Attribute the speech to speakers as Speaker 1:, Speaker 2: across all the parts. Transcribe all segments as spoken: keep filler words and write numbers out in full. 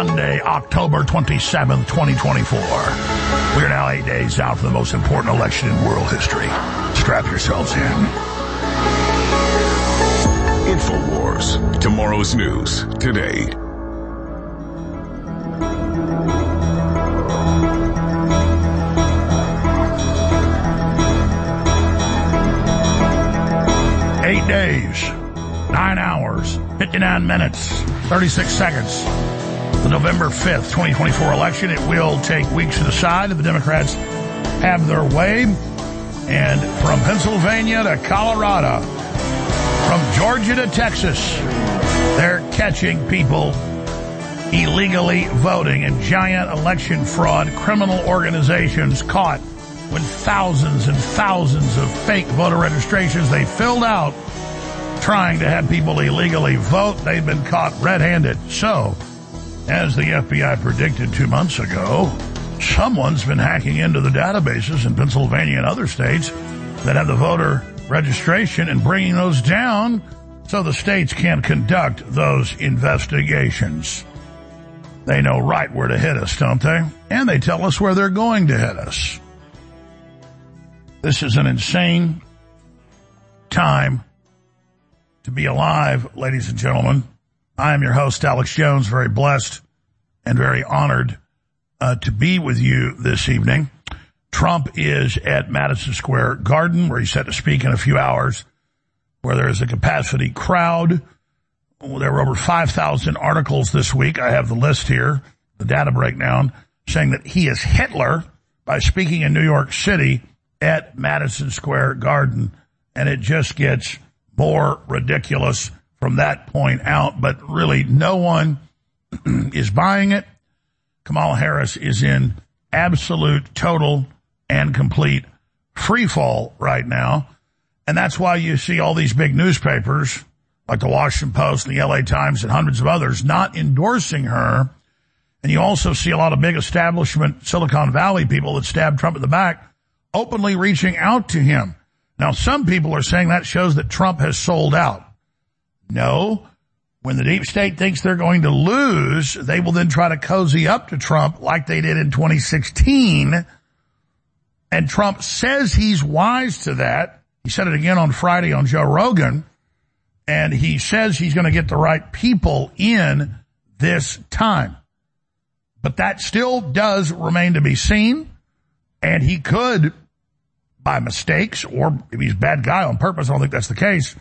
Speaker 1: Sunday, October twenty-seventh, twenty twenty-four. We are now eight days out from the most important election in world history. Strap yourselves in.
Speaker 2: InfoWars. Tomorrow's news today.
Speaker 1: Eight days, nine hours, fifty-nine minutes, thirty-six seconds. The November fifth, twenty twenty-four election. It will take weeks to decide if the Democrats have their way. And from Pennsylvania to Colorado, from Georgia to Texas, they're catching people illegally voting in giant election fraud, criminal organizations caught with thousands and thousands of fake voter registrations they filled out trying to have people illegally vote. They've been caught red-handed. So, as the F B I predicted two months ago, someone's been hacking into the databases in Pennsylvania and other states that have the voter registration and bringing those down so the states can conduct those investigations. They know right where to hit us, don't they? And they tell us where they're going to hit us. This is an insane time to be alive, ladies and gentlemen. I am your host, Alex Jones, very blessed and very honored uh, to be with you this evening. Trump is at Madison Square Garden, where he's set to speak in a few hours, where there is a capacity crowd. There were over five thousand articles this week. I have the list here, the data breakdown, saying that he is Hitler by speaking in New York City at Madison Square Garden, and it just gets more ridiculous from that point out, but really no one is buying it. Kamala Harris is in absolute, total, and complete free fall right now, and that's why you see all these big newspapers like the Washington Post and the L A Times and hundreds of others not endorsing her, and you also see a lot of big establishment Silicon Valley people that stabbed Trump in the back openly reaching out to him. Now, some people are saying that shows that Trump has sold out. No. When the deep state thinks they're going to lose, they will then try to cozy up to Trump like they did in twenty sixteen. And Trump says he's wise to that. He said it again on Friday on Joe Rogan. And he says he's going to get the right people in this time. But that still does remain to be seen. And he could, by mistakes, or if he's a bad guy on purpose, I don't think that's the case,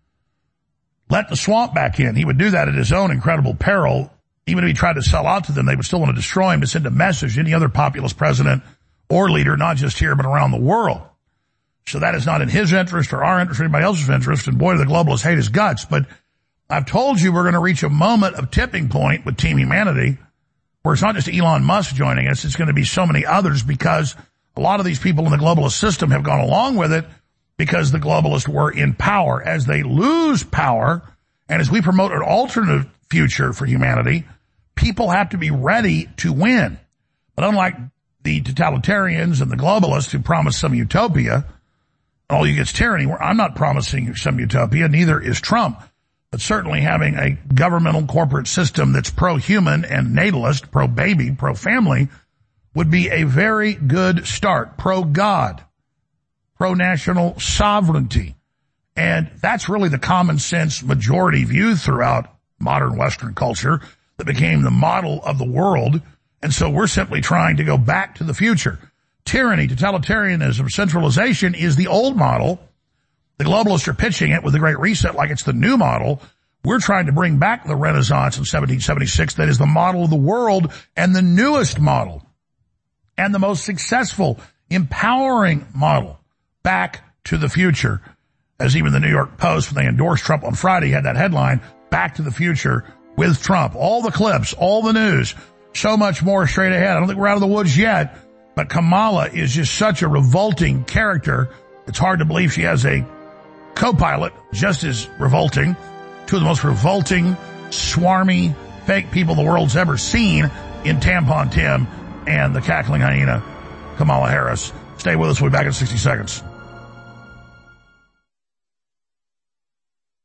Speaker 1: let the swamp back in. He would do that at his own incredible peril. Even if he tried to sell out to them, they would still want to destroy him to send a message to any other populist president or leader, not just here, but around the world. So that is not in his interest or our interest or anybody else's interest. And boy, do the globalists hate his guts. But I've told you we're going to reach a moment of tipping point with Team Humanity where it's not just Elon Musk joining us. It's going to be so many others because a lot of these people in the globalist system have gone along with it because the globalists were in power. As they lose power and as we promote an alternative future for humanity, people have to be ready to win. But unlike the totalitarians and the globalists who promise some utopia, all you get's tyranny. I'm not promising some utopia, neither is Trump. But certainly having a governmental corporate system that's pro-human and natalist, pro-baby, pro-family would be a very good start. Pro-God, pro-national sovereignty. And that's really the common sense majority view throughout modern Western culture that became the model of the world. And so we're simply trying to go back to the future. Tyranny, totalitarianism, centralization is the old model. The globalists are pitching it with the Great Reset like it's the new model. We're trying to bring back the Renaissance in seventeen seventy-six that is the model of the world and the newest model and the most successful, empowering model back to the future. As even the New York Post, when they endorsed Trump on Friday, had that headline, Back to the Future with Trump. All the clips, all the news, so much more straight ahead. I don't think we're out of the woods yet. But Kamala is just such a revolting character. It's hard to believe she has a co-pilot just as revolting. Two of the most revolting, swarmy, fake people the world's ever seen in Tampon Tim and the cackling hyena, Kamala Harris. Stay with us. We'll be back in sixty seconds.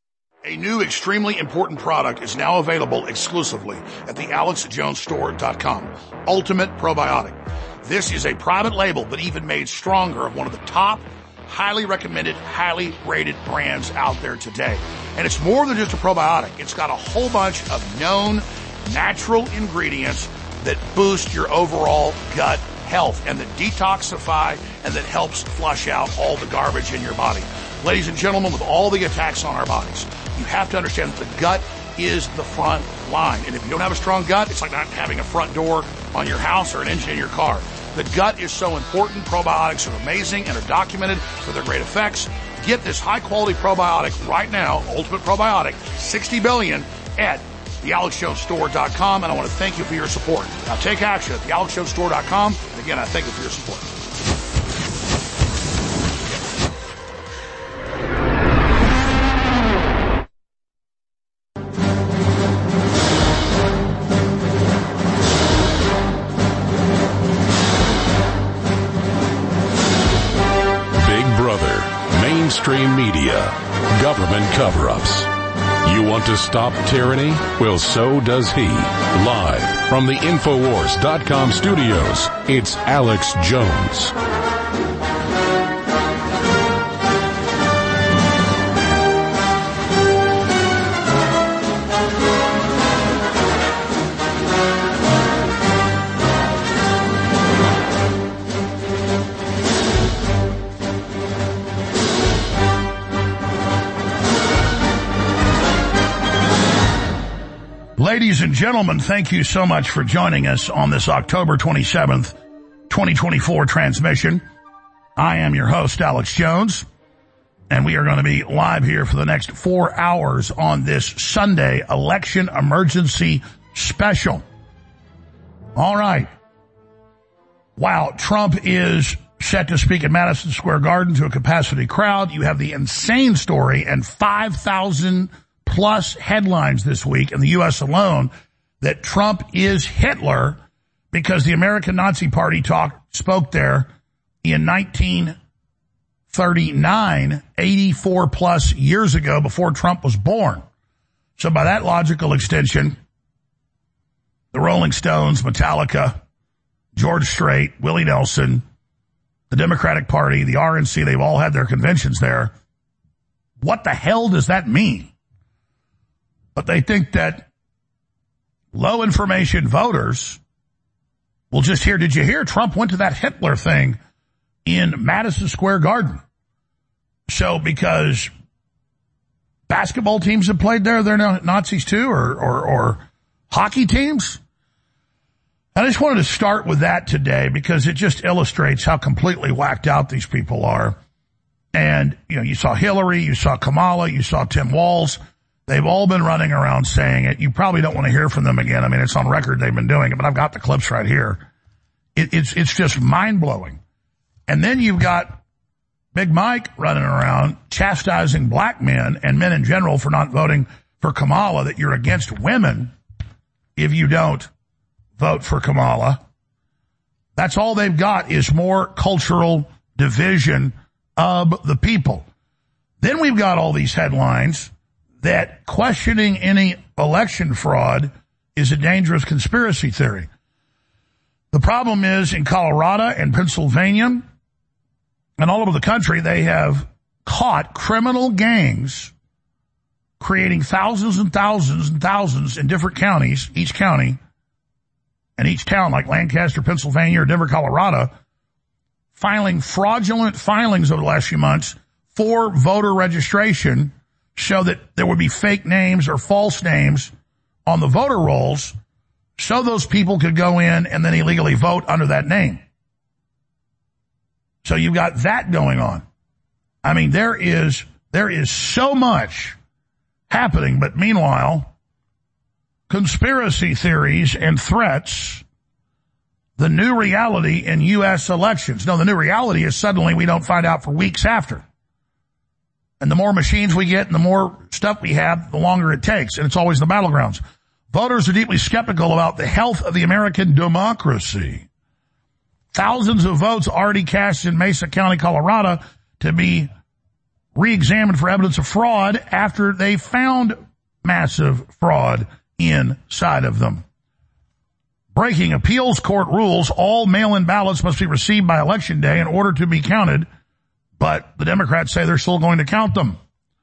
Speaker 1: A new extremely important product is now available exclusively at the alex jones store dot com. Ultimate Probiotic. This is a private label, but even made stronger, of one of the top, highly recommended, highly rated brands out there today. And it's more than just a probiotic. It's got a whole bunch of known natural ingredients that boost your overall gut health and that detoxify and that helps flush out all the garbage in your body. Ladies and gentlemen, with all the attacks on our bodies, you have to understand that the gut is the front line. And if you don't have a strong gut, it's like not having a front door on your house or an engine in your car. The gut is so important. Probiotics are amazing and are documented for their great effects. Get this high-quality probiotic right now, Ultimate Probiotic, sixty billion, at the alex jones store dot com. And I want to thank you for your support. Now take action at the alex jones store dot com. And again, I thank you for your support.
Speaker 2: Mainstream media, government cover-ups. You want to stop tyranny? Well, so does he. Live from the Infowars dot com studios, it's Alex Jones.
Speaker 1: Ladies and gentlemen, thank you so much for joining us on this October twenty-seventh, twenty twenty-four transmission. I am your host, Alex Jones, and we are going to be live here for the next four hours on this Sunday election emergency special. All right. Wow, Trump is set to speak at Madison Square Garden to a capacity crowd. You have the insane story and five thousand plus headlines this week in the U S alone that Trump is Hitler because the American Nazi Party talk, spoke there in nineteen thirty-nine, eighty-four plus years ago before Trump was born. So by that logical extension, the Rolling Stones, Metallica, George Strait, Willie Nelson, the Democratic Party, the R N C, they've all had their conventions there. What the hell does that mean? But they think that low information voters will just hear, did you hear Trump went to that Hitler thing in Madison Square Garden? So because basketball teams have played there, they're now Nazis too, or, or, or hockey teams? I just wanted to start with that today because it just illustrates how completely whacked out these people are. And, you know, you saw Hillary, you saw Kamala, you saw Tim Walz. They've all been running around saying it. You probably don't want to hear from them again. I mean, it's on record they've been doing it, but I've got the clips right here. It, it's, it's just mind-blowing. And then you've got Big Mike running around chastising black men and men in general for not voting for Kamala, that you're against women if you don't vote for Kamala. That's all they've got is more cultural division of the people. Then we've got all these headlines that questioning any election fraud is a dangerous conspiracy theory. The problem is in Colorado and Pennsylvania and all over the country, they have caught criminal gangs creating thousands and thousands and thousands in different counties, each county and each town like Lancaster, Pennsylvania or Denver, Colorado, filing fraudulent filings over the last few months for voter registration so that there would be fake names or false names on the voter rolls so those people could go in and then illegally vote under that name. So you've got that going on. I mean, there is, there is so much happening, but meanwhile, conspiracy theories and threats, the new reality in U S elections. No, the new reality is suddenly we don't find out for weeks after. And the more machines we get and the more stuff we have, the longer it takes. And it's always the battlegrounds. Voters are deeply skeptical about the health of the American democracy. Thousands of votes already cast in Mesa County, Colorado, to be re-examined for evidence of fraud after they found massive fraud inside of them. Breaking appeals court rules, all mail-in ballots must be received by Election Day in order to be counted, but the Democrats say they're still going to count them.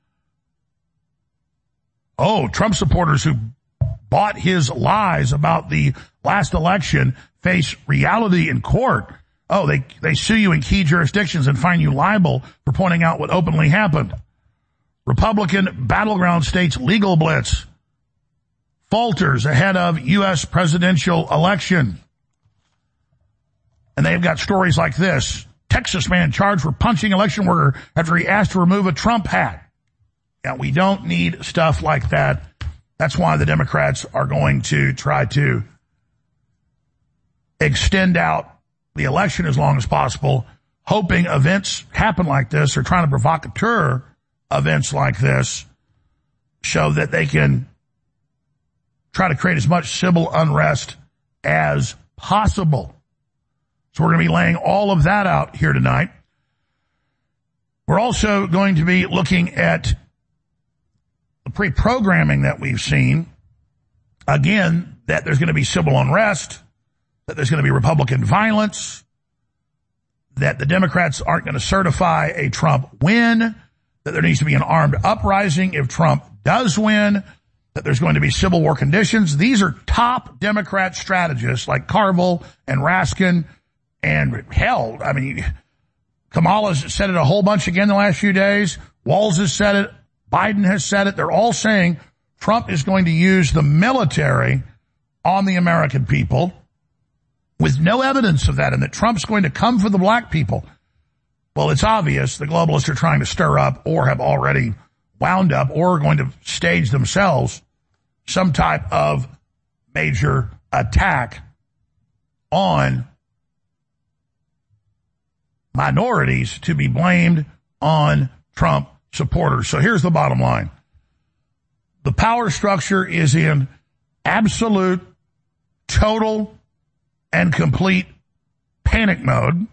Speaker 1: Oh, Trump supporters who bought his lies about the last election face reality in court. Oh, they, they sue you in key jurisdictions and find you liable for pointing out what openly happened. Republican battleground states legal blitz falters ahead of U S presidential election. And they've got stories like this. Texas man charged for punching election worker after he asked to remove a Trump hat. Yeah, we don't need stuff like that. That's why the Democrats are going to try to extend out the election as long as possible, hoping events happen like this or trying to provocateur events like this so that they can try to create as much civil unrest as possible. So we're going to be laying all of that out here tonight. We're also going to be looking at the pre-programming that we've seen. Again, that there's going to be civil unrest, that there's going to be Republican violence, that the Democrats aren't going to certify a Trump win, that there needs to be an armed uprising if Trump does win, that there's going to be civil war conditions. These are top Democrat strategists like Carville and Raskin and hell, I mean, Kamala's said it a whole bunch again the last few days. Walz has said it. Biden has said it. They're all saying Trump is going to use the military on the American people with no evidence of that, and that Trump's going to come for the black people. Well, it's obvious the globalists are trying to stir up or have already wound up or are going to stage themselves some type of major attack on minorities to be blamed on Trump supporters. So here's the bottom line. The power structure is in absolute, total, and complete panic mode.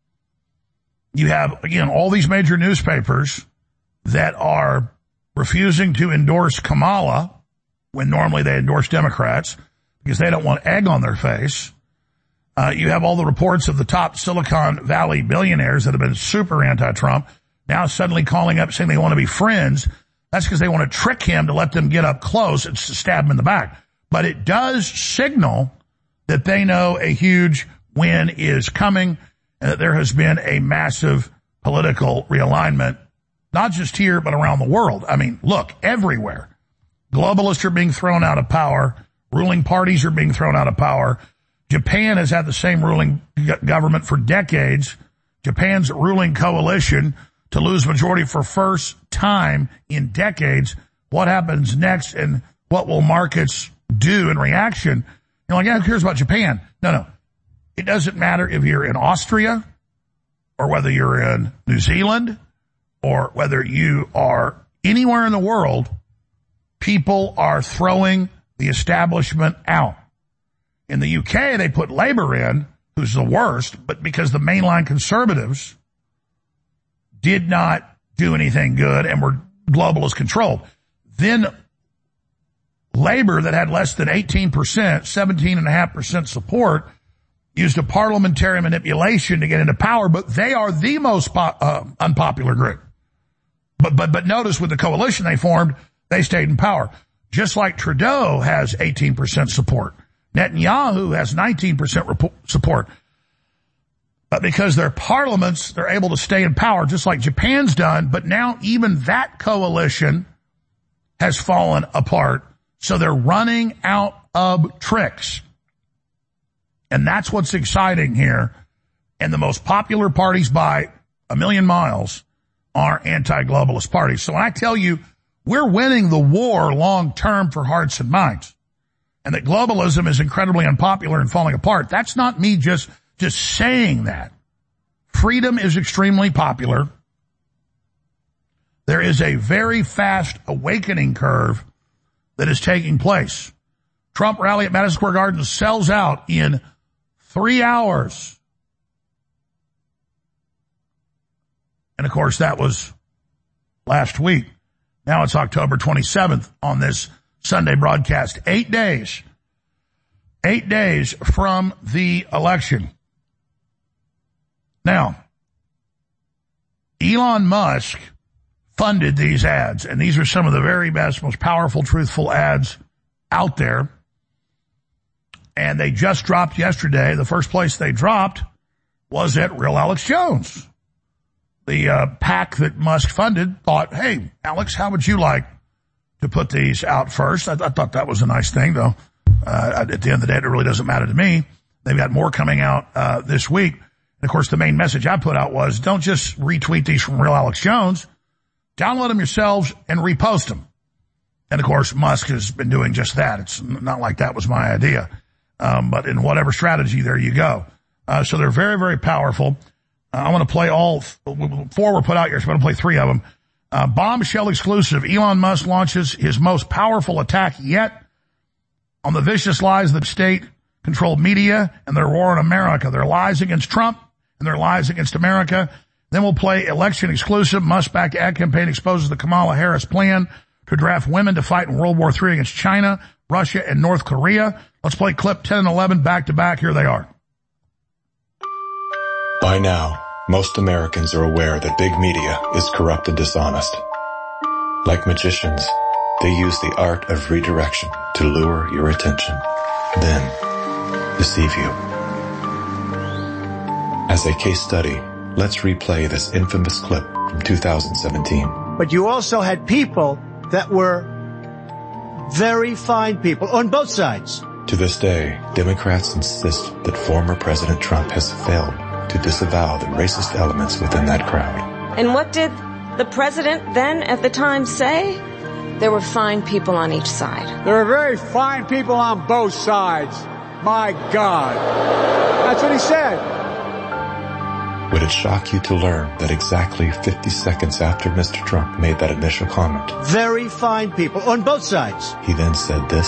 Speaker 1: You have, again, all these major newspapers that are refusing to endorse Kamala when normally they endorse Democrats because they don't want egg on their face. Uh, you have all the reports of the top Silicon Valley billionaires that have been super anti-Trump now suddenly calling up saying they want to be friends. That's because they want to trick him to let them get up close and stab him in the back. But it does signal that they know a huge win is coming and that there has been a massive political realignment, not just here, but around the world. I mean, look, everywhere. Globalists are being thrown out of power. Ruling parties are being thrown out of power. Japan has had the same ruling government for decades. Japan's ruling coalition to lose majority for first time in decades. What happens next and what will markets do in reaction? You're like, yeah, who cares about Japan? No, no. It doesn't matter if you're in Austria or whether you're in New Zealand or whether you are anywhere in the world. People are throwing the establishment out. In the U K, they put Labour in, who's the worst, but because the mainline conservatives did not do anything good and were globalist controlled. Then Labour, that had less than eighteen percent, seventeen point five percent support, used a parliamentary manipulation to get into power, but they are the most po- uh, unpopular group. But, but, but notice with the coalition they formed, they stayed in power. Just like Trudeau has eighteen percent support. Netanyahu has nineteen percent rep- support. But because they're parliaments, they're able to stay in power, just like Japan's done. But now even that coalition has fallen apart. So they're running out of tricks. And that's what's exciting here. And the most popular parties by a million miles are anti-globalist parties. So when I tell you we're winning the war long term for hearts and minds, and that globalism is incredibly unpopular and falling apart, that's not me just, just saying that. Freedom is extremely popular. There is a very fast awakening curve that is taking place. Trump rally at Madison Square Garden sells out in three hours. And of course, that was last week. Now it's October twenty-seventh on this Sunday broadcast. Eight days. Eight days from the election. Now, Elon Musk funded these ads, and these are some of the very best, most powerful, truthful ads out there. And they just dropped yesterday. The first place they dropped was at Real Alex Jones. The uh, PAC that Musk funded thought, hey, Alex, how would you like to put these out first? I, I thought that was a nice thing, though. Uh, at the end of the day, it really doesn't matter to me. They've got more coming out uh, this week. And, of course, the main message I put out was don't just retweet these from Real Alex Jones. Download them yourselves and repost them. And, of course, Musk has been doing just that. It's not like that was my idea. Um, but in whatever strategy, there you go. Uh, so they're very, very powerful. Uh, I want to play all four were put out here, so I'm going to play three of them. Uh, bombshell exclusive. Elon Musk launches his most powerful attack yet on the vicious lies of the state-controlled media and their war on America. Their lies against Trump and their lies against America. Then we'll play election exclusive. Musk-backed ad campaign exposes the Kamala Harris plan to draft women to fight in World War Three against China, Russia, and North Korea. Let's play clip ten and eleven back to back. Here they are.
Speaker 3: By now, most Americans are aware that big media is corrupt and dishonest. Like magicians, they use the art of redirection to lure your attention, then deceive you. As a case study, let's replay this infamous clip from two thousand seventeen.
Speaker 4: But you also had people that were very fine people on both sides.
Speaker 3: To this day, Democrats insist that former President Trump has failed to disavow the racist elements within that crowd.
Speaker 5: And what did the president then at the time say? There were fine people on each side.
Speaker 6: There are very fine people on both sides. My God. That's what he said.
Speaker 3: Would it shock you to learn that exactly fifty seconds after Mister Trump made that initial comment,
Speaker 4: very fine people on both sides,
Speaker 3: he then said this?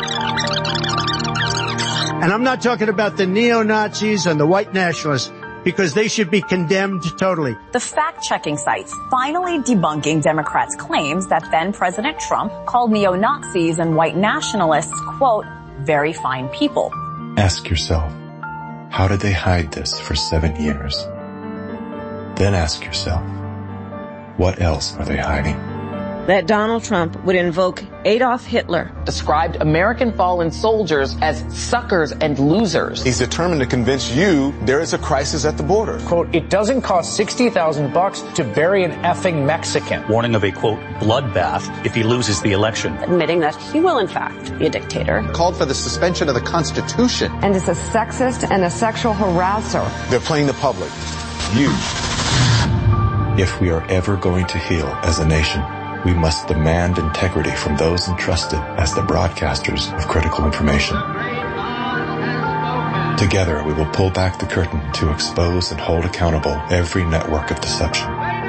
Speaker 4: And I'm not talking about the neo-Nazis and the white nationalists, because they should be condemned totally.
Speaker 7: The fact-checking sites finally debunking Democrats' claims that then-President Trump called neo-Nazis and white nationalists, quote, very fine people.
Speaker 3: Ask yourself, how did they hide this for seven years? Then ask yourself, what else are they hiding?
Speaker 5: That Donald Trump would invoke Adolf Hitler.
Speaker 8: Described American fallen soldiers as suckers and losers.
Speaker 9: He's determined to convince you there is a crisis at the border.
Speaker 10: Quote, it doesn't cost sixty thousand bucks to bury an effing Mexican.
Speaker 11: Warning of a, quote, bloodbath if he loses the election.
Speaker 12: Admitting that he will, in fact, be a dictator.
Speaker 9: Called for the suspension of the Constitution.
Speaker 13: And is a sexist and a sexual harasser.
Speaker 9: They're playing the public. You.
Speaker 3: If we are ever going to heal as a nation, we must demand integrity from those entrusted as the broadcasters of critical information. Together, we will pull back the curtain to expose and hold accountable every network of deception.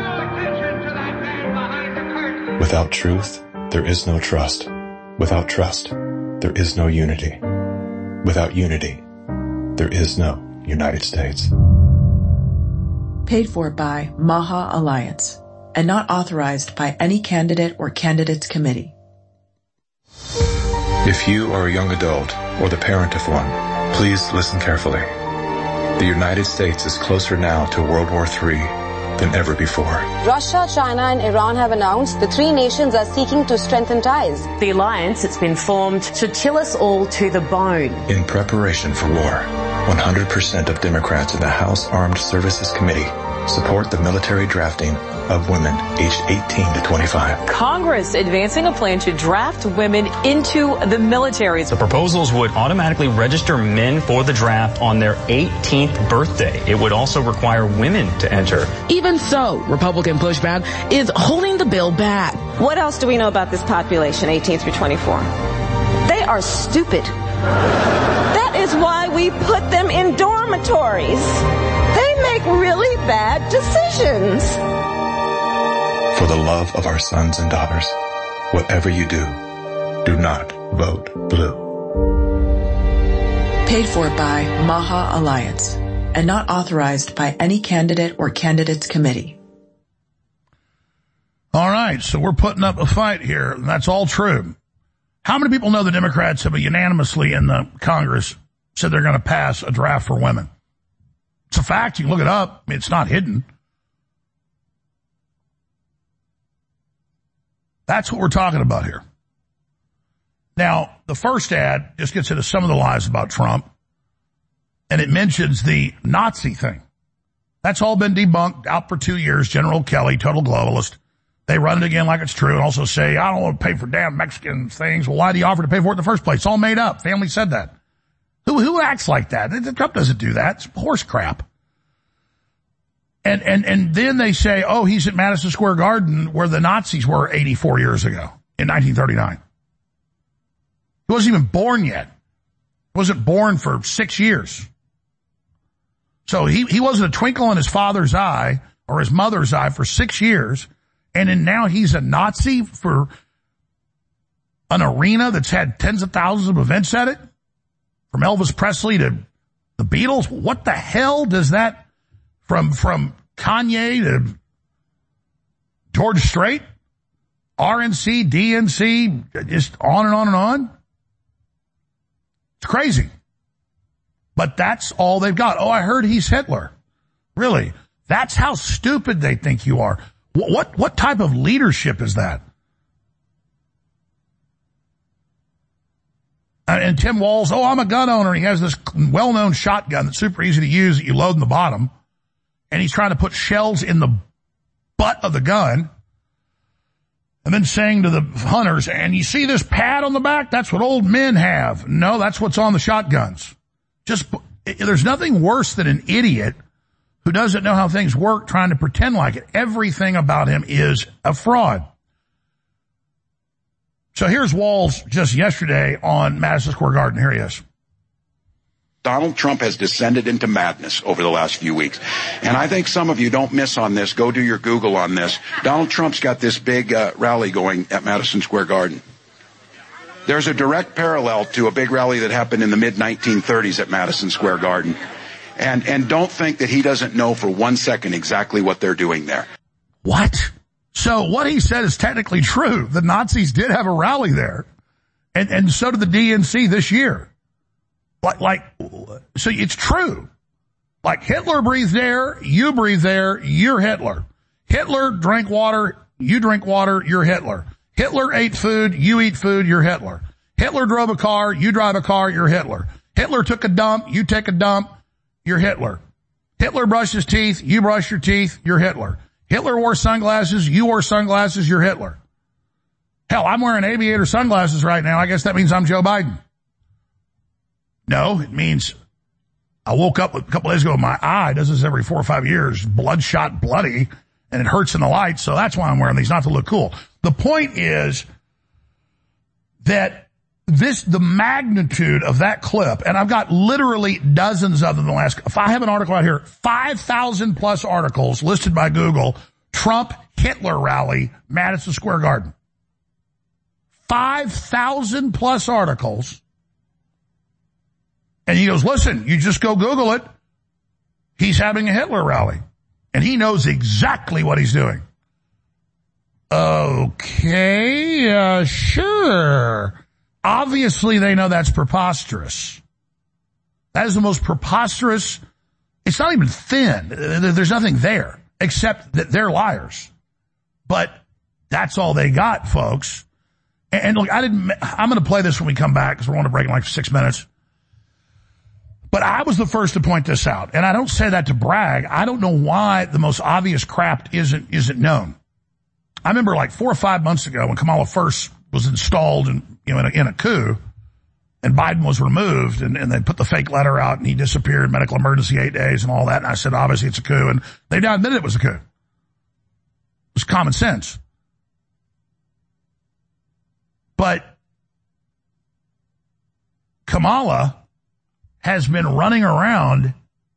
Speaker 3: Without truth, there is no trust. Without trust, there is no unity. Without unity, there is no United States.
Speaker 14: Paid for by Maha Alliance and not authorized by any candidate or candidates committee.
Speaker 3: If you are a young adult or the parent of one, please listen carefully. The United States is closer now to World War Three than ever before.
Speaker 15: Russia, China, and Iran have announced the three nations are seeking to strengthen ties.
Speaker 16: The alliance that's been formed should chill us all to the bone.
Speaker 3: In preparation for war, one hundred percent of Democrats in the House Armed Services Committee support the military drafting of women aged eighteen to twenty-five.
Speaker 16: Congress advancing a plan to draft women into the military.
Speaker 11: The proposals would automatically register men for the draft on their eighteenth birthday. It would also require women to enter.
Speaker 17: Even so, Republican pushback is holding the bill back.
Speaker 5: What else do we know about this population, eighteen through twenty-four? They are stupid. That is why we put them in dormitories. They make really bad decisions.
Speaker 3: For the love of our sons and daughters, whatever you do, do not vote blue.
Speaker 14: Paid for by Maha Alliance and not authorized by any candidate or candidates committee.
Speaker 1: All right, so we're putting up a fight here, and that's all true. How many people know the Democrats have unanimously in the Congress said they're going to pass a draft for women? It's a fact. You can look it up. I mean, it's not hidden. That's what we're talking about here. Now, the first ad just gets into some of the lies about Trump, and it mentions the Nazi thing. That's all been debunked, out for two years. General Kelly, total globalist. They run it again like it's true and also say, I don't want to pay for damn Mexican things. Well, why do you offer to pay for it in the first place? It's all made up. Family said that. Who, who acts like that? Trump doesn't do that. It's horse crap. And, and, and then they say, oh, he's at Madison Square Garden where the Nazis were eighty-four years ago in nineteen thirty-nine. He wasn't even born yet. He wasn't born for six years. So he, he wasn't a twinkle in his father's eye or his mother's eye for six years. And then now he's a Nazi for an arena that's had tens of thousands of events at it? From Elvis Presley to the Beatles? What the hell does that, from from Kanye to George Strait, R N C, D N C, just on and on and on? It's crazy. But that's all they've got. Oh, I heard he's Hitler. Really? That's how stupid they think you are. What, what type of leadership is that? And Tim Walz, oh, I'm a gun owner. He has this well-known shotgun that's super easy to use that you load in the bottom. And he's trying to put shells in the butt of the gun. And then saying to the hunters, and you see this pad on the back? That's what old men have. No, that's what's on the shotguns. Just, there's nothing worse than an idiot who doesn't know how things work trying to pretend like it. Everything about him is a fraud. So here's Walz just yesterday on Madison Square Garden. Here he is.
Speaker 18: Donald Trump has descended into madness over the last few weeks. And I think some of you don't miss on this. Go do your Google on this. Donald Trump's got this big uh, rally going at Madison Square Garden. There's a direct parallel to a big rally that happened in the mid nineteen thirties at Madison Square Garden. And and don't think that he doesn't know for one second exactly what they're doing there.
Speaker 1: What? So what he said is technically true. The Nazis did have a rally there. And and so did the D N C this year. Like, like, so it's true. Like Hitler breathed air, you breathe air, you're Hitler. Hitler drank water, you drink water, you're Hitler. Hitler ate food, you eat food, you're Hitler. Hitler drove a car, you drive a car, you're Hitler. Hitler took a dump, you take a dump, you're Hitler. Hitler brushed his teeth, you brush your teeth, you're Hitler. Hitler wore sunglasses, you wore sunglasses, you're Hitler. Hell, I'm wearing aviator sunglasses right now. I guess that means I'm Joe Biden. No, it means I woke up a couple days ago, my eye does this every four or five years, bloodshot, bloody, and it hurts in the light, so that's why I'm wearing these, not to look cool. The point is that this, the magnitude of that clip, and I've got literally dozens of them in the last, if I have an article out here, five thousand plus articles listed by Google, Trump Hitler rally, Madison Square Garden. five thousand plus articles. And he goes, listen, you just go Google it. He's having a Hitler rally. And he knows exactly what he's doing. Okay, uh, sure. Obviously, they know that's preposterous. That is the most preposterous. It's not even thin. There's nothing there except that they're liars. But that's all they got, folks. And look, I didn't, I'm going to play this when we come back because we're on a break in like six minutes. But I was the first to point this out. And I don't say that to brag. I don't know why the most obvious crap isn't, isn't known. I remember like four or five months ago when Kamala first was installed in, you know, in a, in a coup and Biden was removed and, and they put the fake letter out and he disappeared, medical emergency eight days and all that. And I said, obviously it's a coup. And they now admitted it was a coup. It was common sense. But Kamala has been running around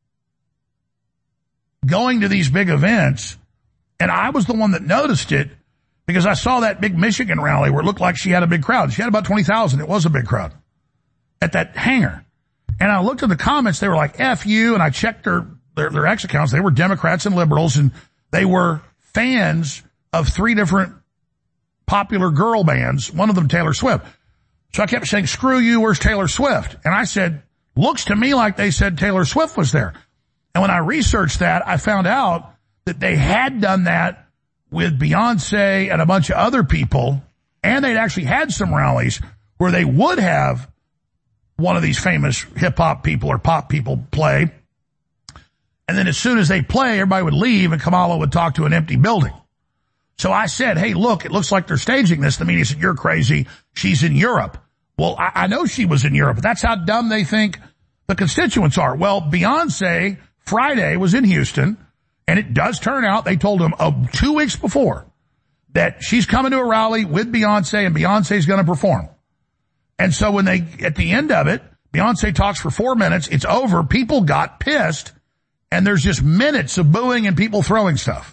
Speaker 1: going to these big events, and I was the one that noticed it because I saw that big Michigan rally where it looked like she had a big crowd. She had about twenty thousand. It was a big crowd at that hangar. And I looked at the comments. They were like, F you, and I checked their, their, their X accounts. They were Democrats and liberals, and they were fans of three different popular girl bands, one of them Taylor Swift. So I kept saying, screw you, where's Taylor Swift? And I said, looks to me like they said Taylor Swift was there. And when I researched that, I found out that they had done that with Beyonce and a bunch of other people, and they'd actually had some rallies where they would have one of these famous hip-hop people or pop people play. And then as soon as they play, everybody would leave and Kamala would talk to an empty building. So I said, hey, look, it looks like they're staging this. The media said, you're crazy. She's in Europe. Well, I, I know she was in Europe, but that's how dumb they think the constituents are. Well, Beyonce Friday was in Houston, and it does turn out, they told them uh, two weeks before that she's coming to a rally with Beyonce and Beyonce's going to perform. And so when they, at the end of it, Beyonce talks for four minutes, it's over, people got pissed, and there's just minutes of booing and people throwing stuff.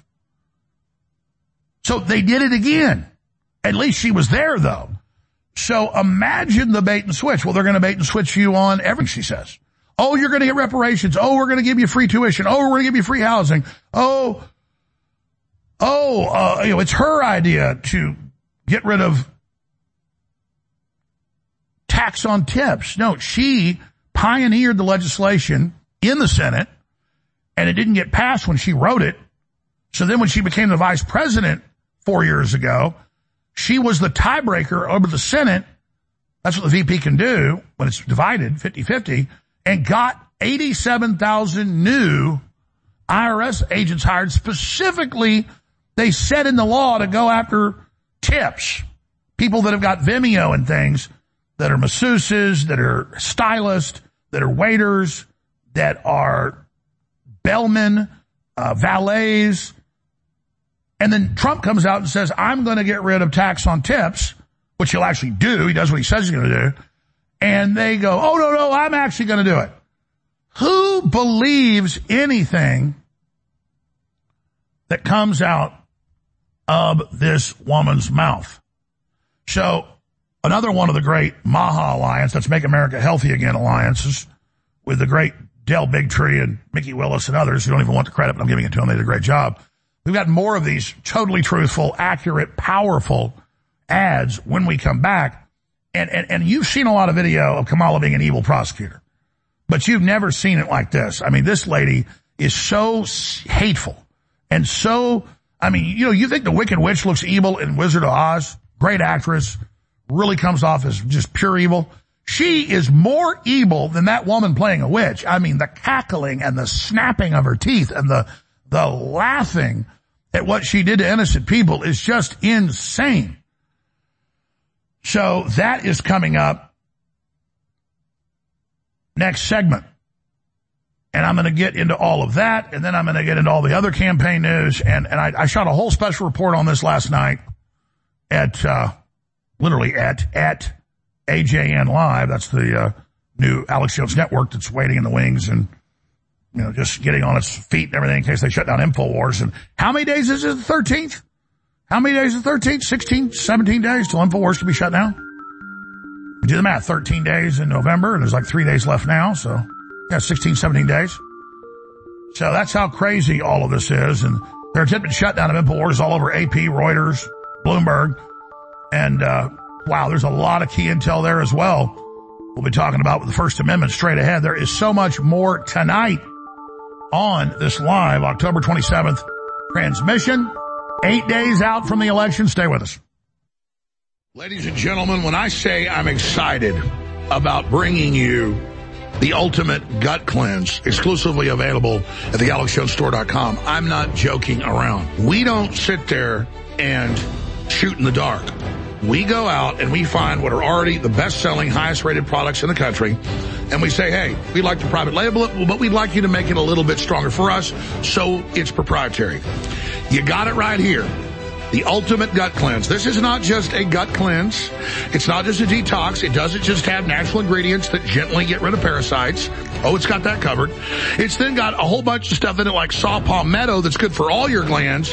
Speaker 1: So they did it again. At least she was there, though. So imagine the bait and switch. Well, they're going to bait and switch you on everything, she says. Oh, you're going to get reparations. Oh, we're going to give you free tuition. Oh, we're going to give you free housing. Oh, oh, uh, you know, it's her idea to get rid of tax on tips. No, she pioneered the legislation in the Senate, and it didn't get passed when she wrote it. So then when she became the vice president four years ago, she was the tiebreaker over the Senate. That's what the V P can do when it's divided fifty-fifty, and got eighty-seven thousand new I R S agents hired. Specifically, they said in the law to go after tips, people that have got Vimeo and things, that are masseuses, that are stylists, that are waiters, that are bellmen, uh, valets. And then Trump comes out and says, I'm going to get rid of tax on tips, which he'll actually do. He does what he says he's going to do. And they go, oh, no, no, I'm actually going to do it. Who believes anything that comes out of this woman's mouth? So another one of the great MAHA Alliance, that's Make America Healthy Again alliances, with the great Del Bigtree and Mickey Willis and others who don't even want the credit, but I'm giving it to them. They did a great job. We've got more of these totally truthful, accurate, powerful ads when we come back. And, and, and you've seen a lot of video of Kamala being an evil prosecutor, but you've never seen it like this. I mean, this lady is so hateful and so, I mean, you know, you think the Wicked Witch looks evil in Wizard of Oz? Great actress, really comes off as just pure evil. She is more evil than that woman playing a witch. I mean, the cackling and the snapping of her teeth and the, the laughing at what she did to innocent people is just insane. So that is coming up next segment. And I'm going to get into all of that, and then I'm going to get into all the other campaign news. And, and I, I shot a whole special report on this last night at, uh, literally at, at A J N Live. That's the, uh, new Alex Jones network that's waiting in the wings and, you know, just getting on its feet and everything in case they shut down InfoWars. And how many days is it? The thirteenth? How many days is the thirteenth? sixteen, seventeen days till InfoWars can be shut down? You do the math. thirteen days in November, and there's like three days left now. So, yeah, sixteen, seventeen days. So that's how crazy all of this is. And there have been shutdown of InfoWars all over A P, Reuters, Bloomberg. And, uh, wow, there's a lot of key intel there as well. We'll be talking about with the First Amendment straight ahead. There is so much more tonight on this live October twenty-seventh transmission. Eight days out from the election. Stay with us. Ladies and gentlemen, when I say I'm excited about bringing you the ultimate gut cleanse, exclusively available at the alex jones store dot com, I'm not joking around. We don't sit there and shoot in the dark. We go out and we find what are already the best-selling, highest-rated products in the country, and we say, hey, we'd like to private label it, but we'd like you to make it a little bit stronger for us, so it's proprietary. You got it right here. The ultimate gut cleanse. This is not just a gut cleanse. It's not just a detox. It doesn't just have natural ingredients that gently get rid of parasites. Oh, it's got that covered. It's then got a whole bunch of stuff in it like saw palmetto that's good for all your glands.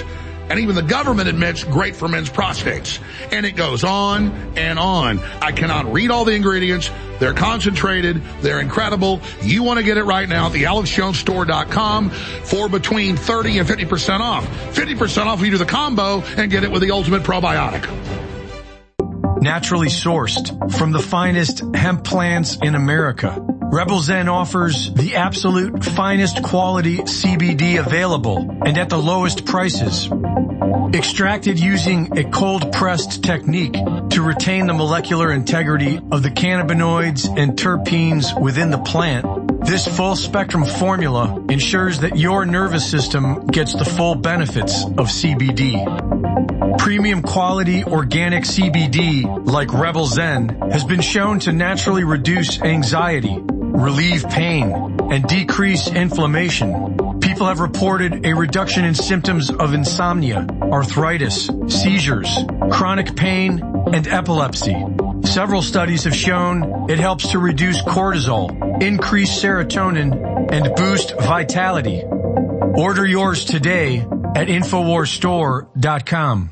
Speaker 1: And even the government admits great for men's prostates. And it goes on and on. I cannot read all the ingredients. They're concentrated. They're incredible. You want to get it right now at the alex jones store dot com for between thirty and fifty percent off. fifty percent off if you do the combo and get it with the Ultimate Probiotic.
Speaker 19: Naturally sourced from the finest hemp plants in America, Rebel Zen offers the absolute finest quality C B D available and at the lowest prices. Extracted using a cold-pressed technique to retain the molecular integrity of the cannabinoids and terpenes within the plant, this full-spectrum formula ensures that your nervous system gets the full benefits of C B D. Premium quality organic C B D, like Rebel Zen, has been shown to naturally reduce anxiety, relieve pain, and decrease inflammation. People have reported a reduction in symptoms of insomnia, arthritis, seizures, chronic pain, and epilepsy. Several studies have shown it helps to reduce cortisol, increase serotonin, and boost vitality. Order yours today at infowars store dot com.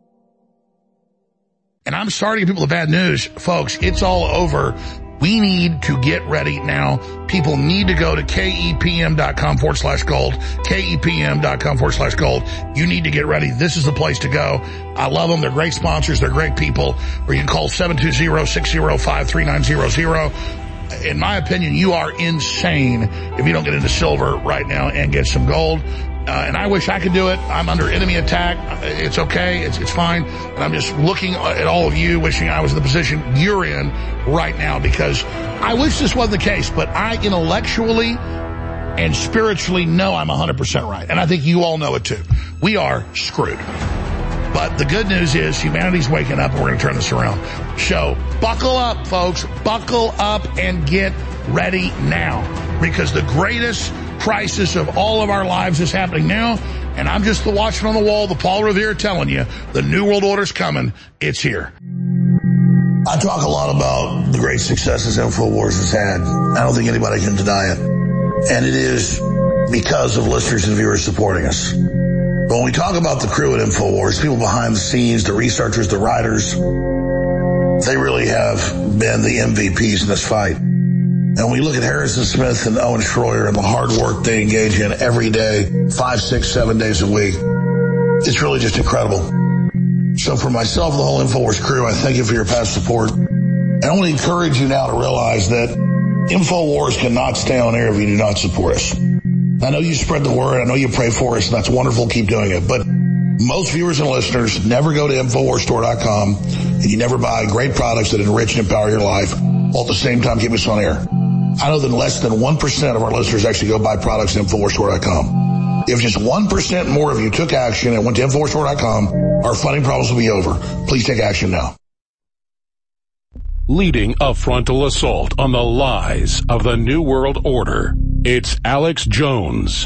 Speaker 1: And I'm sorry to give people the bad news, folks. It's all over. We need to get ready now. People need to go to kepm.com forward slash gold, kepm.com forward slash gold. You need to get ready. This is the place to go. I love them. They're great sponsors. They're great people. Or you can call seven two zero, six zero five, three nine zero zero. In my opinion, you are insane if you don't get into silver right now and get some gold. Uh, and I wish I could do it. I'm under enemy attack. It's okay. It's it's fine. And I'm just looking at all of you, wishing I was in the position you're in right now, because I wish this wasn't the case, but I intellectually and spiritually know I'm one hundred percent right. And I think you all know it too. We are screwed. But the good news is humanity's waking up and we're going to turn this around. So buckle up, folks. Buckle up and get ready now, because the greatest crisis of all of our lives is happening now. And I'm just the watchman on the wall, the Paul Revere, telling you the New World Order's coming. It's here. I talk a lot about the great successes InfoWars has had. I don't think anybody can deny it. And it is because of listeners and viewers supporting us. But when we talk about the crew at InfoWars, people behind the scenes, the researchers, the writers, they really have been the M V Ps in this fight. And when we look at Harrison Smith and Owen Schroyer and the hard work they engage in every day, five, six, seven days a week, it's really just incredible. So for myself and the whole InfoWars crew, I thank you for your past support. And I want to encourage you now to realize that InfoWars cannot stay on air if you do not support us. I know you spread the word. I know you pray for us, and that's wonderful. Keep doing it. But most viewers and listeners never go to infowars store dot com, and you never buy great products that enrich and empower your life, while at the same time keep us on air. I know that less than one percent of our listeners actually go buy products at infowars store dot com. If just one percent more of you took action and went to infowars store dot com, our funding problems will be over. Please take action now.
Speaker 2: Leading a frontal assault on the lies of the New World Order, it's Alex Jones.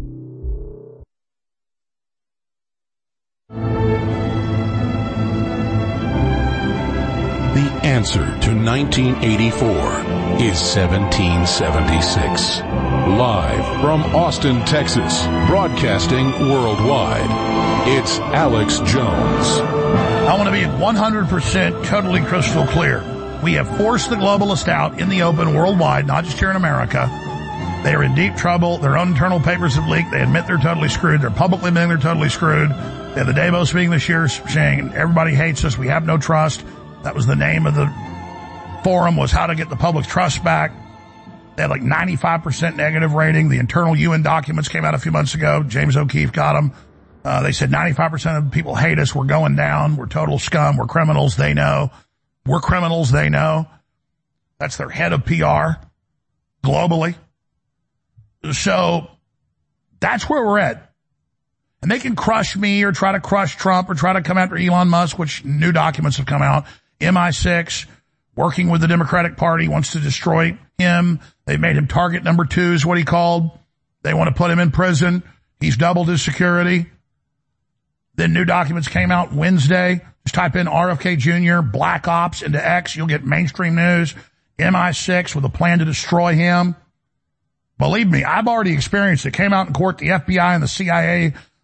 Speaker 2: The answer to nineteen eighty-four is seventeen seventy-six. Live from Austin, Texas, broadcasting worldwide, it's Alex Jones.
Speaker 1: I want to be one hundred percent totally crystal clear. We have forced the globalists out in the open worldwide, not just here in America. They are in deep trouble. Their own internal papers have leaked. They admit they're totally screwed. They're publicly admitting they're totally screwed. They had the Davos meeting this year saying everybody hates us. We have no trust. That was the name of the forum, was how to get the public trust back. They had like ninety-five percent negative rating. The internal U N documents came out a few months ago. James O'Keefe got them. Uh, they said ninety-five percent of people hate us. We're going down. We're total scum. We're criminals. They know. We're criminals. They know. That's their head of P R globally. So that's where we're at. And they can crush me or try to crush Trump or try to come after Elon Musk, which new documents have come out. M I six, working with the Democratic Party, wants to destroy him. They made him target number two is what he called. They want to put him in prison. He's doubled his security. Then new documents came out Wednesday. Just type in R F K Junior, Black Ops into X. You'll get mainstream news. M I six with a plan to destroy him. Believe me, I've already experienced it. Came out in court, the F B I and the C I A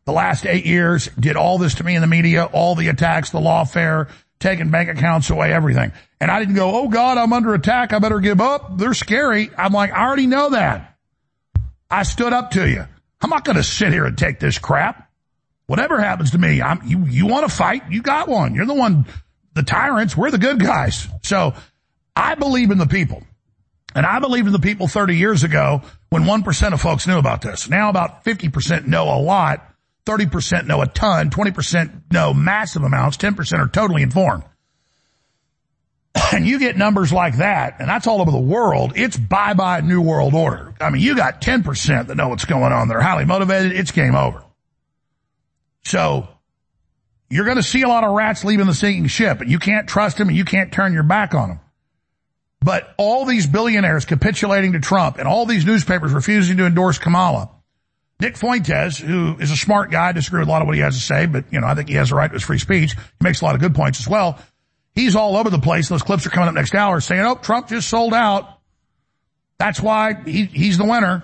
Speaker 1: the last eight years, did all this to me in the media, all the attacks, the lawfare, taking bank accounts away, everything. And I didn't go, oh, God, I'm under attack. I better give up. They're scary. I'm like, I already know that. I stood up to you. I'm not going to sit here and take this crap. Whatever happens to me, I'm, you, you want to fight? You got one. You're the one, the tyrants. We're the good guys. So I believe in the people. And I believed in the people thirty years ago when one percent of folks knew about this. Now about fifty percent know a lot, thirty percent know a ton, twenty percent know massive amounts, ten percent are totally informed. And you get numbers like that, and that's all over the world, it's bye-bye New World Order. I mean, you got ten percent that know what's going on. They're highly motivated. It's game over. So you're going to see a lot of rats leaving the sinking ship, and you can't trust them, and you can't turn your back on them. But all these billionaires capitulating to Trump and all these newspapers refusing to endorse Kamala. Nick Fuentes, who is a smart guy, I disagree with a lot of what he has to say, but, you know, I think he has a right to his free speech. He makes a lot of good points as well. He's all over the place. Those clips are coming up next hour saying, oh, Trump just sold out. That's why he, he's the winner.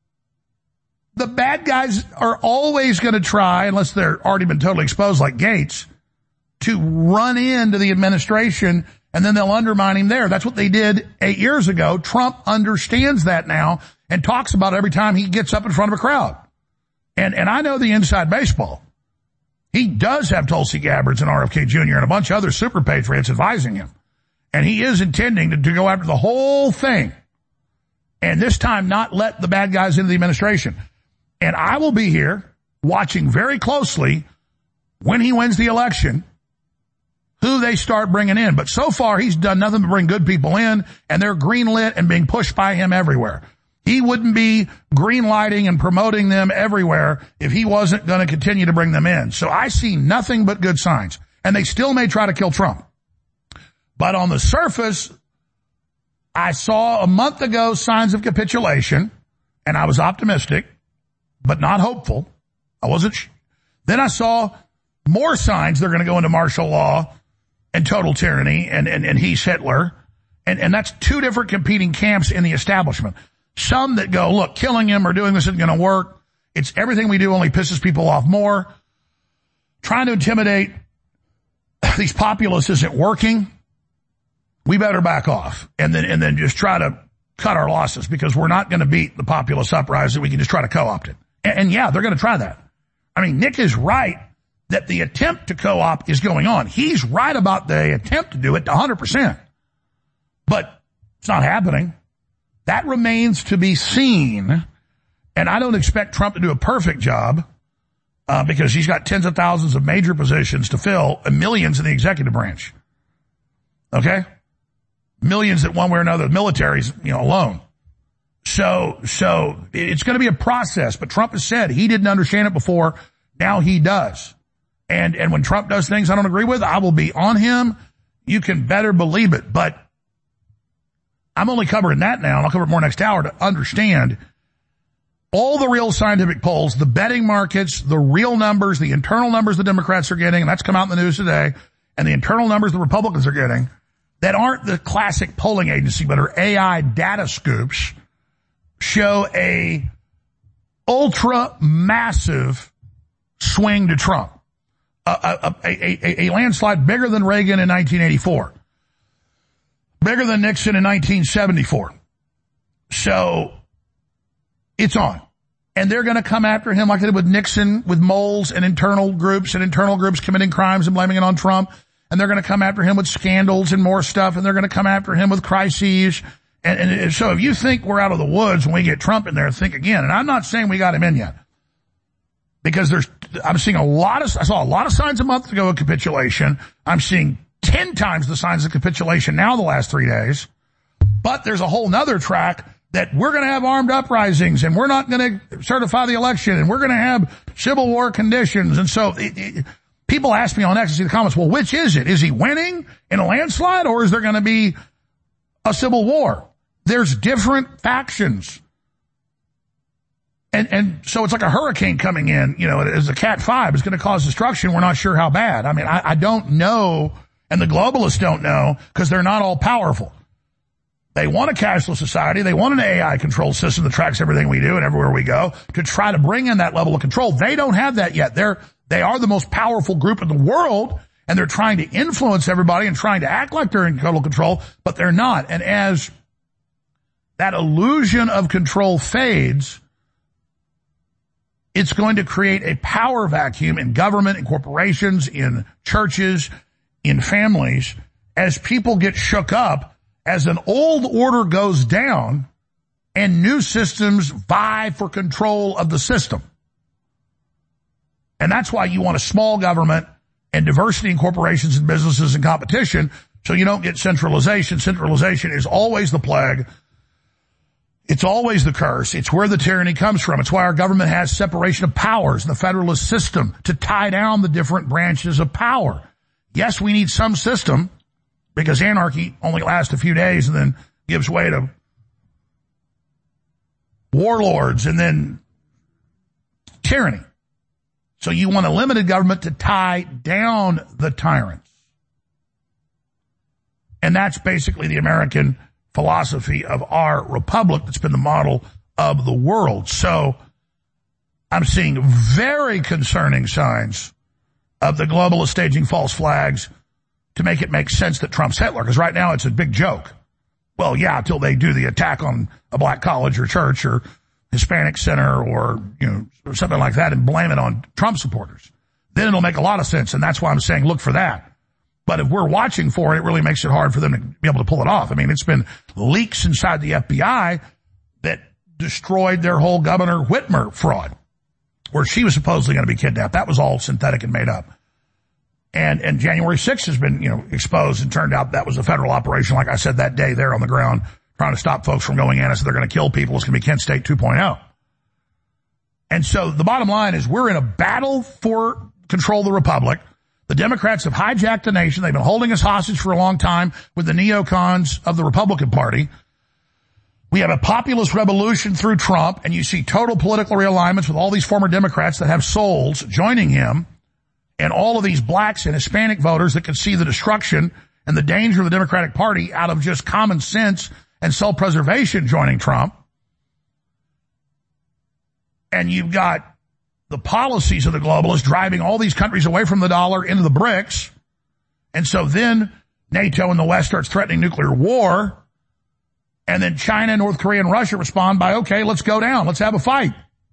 Speaker 1: The bad guys are always going to try, unless they're already been totally exposed like Gates, to run into the administration, and then they'll undermine him there. That's what they did eight years ago. Trump understands that now and talks about it every time he gets up in front of a crowd. And, and I know the inside baseball. He does have Tulsi Gabbard and R F K Junior and a bunch of other super patriots advising him. And he is intending to, to go after the whole thing. And this time not let the bad guys into the administration. And I will be here watching very closely when he wins the election who they start bringing in. But so far, he's done nothing but bring good people in, and they're greenlit and being pushed by him everywhere. He wouldn't be greenlighting and promoting them everywhere if he wasn't going to continue to bring them in. So I see nothing but good signs. And they still may try to kill Trump. But on the surface, I saw a month ago signs of capitulation, and I was optimistic, but not hopeful. I wasn't. Sh- then I saw more signs they're going to go into martial law and total tyranny, and, and, and he's Hitler. And, and that's two different competing camps in the establishment. Some that go, look, killing him or doing this isn't going to work. It's everything we do only pisses people off more. Trying to intimidate these populists isn't working. We better back off and then, and then just try to cut our losses because we're not going to beat the populist uprising. We can just try to co-opt it. And, and yeah, they're going to try that. I mean, Nick is right that the attempt to co-op is going on. He's right about the attempt to do it to one hundred percent. But it's not happening. That remains to be seen. And I don't expect Trump to do a perfect job uh, because he's got tens of thousands of major positions to fill and millions in the executive branch. Okay? Millions that one way or another, the military's, you know, alone. So, so it's going to be a process. But Trump has said he didn't understand it before. Now he does. And, and when Trump does things I don't agree with, I will be on him. You can better believe it. But I'm only covering that now, and I'll cover it more next hour to understand all the real scientific polls, the betting markets, the real numbers, the internal numbers the Democrats are getting, and that's come out in the news today, and the internal numbers the Republicans are getting that aren't the classic polling agency, but are A I data scoops, show a ultra massive swing to Trump. A, a, a, a landslide bigger than Reagan in nineteen eighty-four. Bigger than Nixon in nineteen seventy-four. So, it's on. And they're going to come after him like they did with Nixon, with moles and internal groups and internal groups committing crimes and blaming it on Trump. And they're going to come after him with scandals and more stuff. And they're going to come after him with crises. And, and so if you think we're out of the woods when we get Trump in there, think again. And I'm not saying we got him in yet. Because there's, I'm seeing a lot of, I saw a lot of signs a month ago of capitulation. I'm seeing ten times the signs of capitulation now the last three days. But there's a whole nother track that we're going to have armed uprisings and we're not going to certify the election and we're going to have civil war conditions. And so it, it, people ask me on X, I see the comments, well, which is it? Is he winning in a landslide or is there going to be a civil war? There's different factions. And, and so it's like a hurricane coming in, you know, as a Cat five. It's going to cause destruction. We're not sure how bad. I mean, I, I don't know, and the globalists don't know because they're not all powerful. They want a cashless society. They want an A I-controlled system that tracks everything we do and everywhere we go to try to bring in that level of control. They don't have that yet. They're, they are the most powerful group in the world, and they're trying to influence everybody and trying to act like they're in total control, but they're not. And as that illusion of control fades, it's going to create a power vacuum in government, in corporations, in churches, in families, as people get shook up, as an old order goes down and new systems vie for control of the system. And that's why you want a small government and diversity in corporations and businesses and competition, so you don't get centralization. Centralization is always the plague. It's always the curse. It's where the tyranny comes from. It's why our government has separation of powers in the federalist system to tie down the different branches of power. Yes, we need some system, because anarchy only lasts a few days and then gives way to warlords and then tyranny. So you want a limited government to tie down the tyrants. And that's basically the American philosophy of our republic that's been the model of the world. So I'm seeing very concerning signs of the globalists staging false flags to make it make sense that Trump's Hitler, because right now it's a big joke. Well, yeah, until they do the attack on a black college or church or Hispanic center or, you know, or something like that and blame it on Trump supporters. Then it'll make a lot of sense, and that's why I'm saying look for that. But if we're watching for it, it really makes it hard for them to be able to pull it off. I mean, it's been leaks inside the F B I that destroyed their whole Governor Whitmer fraud, where she was supposedly going to be kidnapped. That was all synthetic and made up. And, and January sixth has been, you know, exposed, and turned out that was a federal operation, like I said that day there on the ground, trying to stop folks from going in. I said they're going to kill people. It's going to be Kent State two point oh. And so the bottom line is we're in a battle for control of the republic. The Democrats have hijacked the nation. They've been holding us hostage for a long time with the neocons of the Republican Party. We have a populist revolution through Trump, and you see total political realignments with all these former Democrats that have souls joining him, and all of these blacks and Hispanic voters that can see the destruction and the danger of the Democratic Party out of just common sense and self-preservation joining Trump. And you've got the policies of the globalists driving all these countries away from the dollar into the BRICS. And so then NATO and the West starts threatening nuclear war. And then China, North Korea, and Russia respond by, okay, let's go down. Let's have a fight.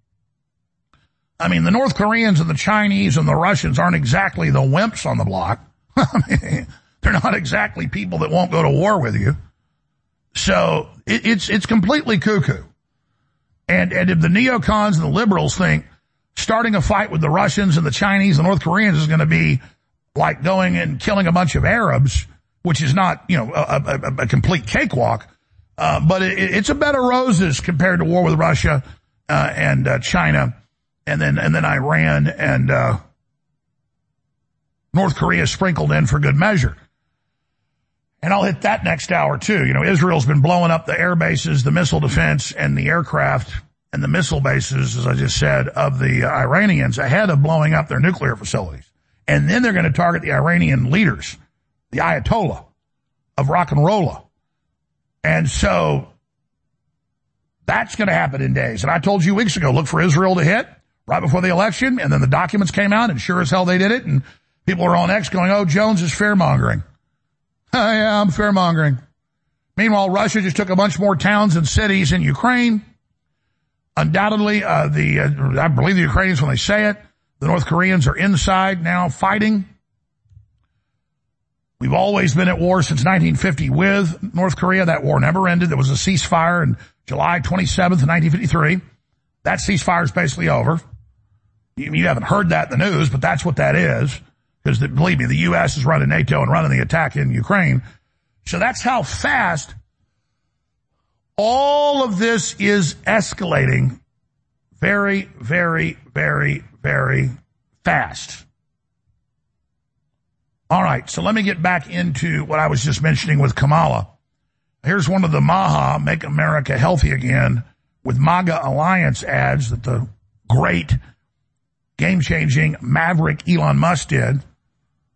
Speaker 1: I mean, the North Koreans and the Chinese and the Russians aren't exactly the wimps on the block. I mean, they're not exactly people that won't go to war with you. So it, it's it's completely cuckoo. And, and if the neocons and the liberals think starting a fight with the Russians and the Chinese and North Koreans is going to be like going and killing a bunch of Arabs, which is not, you know, a, a, a complete cakewalk, uh, but it, it's a bed of roses compared to war with Russia uh, and uh, China. And then, and then Iran and, uh, North Korea sprinkled in for good measure. And I'll hit that next hour too. You know, Israel's been blowing up the air bases, the missile defense, and the aircraft and the missile bases, as I just said, of the uh, Iranians ahead of blowing up their nuclear facilities. And then they're going to target the Iranian leaders, the Ayatollah of rock and roll. And so that's going to happen in days. And I told you weeks ago, look for Israel to hit right before the election, and then the documents came out, and sure as hell they did it, and people are on X going, oh, Jones is fear-mongering. Oh, yeah, I'm fear-mongering. Meanwhile, Russia just took a bunch more towns and cities in Ukraine. Undoubtedly, uh, the uh, I believe the Ukrainians when they say it. The North Koreans are inside now fighting. We've always been at war since nineteen fifty with North Korea. That war never ended. There was a ceasefire on July twenty-seventh, nineteen fifty-three. That ceasefire is basically over. You, you haven't heard that in the news, but that's what that is. Because, believe me, the U S is running NATO and running the attack in Ukraine. So that's how fast all of this is escalating. Very, very, very, very fast. All right, so let me get back into what I was just mentioning with Kamala. Here's one of the Maha, Make America Healthy Again, with MAGA Alliance ads that the great, game-changing maverick Elon Musk did.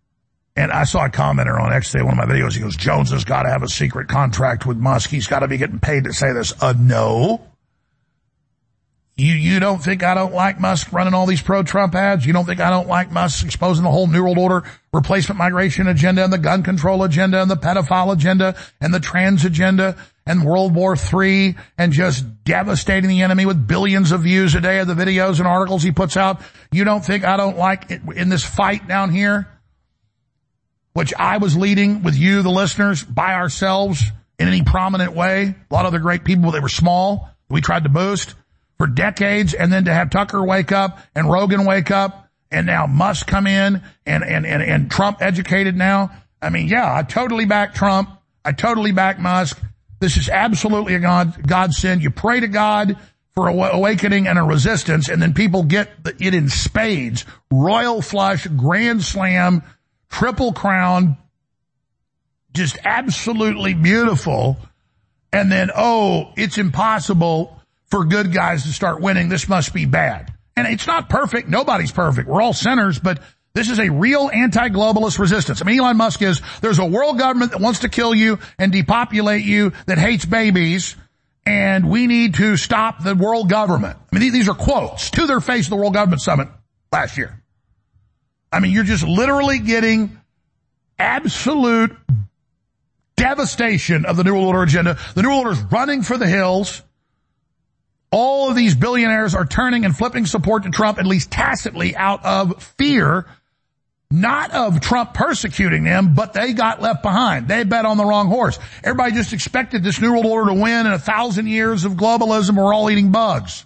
Speaker 1: And I saw a commenter on X today, one of my videos. He goes, Jones has got to have a secret contract with Musk. He's got to be getting paid to say this. Uh, no. You, you don't think I don't like Musk running all these pro-Trump ads? You don't think I don't like Musk exposing the whole New World Order replacement migration agenda and the gun control agenda and the pedophile agenda and the trans agenda and World War Three and just devastating the enemy with billions of views a day of the videos and articles he puts out? You don't think I don't like it in this fight down here, which I was leading with you, the listeners, by ourselves in any prominent way? A lot of other great people, they were small, we tried to boost for decades, and then to have Tucker wake up and Rogan wake up and now Musk come in and, and, and, and Trump educated now. I mean, yeah, I totally back Trump. I totally back Musk. This is absolutely a God, godsend. You pray to God for a awakening and a resistance, and then people get it in spades. Royal flush, grand slam, triple crown, just absolutely beautiful. And then, oh, it's impossible for good guys to start winning. This must be bad. And it's not perfect. Nobody's perfect. We're all sinners, but this is a real anti-globalist resistance. I mean, Elon Musk is, there's a world government that wants to kill you and depopulate you, that hates babies, and we need to stop the world government. I mean, these are quotes to their face of the World Government Summit last year. I mean, you're just literally getting absolute devastation of the New World Order agenda. The New World Order is running for the hills. All of these billionaires are turning and flipping support to Trump, at least tacitly, out of fear, not of Trump persecuting them, but they got left behind. They bet on the wrong horse. Everybody just expected this New World Order to win in a thousand years of globalism. We're all eating bugs.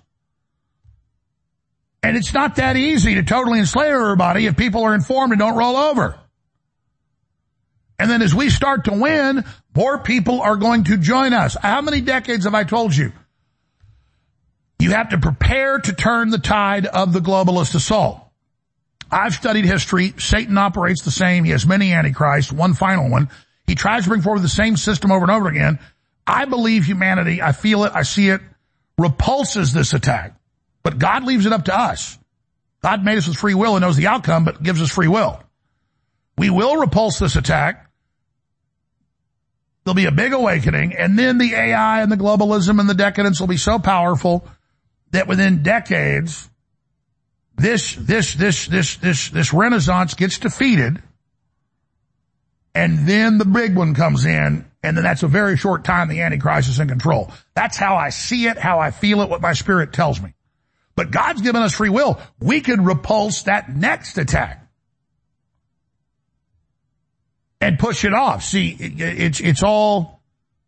Speaker 1: And it's not that easy to totally enslave everybody if people are informed and don't roll over. And then as we start to win, more people are going to join us. How many decades have I told you? You have to prepare to turn the tide of the globalist assault. I've studied history. Satan operates the same. He has many antichrists, one final one. He tries to bring forward the same system over and over again. I believe humanity, I feel it, I see it, repulses this attack. But God leaves it up to us. God made us with free will and knows the outcome, but gives us free will. We will repulse this attack. There'll be a big awakening, and then the A I and the globalism and the decadence will be so powerful that within decades, this, this, this, this, this, this renaissance gets defeated, and then the big one comes in, and then that's a very short time the Antichrist is in control. That's how I see it, how I feel it, what my spirit tells me. But God's given us free will. We could repulse that next attack and push it off. See, it, it's, it's all,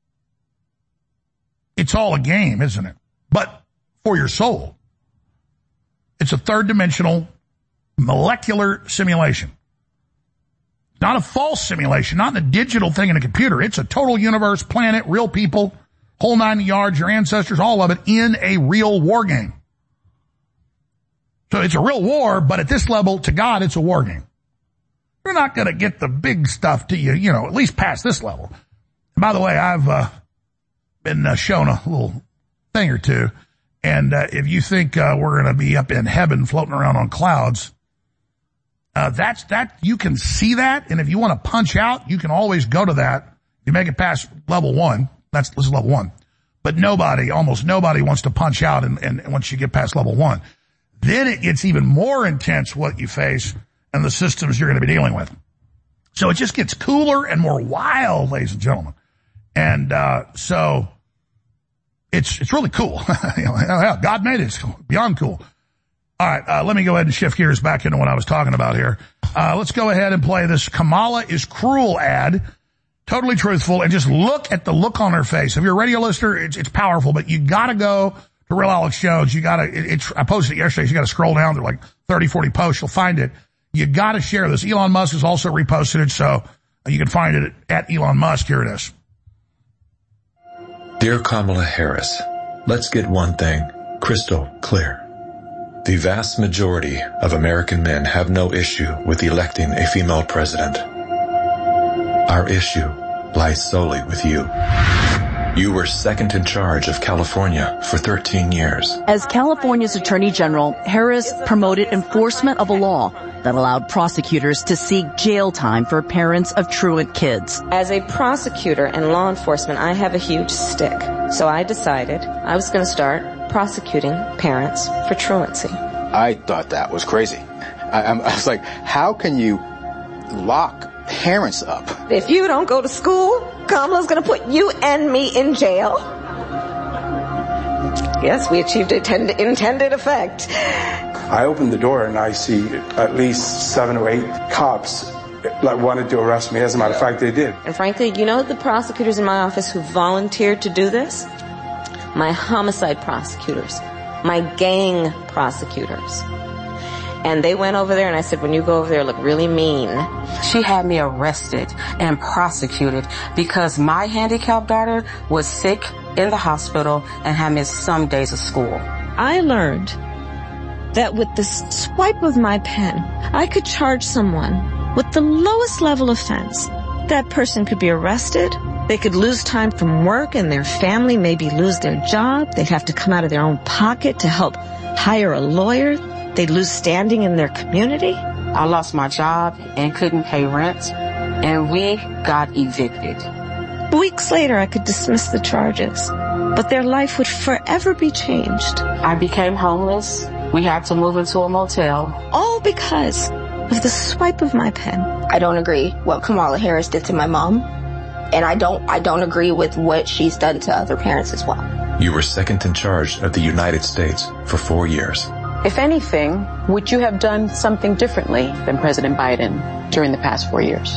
Speaker 1: it's all a game, isn't it? But for your soul. It's a third dimensional molecular simulation. Not a false simulation, not a digital thing in a computer. It's a total universe, planet, real people, whole nine yards, your ancestors, all of it in a real war game. So it's a real war, but at this level, to God, it's a war game. You're not going to get the big stuff to you, you know, at least past this level. And by the way, I've uh, been uh, shown a little thing or two. And uh, if you think uh, we're going to be up in heaven floating around on clouds, uh, that's that. You can see that. And if you want to punch out, you can always go to that. You make it past level one. That's this is level one. But nobody, almost nobody wants to punch out. And, and once you get past level one, then it gets even more intense what you face and the systems you're going to be dealing with. So it just gets cooler and more wild, ladies and gentlemen. And uh so it's it's really cool. God made it. It's beyond cool. All right, uh, let me go ahead and shift gears back into what I was talking about here. Uh let's go ahead and play this Kamala is cruel ad. Totally truthful, and just look at the look on her face. If you're a radio listener, it's, it's powerful, but you got to go to Real Alex Jones. You got to, it, it's, I posted it yesterday. So you got to scroll down. There are like thirty, forty posts. You'll find it. You got to share this. Elon Musk has also reposted it, so you can find it at Elon Musk. Here it is.
Speaker 3: Dear Kamala Harris, let's get one thing crystal clear. The vast majority of American men have no issue with electing a female president. Our issue lies solely with you. You were second in charge of California for thirteen years.
Speaker 17: As California's Attorney General, Harris promoted enforcement of a law that allowed prosecutors to seek jail time for parents of truant kids.
Speaker 5: As a prosecutor and law enforcement, I have a huge stick. So I decided I was going to start prosecuting parents for truancy.
Speaker 9: I thought that was crazy. I, I was like, how can you lock parents up?
Speaker 5: If you don't go to school, Kamala's going to put you and me in jail. Yes, we achieved intended, intended effect.
Speaker 20: I opened the door and I see at least seven or eight cops like wanted to arrest me. As a matter of fact, they did.
Speaker 5: And frankly, you know the prosecutors in my office who volunteered to do this? My homicide prosecutors, my gang prosecutors. And they went over there and I said, when you go over there, look really mean.
Speaker 8: She had me arrested and prosecuted because my handicapped daughter was sick in the hospital and had missed some days of school.
Speaker 5: I learned that with the swipe of my pen, I could charge someone with the lowest level offense. That person could be arrested. They could lose time from work and their family maybe lose their job. They'd have to come out of their own pocket to help hire a lawyer. They'd lose standing in their community.
Speaker 8: I lost my job and couldn't pay rent, and we got evicted.
Speaker 5: Weeks later, I could dismiss the charges, but their life would forever be changed.
Speaker 8: I became homeless. We had to move into a motel.
Speaker 5: All because of the swipe of my pen.
Speaker 12: I don't agree what Kamala Harris did to my mom, and I don't, I don't agree with what she's done to other parents as well.
Speaker 3: You were second in charge of the United States for four years.
Speaker 8: If anything, would you have done something differently than President Biden during the past four years?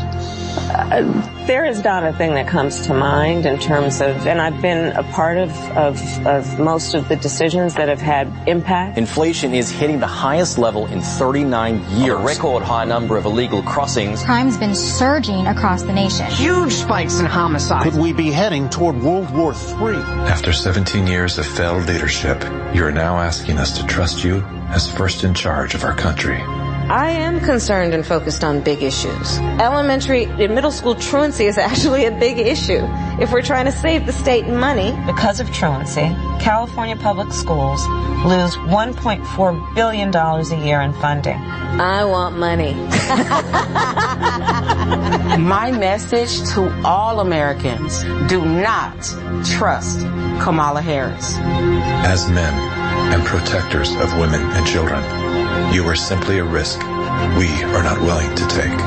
Speaker 5: Uh, there is not a thing that comes to mind in terms of, and I've been a part of, of, of most of the decisions that have had impact.
Speaker 11: Inflation is hitting the highest level in thirty-nine years. A record high number of illegal crossings.
Speaker 21: Crime's been surging across the nation.
Speaker 22: Huge spikes in homicide. Could we be heading toward World War Three?
Speaker 3: After seventeen years of failed leadership, you are now asking us to trust you as first in charge of our country.
Speaker 5: I am concerned and focused on big issues. Elementary and middle school truancy is actually a big issue. If we're trying to save the state money, because of truancy, California public schools lose one point four billion dollars a year in funding. I want money.
Speaker 8: My message to all Americans, do not trust Kamala Harris.
Speaker 3: As men and protectors of women and children, you are simply a risk we are not willing to take.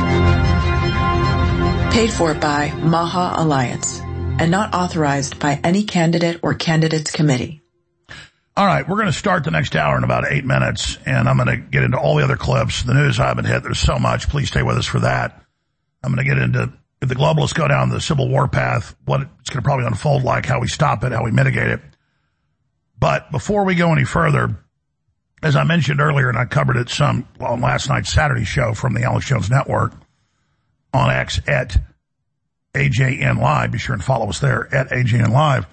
Speaker 14: Paid for by Maha Alliance and not authorized by any candidate or candidates committee.
Speaker 1: All right, we're going to start the next hour in about eight minutes, and I'm going to get into all the other clips. The news I haven't hit, there's so much. Please stay with us for that. I'm going to get into, if the globalists go down the Civil War path, what it's going to probably unfold like, how we stop it, how we mitigate it. But before we go any further, as I mentioned earlier, and I covered it some well, on last night's Saturday show from the Alex Jones Network on X at A J N Live. Be sure and follow us there at A J N Live.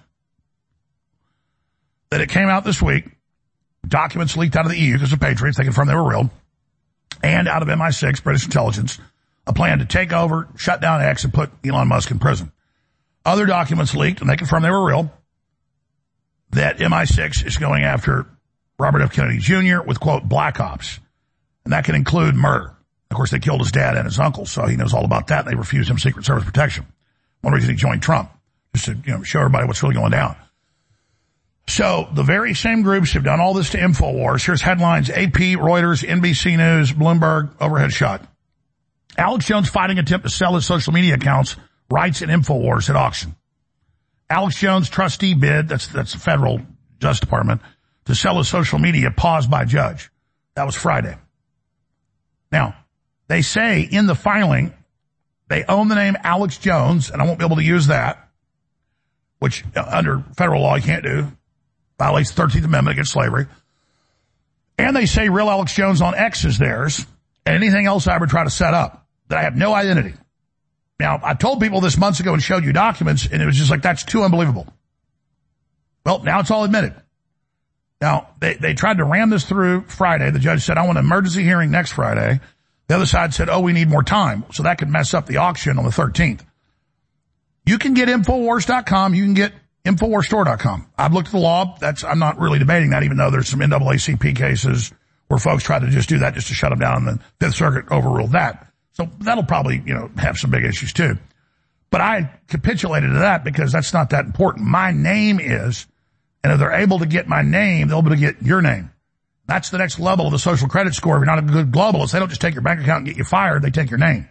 Speaker 1: That it came out this week, documents leaked out of the E U because of Patriots, they confirmed they were real, and out of M I six, British intelligence, a plan to take over, shut down X, and put Elon Musk in prison. Other documents leaked, and they confirmed they were real, that M I six is going after Robert F. Kennedy Junior with, quote, black ops. And that can include murder. Of course, they killed his dad and his uncle, so he knows all about that. They refused him Secret Service protection. One reason he joined Trump, just to, you know, show everybody what's really going down. So the very same groups have done all this to InfoWars. Here's headlines: A P, Reuters, N B C News, Bloomberg, overhead shot. Alex Jones fighting attempt to sell his social media accounts, rights in InfoWars at auction. Alex Jones trustee bid, that's, that's the federal Justice Department, to sell his social media paused by judge. That was Friday. Now, they say in the filing, they own the name Alex Jones, and I won't be able to use that, which uh, under federal law you can't do. Violates the thirteenth Amendment against slavery. And they say real Alex Jones on X is theirs, and anything else I ever try to set up, that I have no identity. Now, I told people this months ago and showed you documents, and it was just like, that's too unbelievable. Well, now it's all admitted. Now, they, they tried to ram this through Friday. The judge said, I want an emergency hearing next Friday. The other side said, oh, we need more time. So that could mess up the auction on the thirteenth. You can get Infowars dot com. You can get Infowars Store dot com. I've looked at the law. That's, I'm not really debating that, even though there's some N double A C P cases where folks tried to just do that just to shut them down, and the Fifth Circuit overruled that. So that'll probably, you know, have some big issues too. But I capitulated to that because that's not that important. My name is, and if they're able to get my name, they'll be able to get your name. That's the next level of the social credit score. If you're not a good globalist, they don't just take your bank account and get you fired. They take your name.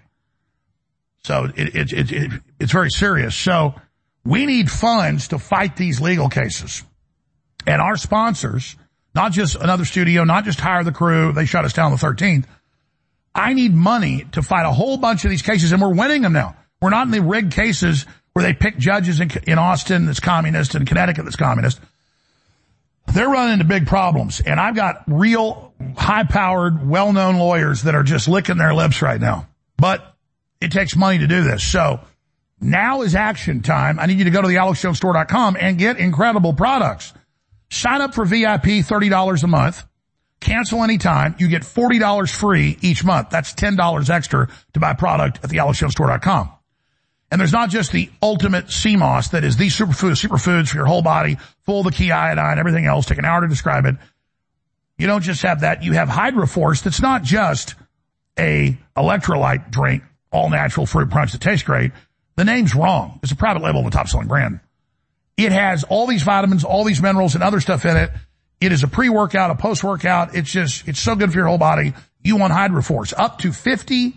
Speaker 1: So it, it, it, it, it's very serious. So we need funds to fight these legal cases. And our sponsors, not just another studio, not just hire the crew, they shut us down the thirteenth. I need money to fight a whole bunch of these cases, and we're winning them now. We're not in the rigged cases where they pick judges in, in Austin that's communist and Connecticut that's communist. They're running into big problems, and I've got real high-powered, well-known lawyers that are just licking their lips right now. But it takes money to do this. So now is action time. I need you to go to the Alex Jones Store dot com and get incredible products. Sign up for V I P, thirty dollars a month. Cancel anytime. You get forty dollars free each month. That's ten dollars extra to buy product at the Alex Jones Store dot com. And there's not just the ultimate C M O S that is the superfood, superfoods for your whole body, full of the key iodine, everything else. Take an hour to describe it. You don't just have that. You have HydroForce that's not just a electrolyte drink, all natural fruit punch that tastes great. The name's wrong. It's a private label of a top-selling brand. It has all these vitamins, all these minerals, and other stuff in it. It is a pre-workout, a post-workout. It's just, it's so good for your whole body. You want HydroForce. Up to fifty-five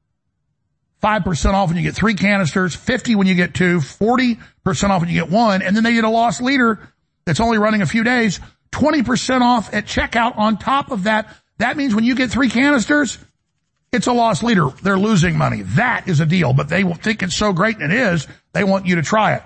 Speaker 1: percent off when you get three canisters, fifty when you get two, forty percent off when you get one, and then they get a lost leader that's only running a few days, twenty percent off at checkout on top of that. That means when you get three canisters, it's a lost leader. They're losing money. That is a deal, but they will think it's so great, and it is. They want you to try it.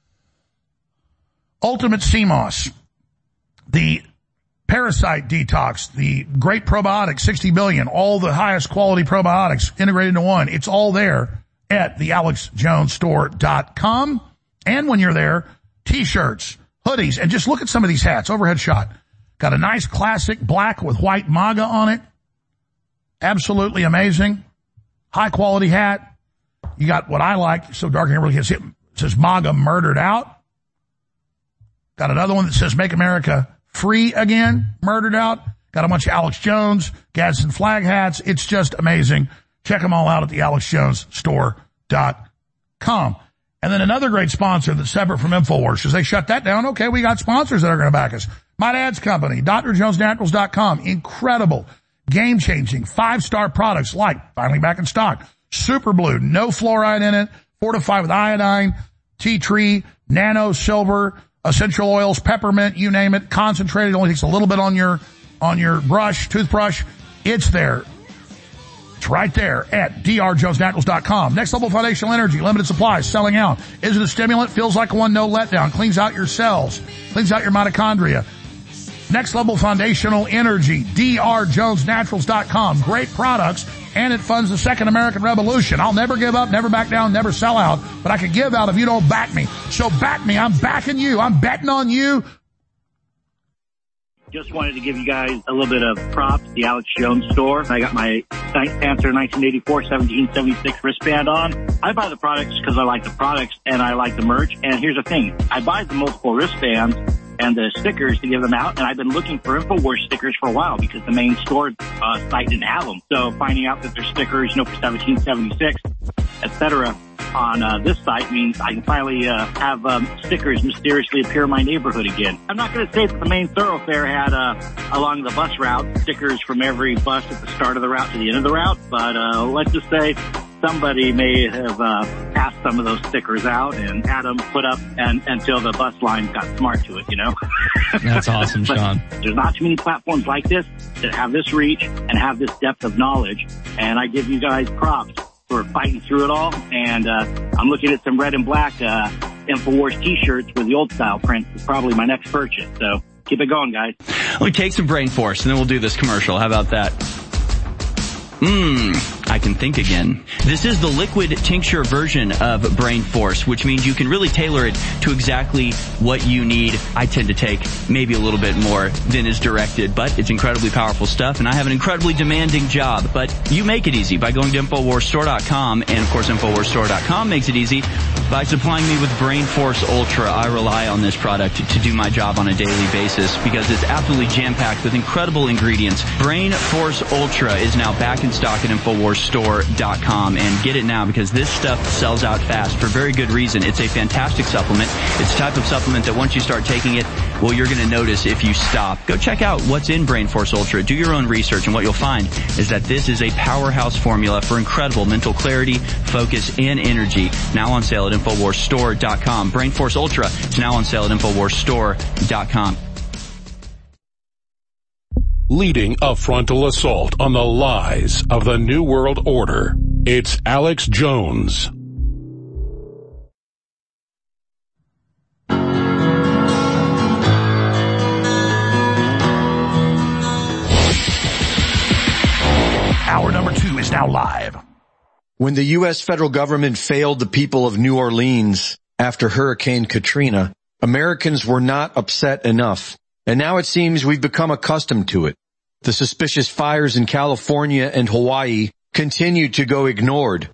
Speaker 1: Ultimate C M O S, the Parasite Detox, the great probiotics, sixty billion, all the highest quality probiotics integrated into one. It's all there at the Alex Jones Store dot com. And when you're there, T-shirts, hoodies, and just look at some of these hats. Overhead shot. Got a nice classic black with white MAGA on it. Absolutely amazing. High quality hat. You got what I like, so dark I really can't see it. It says MAGA murdered out. Got another one that says Make America Free Again, murdered out. Got a bunch of Alex Jones, Gadsden flag hats. It's just amazing. Check them all out at the Alex Jones Store dot com. And then another great sponsor that's separate from InfoWars, because they shut that down. Okay, we got sponsors that are going to back us. My Dad's Company, Dr Jones Naturals dot com. Incredible, game-changing, five-star products like, finally back in stock, Super Blue, no fluoride in it, fortified with iodine, tea tree, nano silver, essential oils, peppermint, you name it, concentrated. It only takes a little bit on your, on your brush, toothbrush. It's there. It's right there at D R Jones Naturals dot com. Next Level Foundational Energy, limited supplies, selling out. Is it a stimulant? Feels like one, no letdown. Cleans out your cells. Cleans out your mitochondria. Next Level Foundational Energy, D R Jones Naturals dot com. Great products, and it funds the Second American Revolution. I'll never give up, never back down, never sell out, but I can give out if you don't back me. So back me. I'm backing you. I'm betting on you.
Speaker 4: Just wanted to give you guys a little bit of props. The Alex Jones Store. I got my Panther nineteen eighty-four seventeen seventy-six wristband on. I buy the products because I like the products and I like the merch. And here's the thing. I buy the multiple wristbands and the stickers to give them out, and I've been looking for InfoWars stickers for a while because the main store uh, site didn't have them. So finding out that there's stickers, you know, for seventeen seventy-six, et cetera, on uh, this site means I can finally uh, have um, stickers mysteriously appear in my neighborhood again. I'm not going to say that the main thoroughfare had uh, along the bus route stickers from every bus at the start of the route to the end of the route, but uh, let's just say somebody may have uh, passed some of those stickers out and had them put up and, until the bus line got smart to it, you know?
Speaker 11: That's awesome, Sean.
Speaker 4: There's not too many platforms like this that have this reach and have this depth of knowledge, and I give you guys props for fighting through it all. And uh, I'm looking at some red and black uh, InfoWars T-shirts with the old style print. It's probably my next purchase, so keep it going, guys.
Speaker 11: Let me take some brain force, and then we'll do this commercial. How about that? Mmm,
Speaker 6: I can think again. This is the liquid tincture version of Brain Force, which means you can really tailor it to exactly what you need. I tend to take maybe a little bit more than is directed, but it's incredibly powerful stuff, and I have an incredibly demanding job. But you make it easy by going to InfoWars Store dot com, and of course InfoWars Store dot com makes it easy by supplying me with Brain Force Ultra. I rely on this product to do my job on a daily basis because it's absolutely jam-packed with incredible ingredients. Brain Force Ultra is now back in stock at InfoWars Store dot com, and get it now because this stuff sells out fast for very good reason. It's a fantastic supplement. It's the type of supplement that once you start taking it, well, you're going to notice if you stop. Go check out what's in Brain Force Ultra. Do your own research, and what you'll find is that this is a powerhouse formula for incredible mental clarity, focus, and energy. Now on sale at InfoWars Store dot com. Brain Force Ultra is now on sale at InfoWars Store dot com.
Speaker 2: Leading a frontal assault on the lies of the New World Order, it's Alex Jones.
Speaker 1: Hour number two is now live.
Speaker 7: When the U S federal government failed the people of New Orleans after Hurricane Katrina, Americans were not upset enough. And now it seems we've become accustomed to it. The suspicious fires in California and Hawaii continue to go ignored.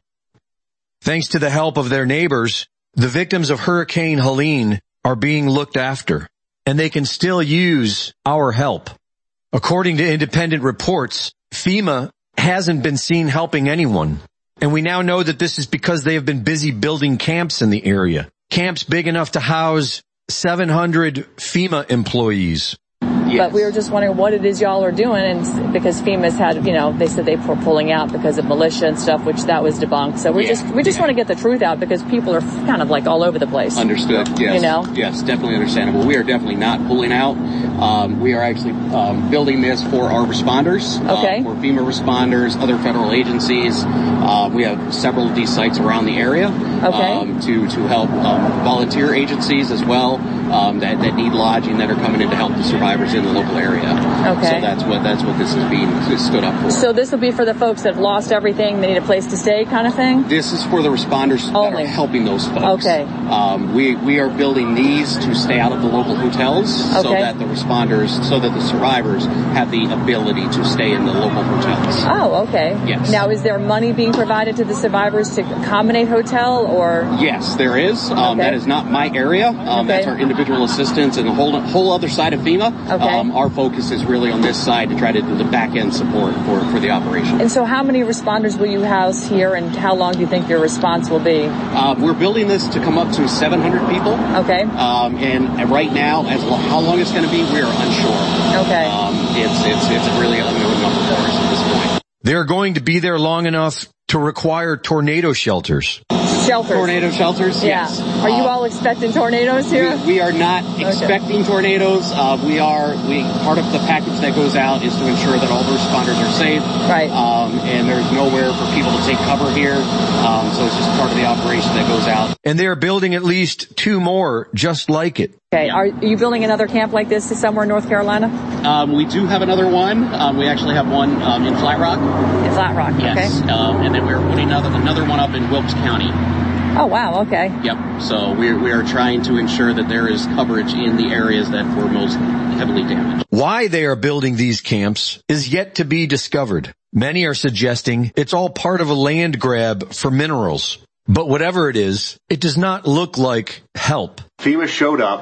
Speaker 7: Thanks to the help of their neighbors, the victims of Hurricane Helene are being looked after, and they can still use our help. According to independent reports, FEMA hasn't been seen helping anyone, and we now know that this is because they have been busy building camps in the area, camps big enough to house seven hundred FEMA employees.
Speaker 16: Yes. But we were just wondering what it is y'all are doing, and because FEMA's had, you know, they said they were pulling out because of militia and stuff, which that was debunked. So we yeah. just we just yeah. want to get the truth out because people are kind of like all over the place.
Speaker 23: Understood. Yes.
Speaker 16: You know.
Speaker 23: Yes, definitely understandable. We are definitely not pulling out. Um, we are actually um, building this for our responders,
Speaker 16: okay.
Speaker 23: uh, for FEMA responders, other federal agencies. Uh, we have several of these sites around the area
Speaker 16: okay.
Speaker 23: um, to to help um, volunteer agencies as well um, that that need lodging that are coming in to help the survivors in the local area.
Speaker 16: Okay.
Speaker 23: So that's what that's what this is being stood up for.
Speaker 16: So this will be for the folks that have lost everything, they need a place to stay, kind of thing.
Speaker 23: This is for the responders
Speaker 16: Only.
Speaker 23: that are helping those folks.
Speaker 16: Okay.
Speaker 23: Um, we we are building these to stay out of the local hotels,
Speaker 16: okay.
Speaker 23: so that the responders, so that the survivors have the ability to stay in the local hotels.
Speaker 16: Oh, okay.
Speaker 23: Yes.
Speaker 16: Now, is there money being provided to the survivors to accommodate hotel or?
Speaker 23: Yes, there is. Um,
Speaker 16: okay.
Speaker 23: That is not my area. Um,
Speaker 16: okay.
Speaker 23: That's our individual assistance and the whole whole other side of FEMA.
Speaker 16: Okay.
Speaker 23: Um, our focus is really on this side to try to do the back end support for, for the operation.
Speaker 16: And so how many responders will you house here, and how long do you think your response will be?
Speaker 23: Uh, we're building this to come up to seven hundred people.
Speaker 16: Okay.
Speaker 23: Um, and right now, as lo- how long it's going to be, we're unsure.
Speaker 16: Okay.
Speaker 23: Um, it's, it's, it's a really unknown number for us at this point.
Speaker 7: They're going to be there long enough to require tornado shelters.
Speaker 16: Shelters.
Speaker 23: Tornado shelters,
Speaker 16: yeah.
Speaker 23: yes.
Speaker 16: Are you all expecting tornadoes here?
Speaker 23: We, we are not
Speaker 16: okay.
Speaker 23: expecting tornadoes. Uh, we are, we, part of the package that goes out is to ensure that all the responders are safe.
Speaker 16: Right.
Speaker 23: Um, and there's nowhere for people to take cover here. Um, so it's just part of the operation that goes out.
Speaker 7: And they're building at least two more just like it.
Speaker 16: Okay. Are you building another camp like this somewhere in North Carolina?
Speaker 23: Um, we do have another one. Um, we actually have one, um, in Flat Rock.
Speaker 16: In Flat Rock,
Speaker 23: yes.
Speaker 16: okay.
Speaker 23: Um, and then we're putting another, another one up in Wilkes County.
Speaker 16: Oh, wow, okay.
Speaker 23: Yep. So we we are trying to ensure that there is coverage in the areas that were most heavily damaged.
Speaker 7: Why they are building these camps is yet to be discovered. Many are suggesting it's all part of a land grab for minerals. But whatever it is, it does not look like help.
Speaker 24: FEMA showed up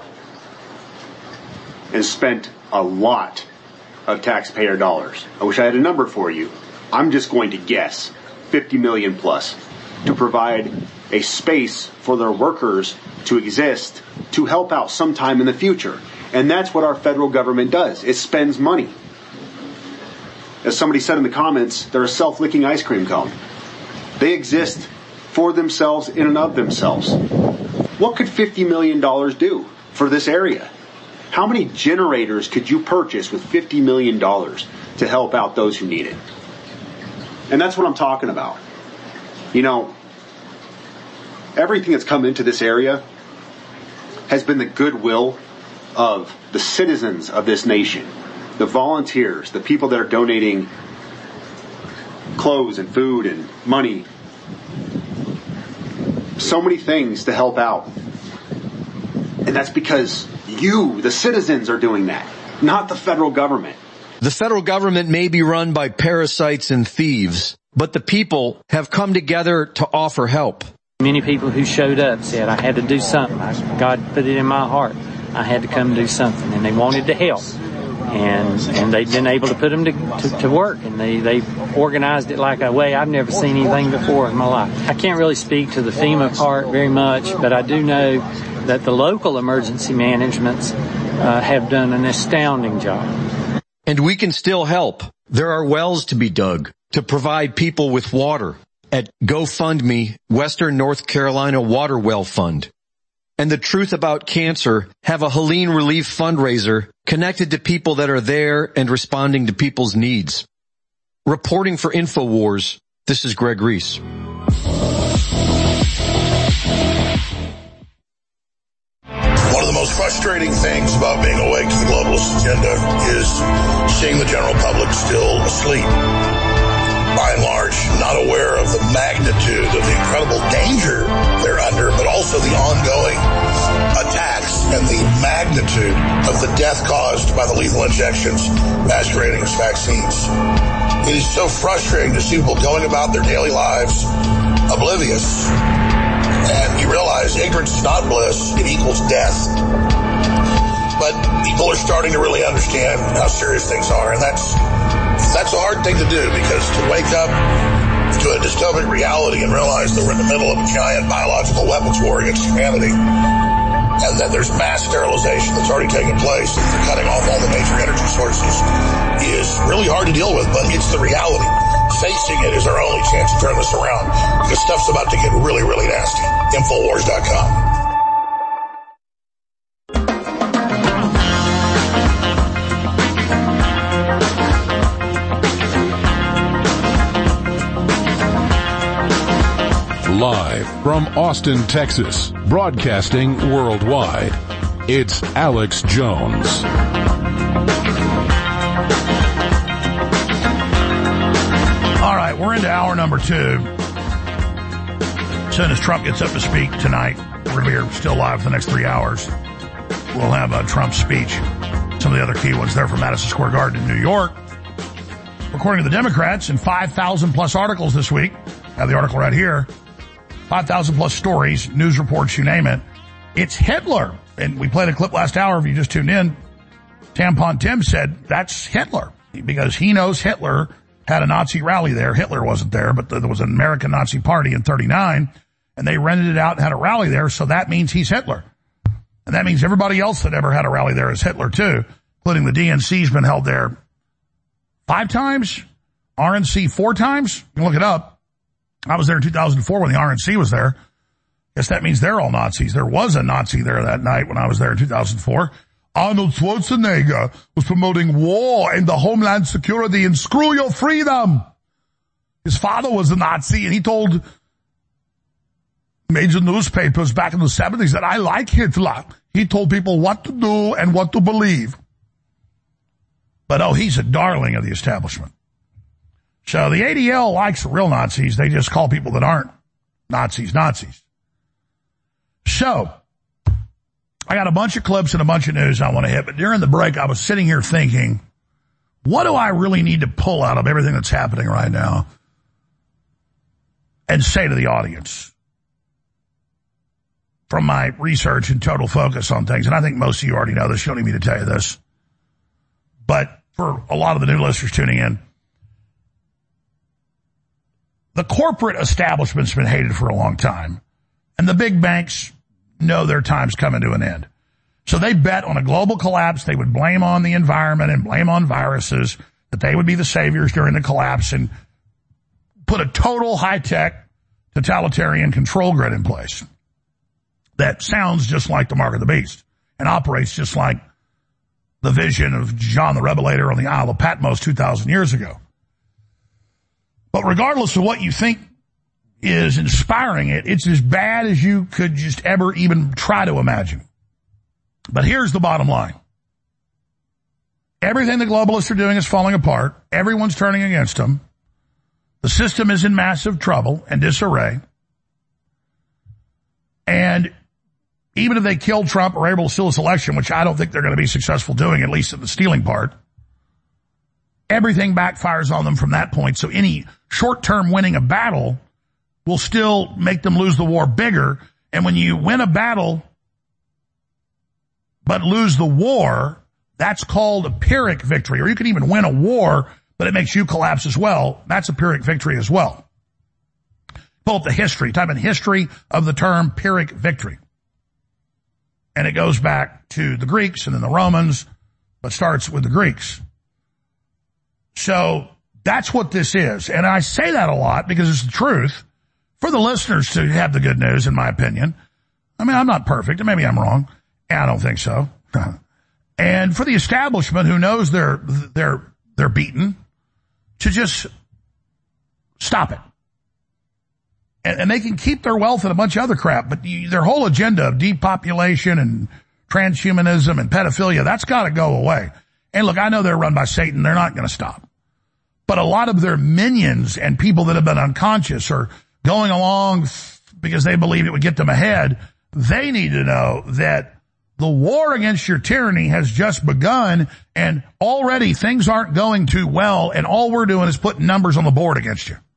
Speaker 24: and spent a lot of taxpayer dollars. I wish I had a number for you. I'm just going to guess fifty million plus to provide a space for their workers to exist, to help out sometime in the future. And that's what our federal government does. It spends money. As somebody said in the comments, they're a self-licking ice cream cone. They exist for themselves in and of themselves. What could fifty million dollars do for this area? How many generators could you purchase with fifty million dollars to help out those who need it? And that's what I'm talking about. You know, everything that's come into this area has been the goodwill of the citizens of this nation, the volunteers, the people that are donating clothes and food and money. So many things to help out. And that's because you, the citizens, are doing that, not the federal government.
Speaker 7: The federal government may be run by parasites and thieves, but the people have come together to offer help.
Speaker 10: Many people who showed up said, I had to do something. God put it in my heart. I had to come do something, and they wanted to help. And and they've been able to put them to, to, to work, and they, they organized it like a way I've never seen anything before in my life. I can't really speak to the FEMA part very much, but I do know that the local emergency managements uh, have done an astounding job.
Speaker 7: And we can still help. There are wells to be dug to provide people with water at GoFundMe, Western North Carolina Water Well Fund. And the Truth About Cancer have a Helene Relief fundraiser connected to people that are there and responding to people's needs. Reporting for InfoWars, this is Greg Reese.
Speaker 1: One of the most frustrating things about being awake to the globalist agenda is seeing the general public still asleep. By and large, not aware of the magnitude of the incredible danger they're under, but also the ongoing attacks and the magnitude of the death caused by the lethal injections masquerading as vaccines. It is so frustrating to see people going about their daily lives oblivious. And you realize ignorance is not bliss, it equals death. But people are starting to really understand how serious things are, and that's That's a hard thing to do, because to wake up to a dystopic reality and realize that we're in the middle of a giant biological weapons war against humanity, and that there's mass sterilization that's already taken place, and they're cutting off all the major energy sources, is really hard to deal with, but it's the reality. Facing it is our only chance to turn this around, because stuff's about to get really, really nasty. Infowars dot com.
Speaker 2: Live from Austin, Texas, broadcasting worldwide, it's Alex Jones.
Speaker 1: All right, we're into hour number two. As soon as Trump gets up to speak tonight, we're going to be here still live for the next three hours. We'll have a Trump speech. Some of the other key ones there from Madison Square Garden in New York. According to the Democrats, in five thousand plus articles this week, I have the article right here, five thousand plus stories, news reports, you name it. It's Hitler. And we played a clip last hour. If you just tuned in, Tampon Tim said that's Hitler, because he knows Hitler had a Nazi rally there. Hitler wasn't there, but there was an American Nazi party in thirty-nine, and they rented it out and had a rally there, so that means he's Hitler. And that means everybody else that ever had a rally there is Hitler too, including the D N C's been held there five times, R N C four times. You can look it up. I was there in two thousand four when the R N C was there. Guess that means they're all Nazis. There was a Nazi there that night when I was there in two thousand four. Arnold Schwarzenegger was promoting war and the homeland security and screw your freedom. His father was a Nazi, and he told major newspapers back in the seventies that I like Hitler. He told people what to do and what to believe. But oh, he's a darling of the establishment. So the A D L likes real Nazis. They just call people that aren't Nazis, Nazis. So, I got a bunch of clips and a bunch of news I want to hit, but during the break I was sitting here thinking, what do I really need to pull out of everything that's happening right now and say to the audience from my research and total focus on things? And I think most of you already know this. You don't need me to tell you this. But for a lot of the new listeners tuning in, the corporate establishment's been hated for a long time, and the big banks know their time's coming to an end. So they bet on a global collapse. They would blame on the environment and blame on viruses, that they would be the saviors during the collapse, and put a total high-tech totalitarian control grid in place that sounds just like the mark of the beast and operates just like the vision of John the Revelator on the Isle of Patmos two thousand years ago. But regardless of what you think is inspiring it, it's as bad as you could just ever even try to imagine. But here's the bottom line. Everything the globalists are doing is falling apart. Everyone's turning against them. The system is in massive trouble and disarray. And even if they kill Trump or are able to steal this election, which I don't think they're going to be successful doing, at least in the stealing part, everything backfires on them from that point. So any short-term winning a battle will still make them lose the war bigger. And when you win a battle but lose the war, that's called a Pyrrhic victory. Or you can even win a war, but it makes you collapse as well. That's a Pyrrhic victory as well. Pull up the history, type in history of the term Pyrrhic victory. And it goes back to the Greeks and then the Romans, but starts with the Greeks. So that's what this is. And I say that a lot because it's the truth for the listeners to have the good news, in my opinion. I mean, I'm not perfect, and maybe I'm wrong. I don't think so. And for the establishment who knows they're, they're, they're beaten, to just stop it. And, and they can keep their wealth and a bunch of other crap, but you, their whole agenda of depopulation and transhumanism and pedophilia, that's got to go away. And look, I know they're run by Satan. They're not going to stop. But a lot of their minions and people that have been unconscious or going along because they believe it would get them ahead, they need to know that the war against your tyranny has just begun, and already things aren't going too well, and all we're doing is putting numbers on the board against you.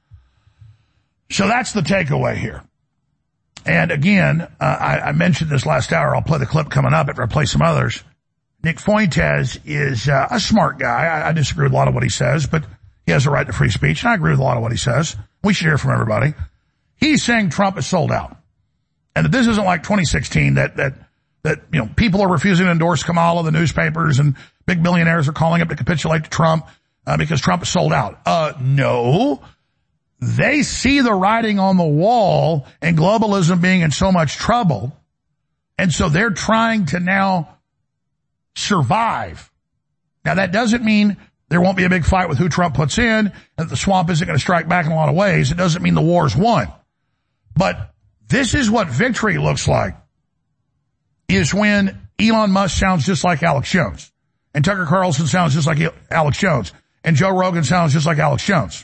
Speaker 1: So that's the takeaway here. And again, uh, I, I mentioned this last hour. I'll play the clip coming up after I play some others. Nick Fuentes is uh, a smart guy. I, I disagree with a lot of what he says, but he has a right to free speech, and I agree with a lot of what he says. We should hear from everybody. He's saying Trump is sold out, and that this isn't like twenty sixteen that that that you know people are refusing to endorse Kamala, the newspapers and big billionaires are calling up to capitulate to Trump uh, because Trump is sold out. Uh, no. They see the writing on the wall and globalism being in so much trouble, and so they're trying to now survive. Now, that doesn't mean there won't be a big fight with who Trump puts in, and that the swamp isn't going to strike back in a lot of ways. It doesn't mean the war's won. But this is what victory looks like, is when Elon Musk sounds just like Alex Jones, and Tucker Carlson sounds just like Alex Jones, and Joe Rogan sounds just like Alex Jones.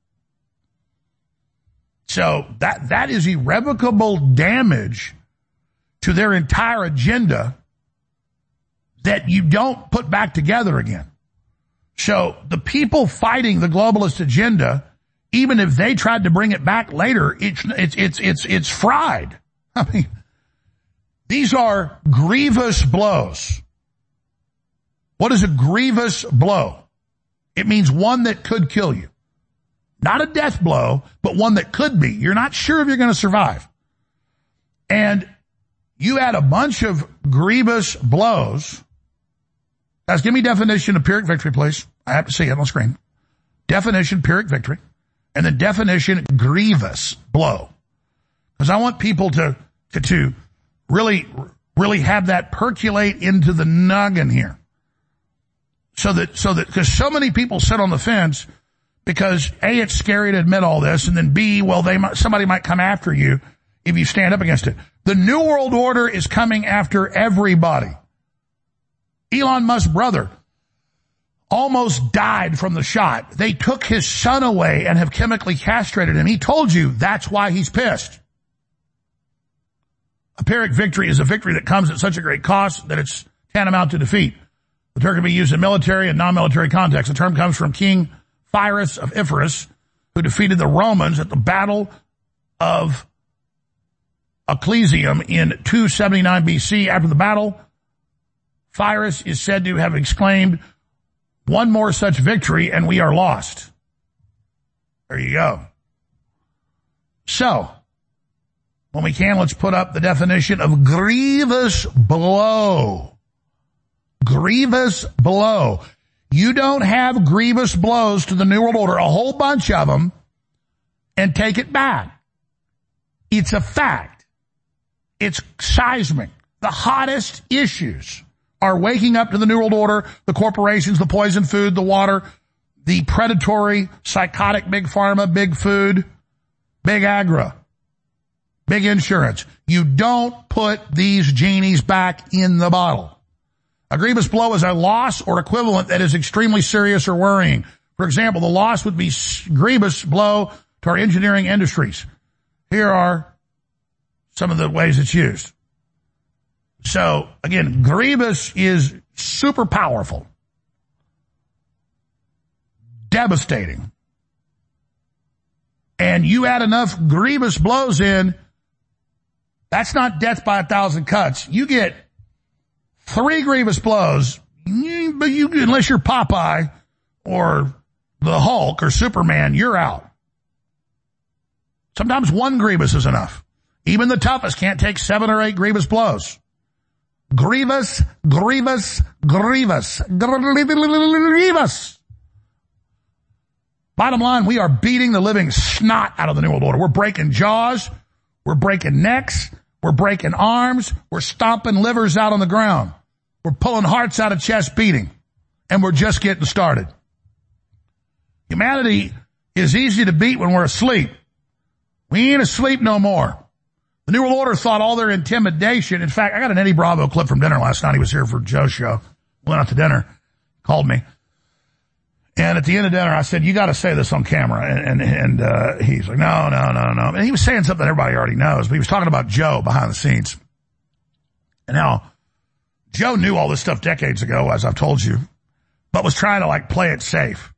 Speaker 1: So that that is irrevocable damage to their entire agenda that you don't put back together again. So the people fighting the globalist agenda, even if they tried to bring it back later, it's it's it's it's it's fried. I mean, these are grievous blows. What is a grievous blow? It means one that could kill you. Not a death blow, but one that could be. You're not sure if you're going to survive. And you add a bunch of grievous blows. Guys, give me definition of Pyrrhic victory, please. I have to see it on the screen. Definition, Pyrrhic victory. And then definition, grievous blow. Because I want people to, to, to really, really have that percolate into the noggin here. So that, so that, because so many people sit on the fence because A, it's scary to admit all this, and then B, well, they might, somebody might come after you if you stand up against it. The New World Order is coming after everybody. Elon Musk's brother almost died from the shot. They took his son away and have chemically castrated him. He told you that's why he's pissed. A Pyrrhic victory is a victory that comes at such a great cost that it's tantamount to defeat. The term can be used in military and non-military contexts. The term comes from King Pyrrhus of Epirus, who defeated the Romans at the Battle of Ecclesium in two seventy-nine B C. After the battle, Pyrrhus is said to have exclaimed, "One more such victory and we are lost." There you go. So, when we can, let's put up the definition of grievous blow. Grievous blow. You don't have grievous blows to the New World Order, a whole bunch of them, and take it back. It's a fact. It's seismic. The hottest issues are waking up to the New World Order, the corporations, the poison food, the water, the predatory, psychotic big pharma, big food, big agri, big insurance. You don't put these genies back in the bottle. A grievous blow is a loss or equivalent that is extremely serious or worrying. For example, the loss would be grievous blow to our engineering industries. Here are some of the ways it's used. So, again, grievous is super powerful, devastating. And you add enough grievous blows in, that's not death by a thousand cuts. You get three grievous blows, but you, unless you're Popeye or the Hulk or Superman, you're out. Sometimes one grievous is enough. Even the toughest can't take seven or eight grievous blows. Grievous, grievous, grievous, grievous. Bottom line, we are beating the living snot out of the New World Order. We're breaking jaws. We're breaking necks. We're breaking arms. We're stomping livers out on the ground. We're pulling hearts out of chest beating. And we're just getting started. Humanity is easy to beat when we're asleep. We ain't asleep no more. The New World Order thought all their intimidation. In fact, I got an Eddie Bravo clip from dinner last night. He was here for Joe's show. Went out to dinner. Called me. And at the end of dinner, I said, you got to say this on camera. And, and, and uh, he's like, no, no, no, no. And he was saying something everybody already knows. But he was talking about Joe behind the scenes. And now, Joe knew all this stuff decades ago, as I've told you, but was trying to, like, play it safe.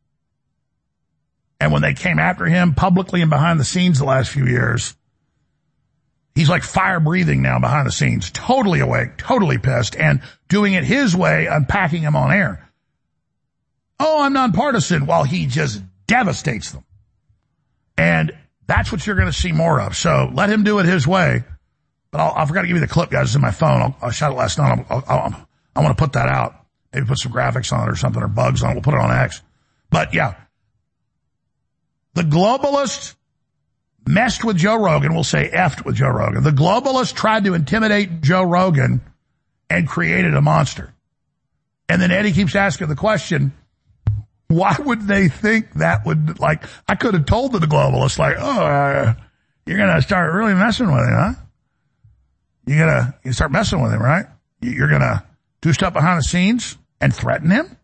Speaker 1: And when they came after him publicly and behind the scenes the last few years, he's like fire breathing now behind the scenes, totally awake, totally pissed, and doing it his way, unpacking him on air. Oh, I'm nonpartisan, while he just devastates them. And that's what you're going to see more of. So let him do it his way. But I'll, I forgot to give you the clip, guys. It's in my phone. I'll, I shot it last night. I'll, I'll, I want to put that out. Maybe put some graphics on it or something, or bugs on it. We'll put it on X. But yeah. The globalists messed with Joe Rogan. We'll say effed with Joe Rogan. The globalists tried to intimidate Joe Rogan and created a monster. And then Eddie keeps asking the question, why would they think that would, like, I could have told the globalists, like, oh, uh, you're going to start really messing with him, huh? You're going to you start messing with him, right? You're going to do stuff behind the scenes and threaten him?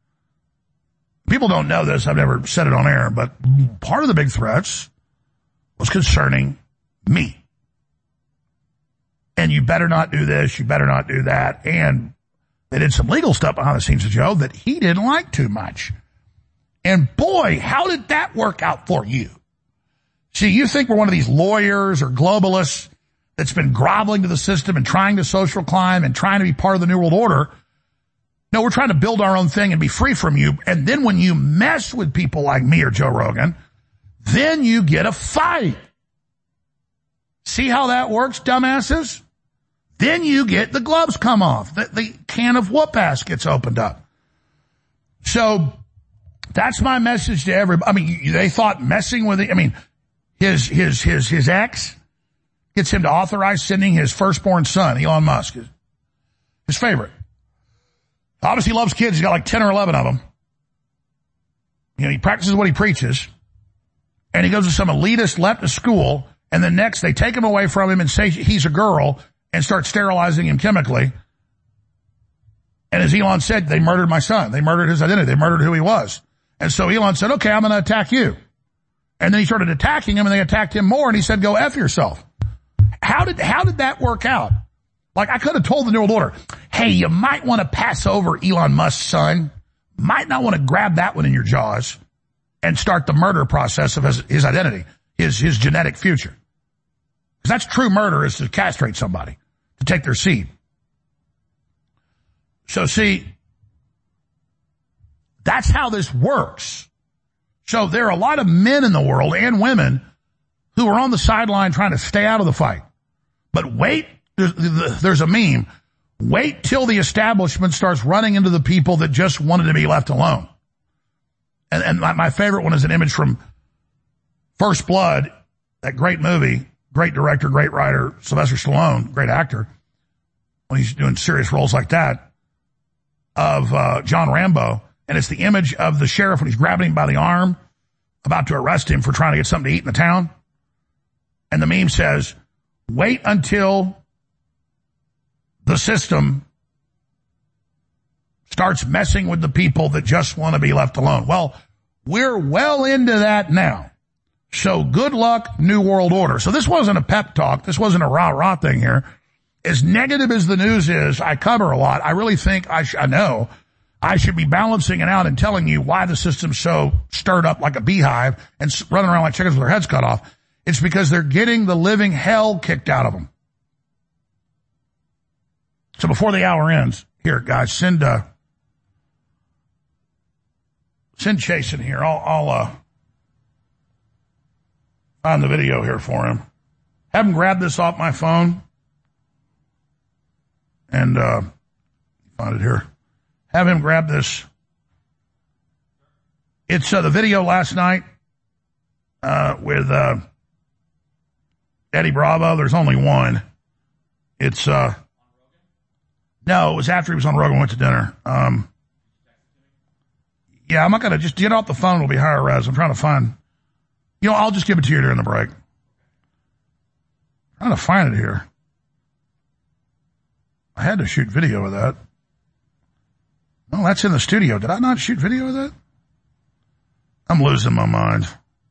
Speaker 1: People don't know this. I've never said it on air, but part of the big threats was concerning me. And you better not do this. You better not do that. And they did some legal stuff behind the scenes of Joe that he didn't like too much. And boy, how did that work out for you? See, you think we're one of these lawyers or globalists that's been groveling to the system and trying to social climb and trying to be part of the New World Order. No, we're trying to build our own thing and be free from you. And then when you mess with people like me or Joe Rogan, then you get a fight. See how that works, dumbasses? Then you get the gloves come off. The, the can of whoop-ass gets opened up. So that's my message to everybody. I mean, they thought messing with it. I mean, his, his, his, his ex gets him to authorize sending his firstborn son, Elon Musk, his, his favorite. Obviously he loves kids. He's got like ten or eleven of them. You know, he practices what he preaches. And he goes to some elitist leftist school. And then next they take him away from him and say he's a girl and start sterilizing him chemically. And as Elon said, they murdered my son. They murdered his identity. They murdered who he was. And so Elon said, okay, I'm going to attack you. And then he started attacking him and they attacked him more. And he said, go F yourself. How did, how did that work out? Like, I could have told the New World Order, hey, you might want to pass over Elon Musk's son. Might not want to grab that one in your jaws and start the murder process of his, his identity, his, his genetic future. Because that's true murder, is to castrate somebody, to take their seed. So see, that's how this works. So there are a lot of men in the world and women who are on the sideline trying to stay out of the fight. But wait. There's a meme. Wait till the establishment starts running into the people that just wanted to be left alone. And, and my, my favorite one is an image from First Blood, that great movie, great director, great writer, Sylvester Stallone, great actor, when he's doing serious roles like that, of uh, John Rambo. And it's the image of the sheriff when he's grabbing him by the arm, about to arrest him for trying to get something to eat in the town. And the meme says, wait until the system starts messing with the people that just want to be left alone. Well, We're well into that now. So good luck, New World Order. So this wasn't a pep talk. This wasn't a rah-rah thing here. As negative as the news is, I cover a lot. I really think I, sh- I know I should be balancing it out and telling you why the system's so stirred up like a beehive and running around like chickens with their heads cut off. It's because they're getting the living hell kicked out of them. So before the hour ends, here, guys, send uh, send Chase in here. I'll, I'll uh, find the video here for him. Have him grab this off my phone. And uh, find it here. Have him grab this. It's uh, the video last night uh, with uh, Eddie Bravo. There's only one. It's, uh, no, it was after he was on Rogan, went to dinner. Um, yeah, I'm not going to just get off the phone. It'll be higher res. I'm trying to find, you know, I'll just give it to you during the break. I'm trying to find it here. I had to shoot video of that. Oh, that's in the studio. Did I not shoot video of that? I'm losing my mind.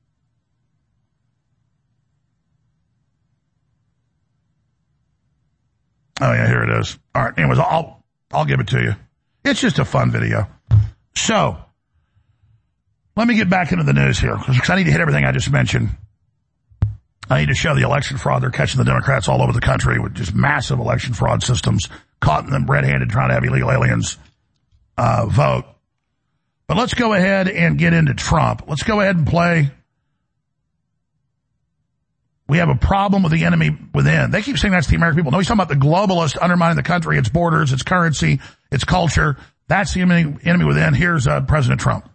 Speaker 1: Oh, yeah, here it is. All right, anyways, I'll, I'll give it to you. It's just a fun video. So, let me get back into the news here, because I need to hit everything I just mentioned. I need to show the election fraud. They're catching the Democrats all over the country with just massive election fraud systems, caught them red-handed trying to have illegal aliens uh, vote. But let's go ahead and get into Trump. Let's go ahead and play. We have a problem with the enemy within. They keep saying that's the American people. No, he's talking about the globalists undermining the country, its borders, its currency, its culture. That's the enemy, enemy within. Here's uh, President Trump.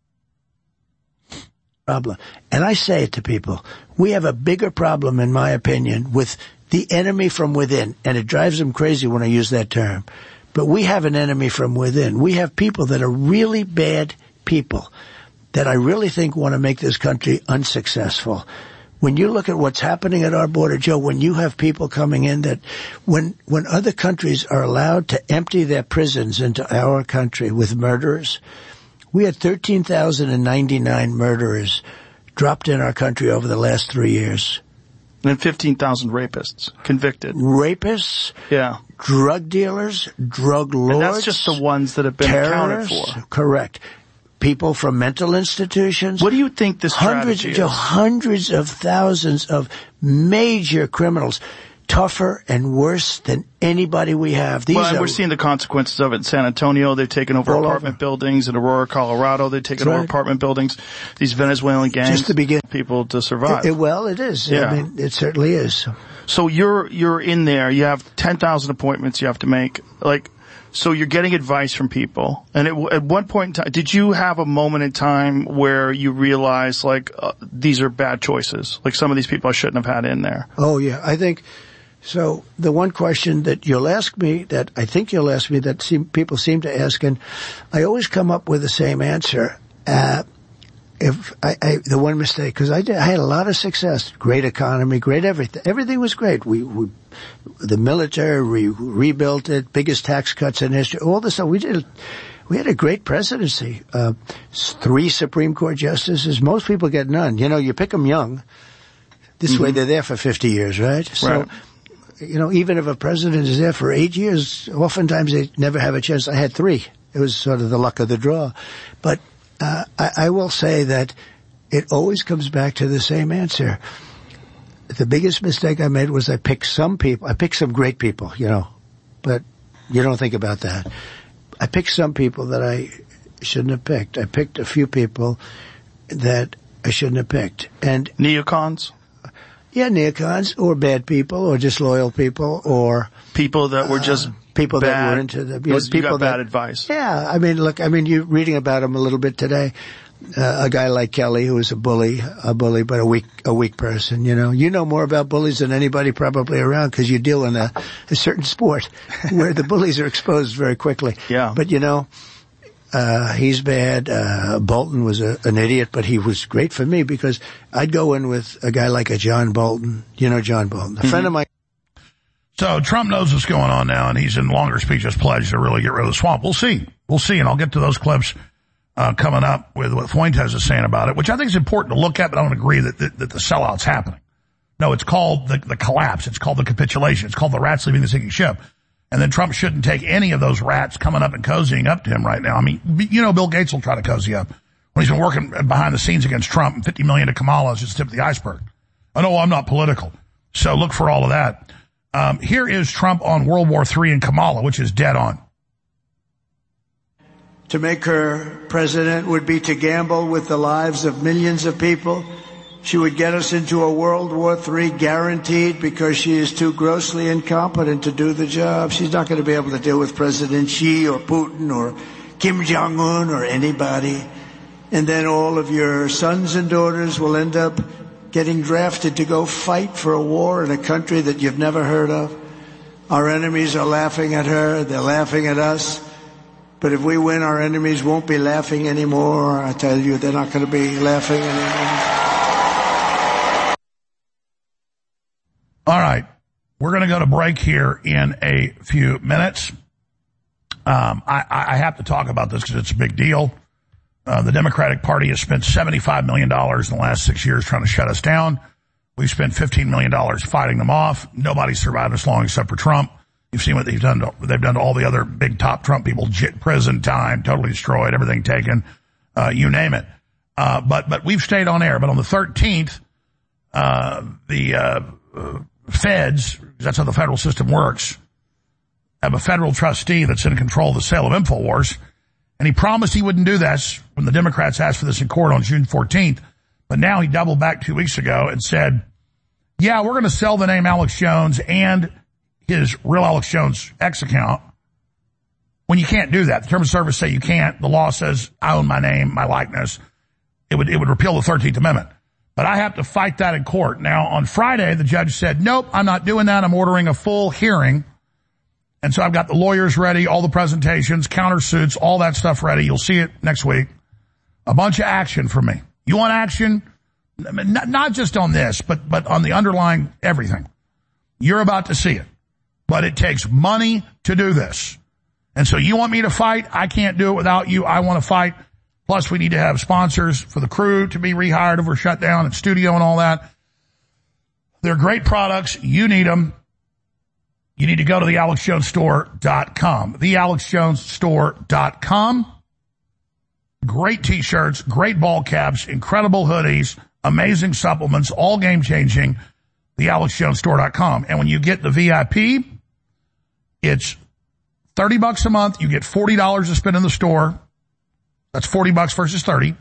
Speaker 13: Problem. And I say it to people. We have a bigger problem, in my opinion, with the enemy from within. And it drives them crazy when I use that term. But we have an enemy from within. We have people that are really bad people that I really think want to make this country unsuccessful. When you look at what's happening at our border, Joe, when you have people coming in that when when other countries are allowed to empty their prisons into our country with murderers, we had thirteen thousand ninety-nine murderers dropped in our country over the last three years.
Speaker 15: And fifteen thousand rapists convicted.
Speaker 13: Rapists?
Speaker 15: Yeah.
Speaker 13: Drug dealers, drug lords.
Speaker 15: And that's just the ones that have been accounted for.
Speaker 13: Correct. People from mental institutions.
Speaker 15: What do you think this
Speaker 13: hundreds,
Speaker 15: strategy
Speaker 13: Joe,
Speaker 15: is?
Speaker 13: Hundreds of thousands of major criminals. Tougher and worse than anybody we have. These
Speaker 15: well, and
Speaker 13: are,
Speaker 15: we're seeing the consequences of it in San Antonio. They've taken over apartment over. buildings. In Aurora, Colorado, they've taken That's over right. apartment buildings. These Venezuelan gangs,
Speaker 13: just to begin,
Speaker 15: people to survive.
Speaker 13: It, it, well, it is.
Speaker 15: Yeah.
Speaker 13: I mean, it certainly is.
Speaker 15: So you're you're in there. You have ten thousand appointments you have to make. Like, so you're getting advice from people. And it, at one point in time, did you have a moment in time where you realized, like, uh, these are bad choices? Like, some of these people I shouldn't have had in there.
Speaker 13: Oh, yeah. I think... So the one question that you'll ask me, that I think you'll ask me, that seem, people seem to ask, and I always come up with the same answer. Uh, if I, I the one mistake, because I, did, I had a lot of success, great economy, great everything. Everything was great. We, we the military, we rebuilt it, biggest tax cuts in history, all this stuff. We did. We had a great presidency. Uh, three Supreme Court justices. Most people get none. You know, you pick them young. This mm-hmm. way, they're there for fifty years, right? So.
Speaker 15: Right.
Speaker 13: You know, even if a president is there for eight years, oftentimes they never have a chance. I had three. It was sort of the luck of the draw. But uh, I, I will say that it always comes back to the same answer. The biggest mistake I made was I picked some people. I picked some great people, you know, but you don't think about that. I picked some people that I shouldn't have picked. I picked a few people that I shouldn't have picked. And
Speaker 15: neocons?
Speaker 13: Yeah, neocons, or bad people, or disloyal people, or
Speaker 15: people that were just
Speaker 13: uh, people
Speaker 15: bad,
Speaker 13: that were into the
Speaker 15: you know,
Speaker 13: people
Speaker 15: you got
Speaker 13: that
Speaker 15: bad advice.
Speaker 13: Yeah, I mean, look, I mean, you're reading about him a little bit today. Uh, a guy like Kelly, who was a bully, a bully, but a weak, a weak person. You know, you know more about bullies than anybody probably around because you deal in a, a certain sport where the bullies are exposed very quickly.
Speaker 15: Yeah,
Speaker 13: but you know. Uh, he's bad. Uh, Bolton was a, an idiot, but he was great for me because I'd go in with a guy like a John Bolton. You know John Bolton, a mm-hmm. friend of mine.
Speaker 1: So Trump knows what's going on now, and he's in longer speeches pledged to really get rid of the swamp. We'll see. We'll see, and I'll get to those clips uh, coming up with what Fuentes is saying about it, which I think is important to look at, but I don't agree that, that, that the sellout's happening. No, it's called the, the collapse. It's called the capitulation. It's called the rats leaving the sinking ship. And then Trump shouldn't take any of those rats coming up and cozying up to him right now. I mean, you know, Bill Gates will try to cozy up when he's been working behind the scenes against Trump, and fifty million to Kamala is just the tip of the iceberg. I know I'm not political, so look for all of that. Um, here is Trump on World War Three and Kamala, which is dead on.
Speaker 13: To make her president would be to gamble with the lives of millions of people. She would get us into a World War Three guaranteed because she is too grossly incompetent to do the job. She's not going to be able to deal with President Xi or Putin or Kim Jong-un or anybody. And then all of your sons and daughters will end up getting drafted to go fight for a war in a country that you've never heard of. Our enemies are laughing at her. They're laughing at us. But if we win, our enemies won't be laughing anymore. I tell you, they're not going to be laughing anymore.
Speaker 1: All right. We're going to go to break here in a few minutes. Um, I, I have to talk about this because it's a big deal. Uh, the Democratic Party has spent seventy-five million dollars in the last six years trying to shut us down. We've spent fifteen million dollars fighting them off. Nobody's survived us long except for Trump. You've seen what they've done to, they've done to all the other big top Trump people. Prison time, totally destroyed, everything taken, uh, you name it. Uh, but, but we've stayed on air. But on the thirteenth, uh, the, uh, uh feds, that's how the federal system works, have a federal trustee that's in control of the sale of InfoWars. And he promised he wouldn't do this when the Democrats asked for this in court on June fourteenth. But now he doubled back two weeks ago and said, yeah, we're going to sell the name Alex Jones and his real Alex Jones X account. When you can't do that, the terms of service say you can't. The law says I own my name, my likeness. It would, it would repeal the thirteenth Amendment. But I have to fight that in court. Now, on Friday, the judge said, nope, I'm not doing that. I'm ordering a full hearing. And so I've got the lawyers ready, all the presentations, countersuits, all that stuff ready. You'll see it next week. A bunch of action from me. You want action? Not just on this, but, but on the underlying everything. You're about to see it. But it takes money to do this. And so you want me to fight? I can't do it without you. I want to fight. Plus, we need to have sponsors for the crew to be rehired if we're shut down and studio and all that. They're great products. You need them. You need to go to the alex jones store dot com. the alex jones store dot com. Great t-shirts, great ball caps, incredible hoodies, amazing supplements, all game-changing. the alex jones store dot com. And when you get the V I P, it's thirty bucks a month. You get forty dollars to spend in the store. That's forty bucks versus thirty.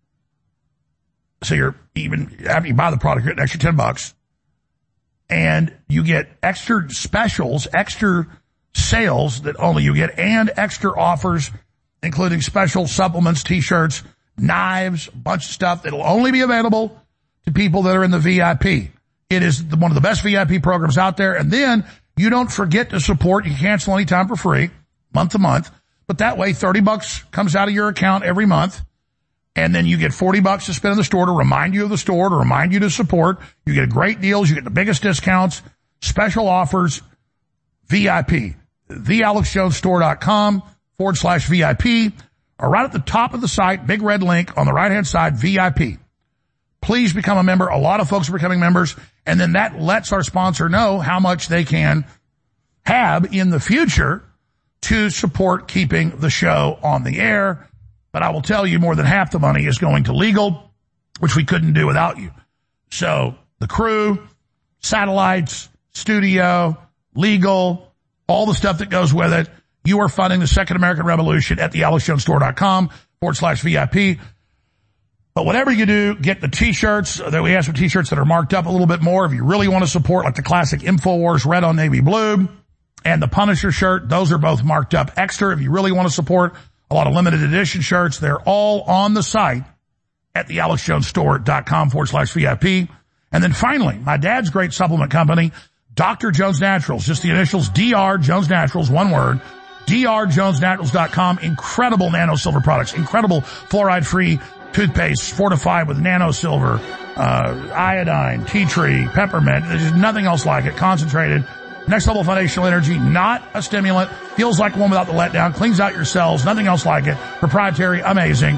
Speaker 1: So you're even, after you buy the product, you get an extra ten bucks. And you get extra specials, extra sales that only you get, and extra offers, including special supplements, t-shirts, knives, a bunch of stuff that'll only be available to people that are in the V I P. It is the, one of the best V I P programs out there. And then you don't forget to support. You can cancel anytime for free, month to month. But that way, thirty bucks comes out of your account every month. And then you get forty bucks to spend in the store to remind you of the store, to remind you to support. You get great deals. You get the biggest discounts, special offers, V I P. the alex jones store dot com forward slash V I P. Or right at the top of the site, big red link on the right-hand side, V I P. Please become a member. A lot of folks are becoming members. And then that lets our sponsor know how much they can have in the future to support keeping the show on the air. But I will tell you, more than half the money is going to legal, which we couldn't do without you. So the crew, satellites, studio, legal, all the stuff that goes with it. You are funding the Second American Revolution at the alex jones store dot com forward slash V I P. But whatever you do, get the t-shirts. We have some t-shirts that are marked up a little bit more if you really want to support, like the classic InfoWars red on navy blue and the Punisher shirt. Those are both marked up extra if you really want to support. A lot of limited edition shirts. They're all on the site at the alex jones store dot com forward slash V I P. And then finally, my dad's great supplement company, Doctor Jones Naturals, just the initials D R Jones Naturals, one word, D R jones naturals dot com. Incredible nano silver products, incredible fluoride-free toothpaste fortified with nano silver, uh, iodine, tea tree, peppermint. There's just nothing else like it. Concentrated. Next level foundational energy, not a stimulant. Feels like one without the letdown. Cleans out your cells. Nothing else like it. Proprietary, amazing.